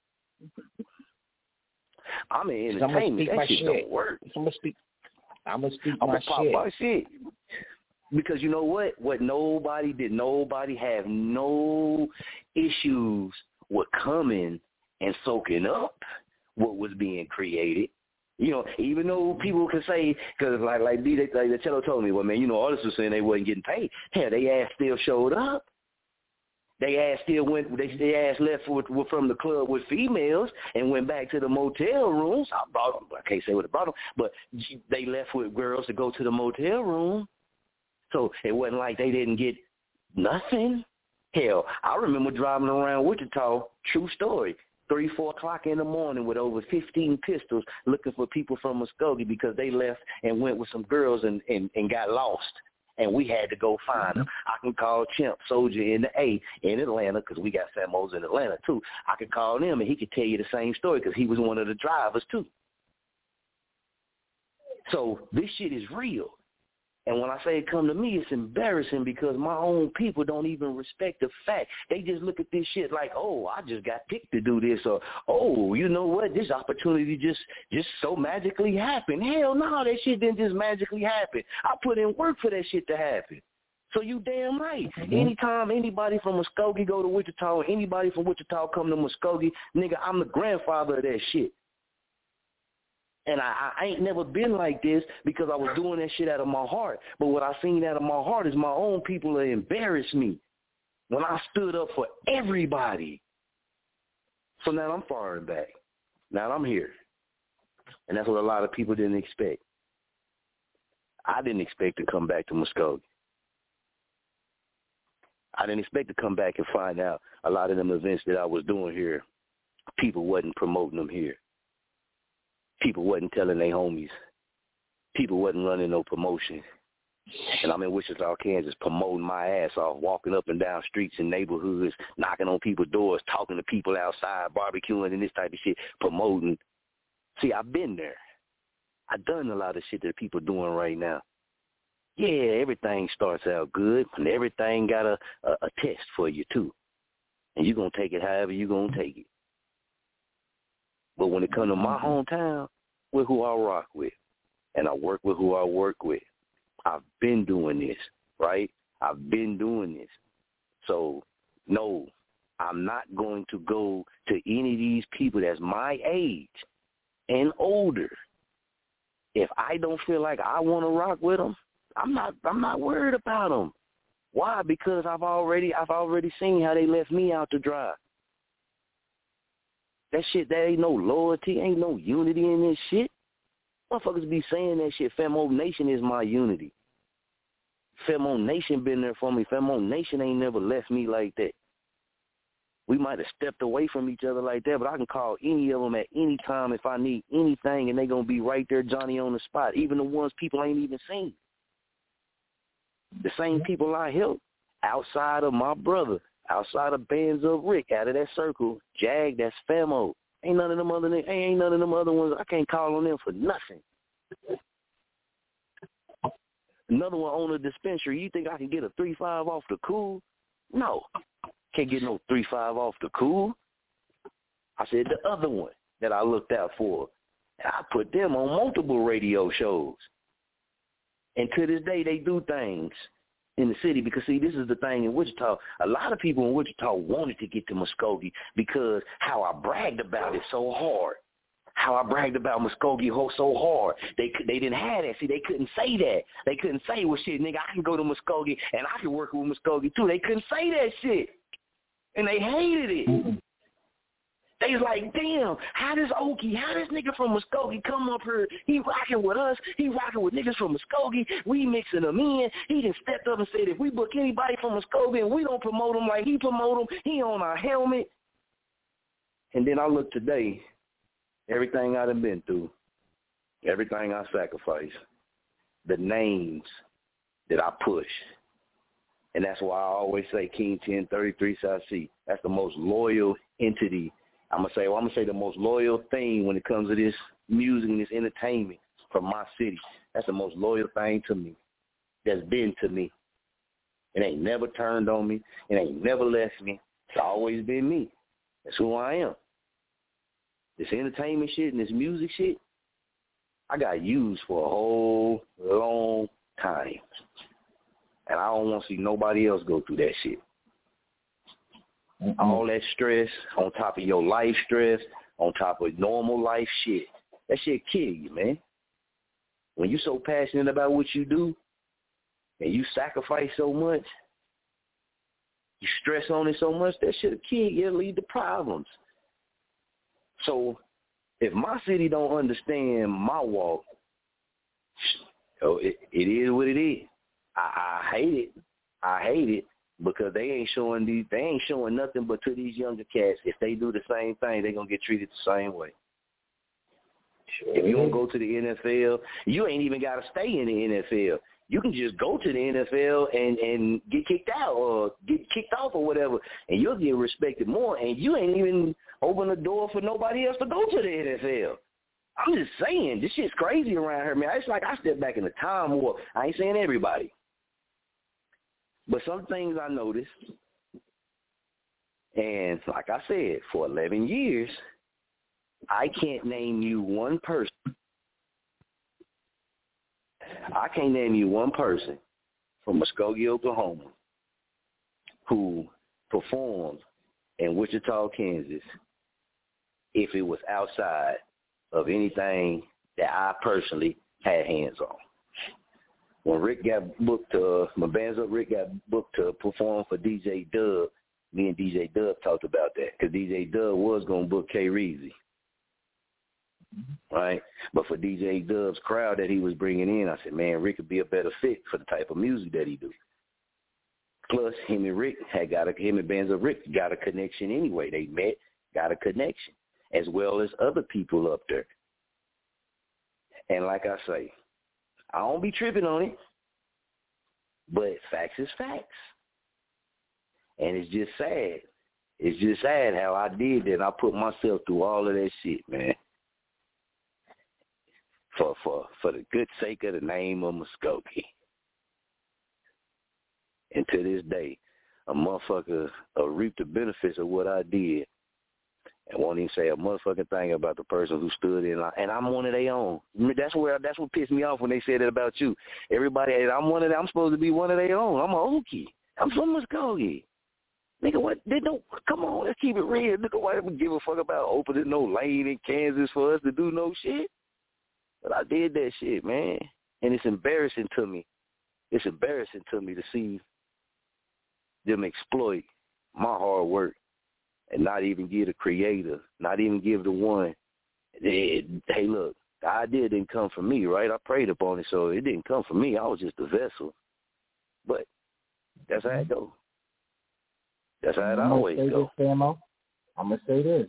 I'm in entertainment. That shit don't work. I'm gonna speak my shit. Because you know what? What nobody have no issues with coming and soaking up what was being created. You know, even though people can say, because like the Cello told me, well, man, you know, artists were saying they wasn't getting paid. Hell, they ass still showed up. They ass left from the club with females and went back to the motel rooms. I can't say what I brought them, but they left with girls to go to the motel room. So it wasn't like they didn't get nothing. Hell, I remember driving around Wichita, true story, 3, 4 o'clock in the morning with over 15 pistols looking for people from Muskogee because they left and went with some girls and got lost. And we had to go find them. I can call Chimp, Soldier in the A in Atlanta, because we got Famos in Atlanta too. I could call him and he could tell you the same story because he was one of the drivers too. So this shit is real. And when I say it come to me, it's embarrassing because my own people don't even respect the fact. They just look at this shit like, oh, I just got picked to do this, or, oh, you know what, this opportunity just so magically happened. Hell no, that shit didn't just magically happen. I put in work for that shit to happen. So you damn right. Anytime anybody from Muskogee go to Wichita or anybody from Wichita come to Muskogee, nigga, I'm the grandfather of that shit. And I ain't never been like this because I was doing that shit out of my heart. But what I seen out of my heart is my own people that embarrassed me when I stood up for everybody. So now I'm firing back. Now I'm here. And that's what a lot of people didn't expect. I didn't expect to come back to Muskogee. I didn't expect to come back and find out a lot of them events that I was doing here, people wasn't promoting them here. People wasn't telling their homies. People wasn't running no promotion. And I'm in Wichita, Kansas, promoting my ass off, walking up and down streets and neighborhoods, knocking on people's doors, talking to people outside, barbecuing and this type of shit, promoting. See, I've been there. I've done a lot of shit that people doing right now. Yeah, everything starts out good, and everything got a test for you, too. And you're going to take it however you're going to take it. But when it comes to my hometown, with who I rock with, and I work with who I work with, I've been doing this, right? I've been doing this. So, no, I'm not going to go to any of these people that's my age and older. If I don't feel like I want to rock with them, I'm not worried about them. Why? Because I've already seen how they left me out to dry. That shit, that ain't no loyalty, ain't no unity in this shit. Motherfuckers be saying that shit. Femo Nation is my unity. Femo Nation been there for me. Femo Nation ain't never left me like that. We might have stepped away from each other like that, but I can call any of them at any time if I need anything, and they going to be right there, Johnny on the spot, even the ones people ain't even seen. The same people I help outside of my brother, outside of Bands of Rick, out of that circle, Jag, that's Famo. Ain't none of them other ones. I can't call on them for nothing. Another one on a dispensary. You think I can get a 3-5 off the cool? No. Can't get no 3-5 off the cool. I said the other one that I looked out for. I put them on multiple radio shows. And to this day, they do things in the city because, see, this is the thing in Wichita. A lot of people in Wichita wanted to get to Muskogee because how I bragged about it so hard. How I bragged about Muskogee so hard. They didn't have that. See, they couldn't say that. They couldn't say, well, shit, nigga, I can go to Muskogee and I can work with Muskogee too. They couldn't say that shit. And they hated it. They was like, damn, how this nigga from Muskogee come up here? He rocking with us. He rocking with niggas from Muskogee. We mixing them in. He just stepped up and said, if we book anybody from Muskogee and we don't promote him like he promote him, he on our helmet. And then I look today, everything I done been through, everything I sacrificed, the names that I push. And that's why I always say King 1033 South C. That's the most loyal entity. I'm gonna say the most loyal thing when it comes to this music and this entertainment from my city. That's the most loyal thing to me. That's been to me. It ain't never turned on me. It ain't never left me. It's always been me. That's who I am. This entertainment shit and this music shit, I got used for a whole long time. And I don't want to see nobody else go through that shit. Mm-hmm. All that stress on top of your life stress, on top of normal life shit. That shit kill you, man. When you so passionate about what you do and you sacrifice so much, You stress on it so much, that shit'll kill you. It'll lead to problems. So if my city don't understand my walk, it is what it is. I hate it. I hate it because they ain't showing nothing but to these younger cats. If they do the same thing, they're gonna get treated the same way. Sure. If you don't go to the NFL, you ain't even gotta stay in the NFL. You can just go to the NFL and get kicked out or get kicked off or whatever, and you'll get respected more, and you ain't even open the door for nobody else to go to the NFL. I'm just saying, this shit's crazy around here, man. It's like I step back in the time warp. I ain't saying everybody. But some things I noticed, and like I said, for 11 years, I can't name you one person. I can't name you one person from Muskogee, Oklahoma, who performed in Wichita, Kansas, if it was outside of anything that I personally had hands on. When Rick got booked, my band's up, Rick got booked to perform for DJ Dub. Me and DJ Dub talked about that because DJ Dub was going to book K-Reezy, right? But for DJ Dub's crowd that he was bringing in, I said, man, Rick would be a better fit for the type of music that he do. Plus, him and Bands of Rick got a connection anyway. They met, got a connection, as well as other people up there. And like I say, I don't be tripping on it, but facts is facts. And it's just sad. It's just sad how I did that. I put myself through all of that shit, man. For the good sake of the name of Muskogee. And to this day, a motherfucker reaped the benefits of what I did and won't even say a motherfucking thing about the person who stood in line. And I'm one of their own. That's what pissed me off when they said that about you. Everybody, I'm supposed to be one of their own. I'm a Okie. I'm from Muskogee. Nigga, what? They don't. Come on, let's keep it real. Nigga, why would give a fuck about opening no lane in Kansas for us to do no shit? But I did that shit, man. And it's embarrassing to me. It's embarrassing to me to see them exploit my hard work and not even give the creator, not even give the one, hey, look, the idea didn't come from me, right? I prayed upon it, so it didn't come from me. I was just a vessel. But that's how it goes. That's how it always goes. I'm going to say this.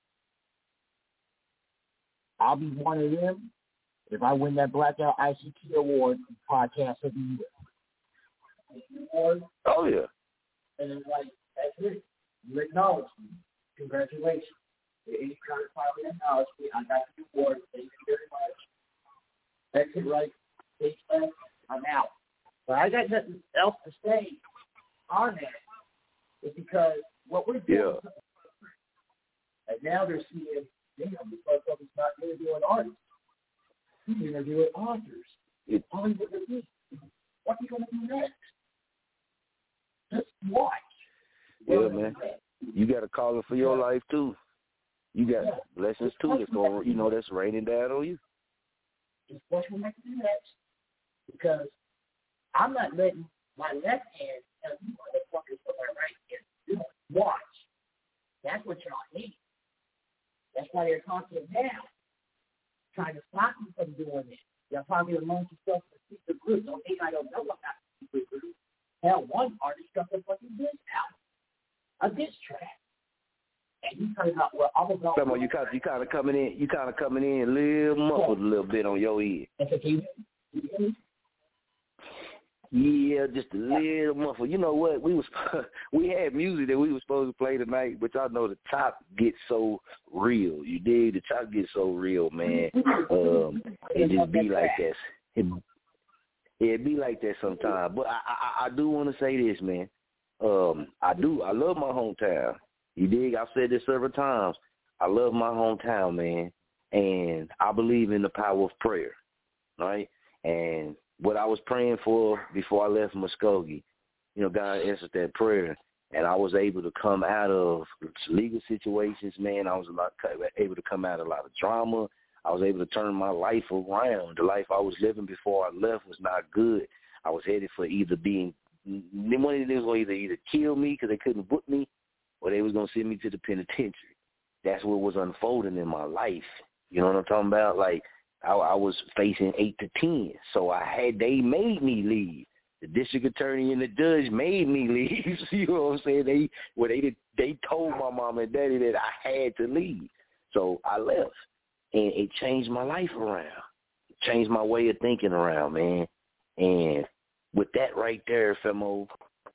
I'll be one of them if I win that Blackout ICT Award podcast of the year. Oh, yeah. And then, that's it. You acknowledge me. Congratulations. Any kind of finally acknowledge me. I got the award. Thank you very much. Exit right. Stage left. I'm out. But I got nothing else to say on that. It's because what we're doing, and now they're seeing, damn, this motherfucker's not interviewing artists. He's interviewing authors. Hollywood review. What are you going to do next? Just watch. Yeah, man. You got a calling for your life, too. You got lessons, too, that's going, that's raining down on you. Just watch what I can do next. Because I'm not letting my left hand tell you motherfuckers what my right hand is doing. Watch. That's what y'all need. That's why they're talking now. Trying to stop you from doing it. Y'all probably amongst yourself in a secret group. Don't think I don't know about the secret group. Hell, one artist got the fucking diss out. A diss track. And you talking about, well, I'm about... Come on, you kind of coming in a little muffled a little bit on your ear. Yeah, just a little muffled. You know what? We had music that we were supposed to play tonight, but y'all know the top gets so real. You dig? The top gets so real, man. It just be like that. It be like that sometimes. But I do want to say this, man. I love my hometown. You dig? I've said this several times. I love my hometown, man, and I believe in the power of prayer, right? And what I was praying for before I left Muskogee, God answered that prayer, and I was able to come out of legal situations, man. I was able to come out of a lot of drama. I was able to turn my life around. The life I was living before I left was not good. I was headed for either being one of them was going to either kill me because they couldn't book me, or they was going to send me to the penitentiary. That's what was unfolding in my life. You know what I'm talking about? Like, I was facing 8 to 10, so they made me leave. The district attorney and the judge made me leave. You know what I'm saying? They told my mom and daddy that I had to leave. So I left, and it changed my life around. It changed my way of thinking around, man. And with that right there, Femo,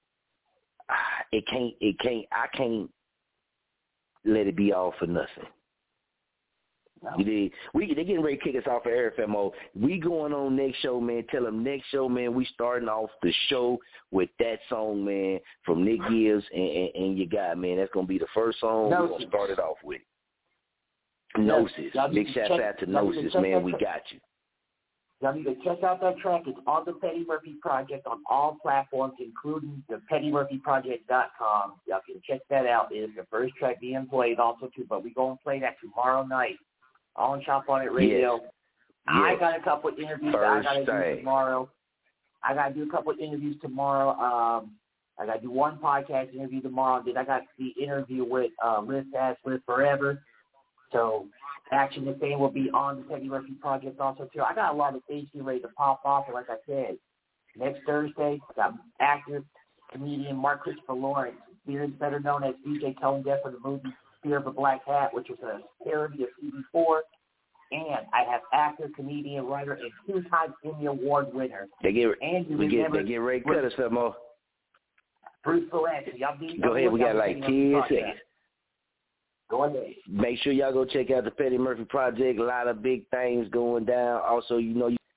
I can't let it be all for nothing. No. They getting ready to kick us off of air, Femo. We going on next show, man. Tell them next show, man, we starting off the show with that song, man, from Nick Gibbs and your guy, man. That's going to be the first song we're going to start it off with. Gnosis. Big shout out to Gnosis, man. We got you. Y'all need to check out that track. It's on the Petty Murphy Project on all platforms, including the PettyMurphyProject.com. Y'all can check that out. It is the first track being played also, too, but we're going to play that tomorrow night on Chop On It Radio. Yes. I got a couple of interviews I got to do tomorrow. I got to do a couple of interviews tomorrow. I got to do one podcast interview tomorrow. Then I got the interview with Liz Sass, Live Forever. So Action the Same will be on the Petty Murphy Project also, too. I got a lot of things getting ready to pop off. And like I said, next Thursday, I got actor, comedian Mark Christopher Lawrence, better known as DJ Tone Deaf for the movie Fear of a Black Hat, which was a parody of CB4. And I have actor, comedian, writer, and two-time Emmy Award winner. They get ready to cut us some more. Bruce Valanche. Go ahead. We got like 10 seconds. Go ahead. Make sure y'all go check out the Petty Murphy Project. A lot of big things going down. Also, you know,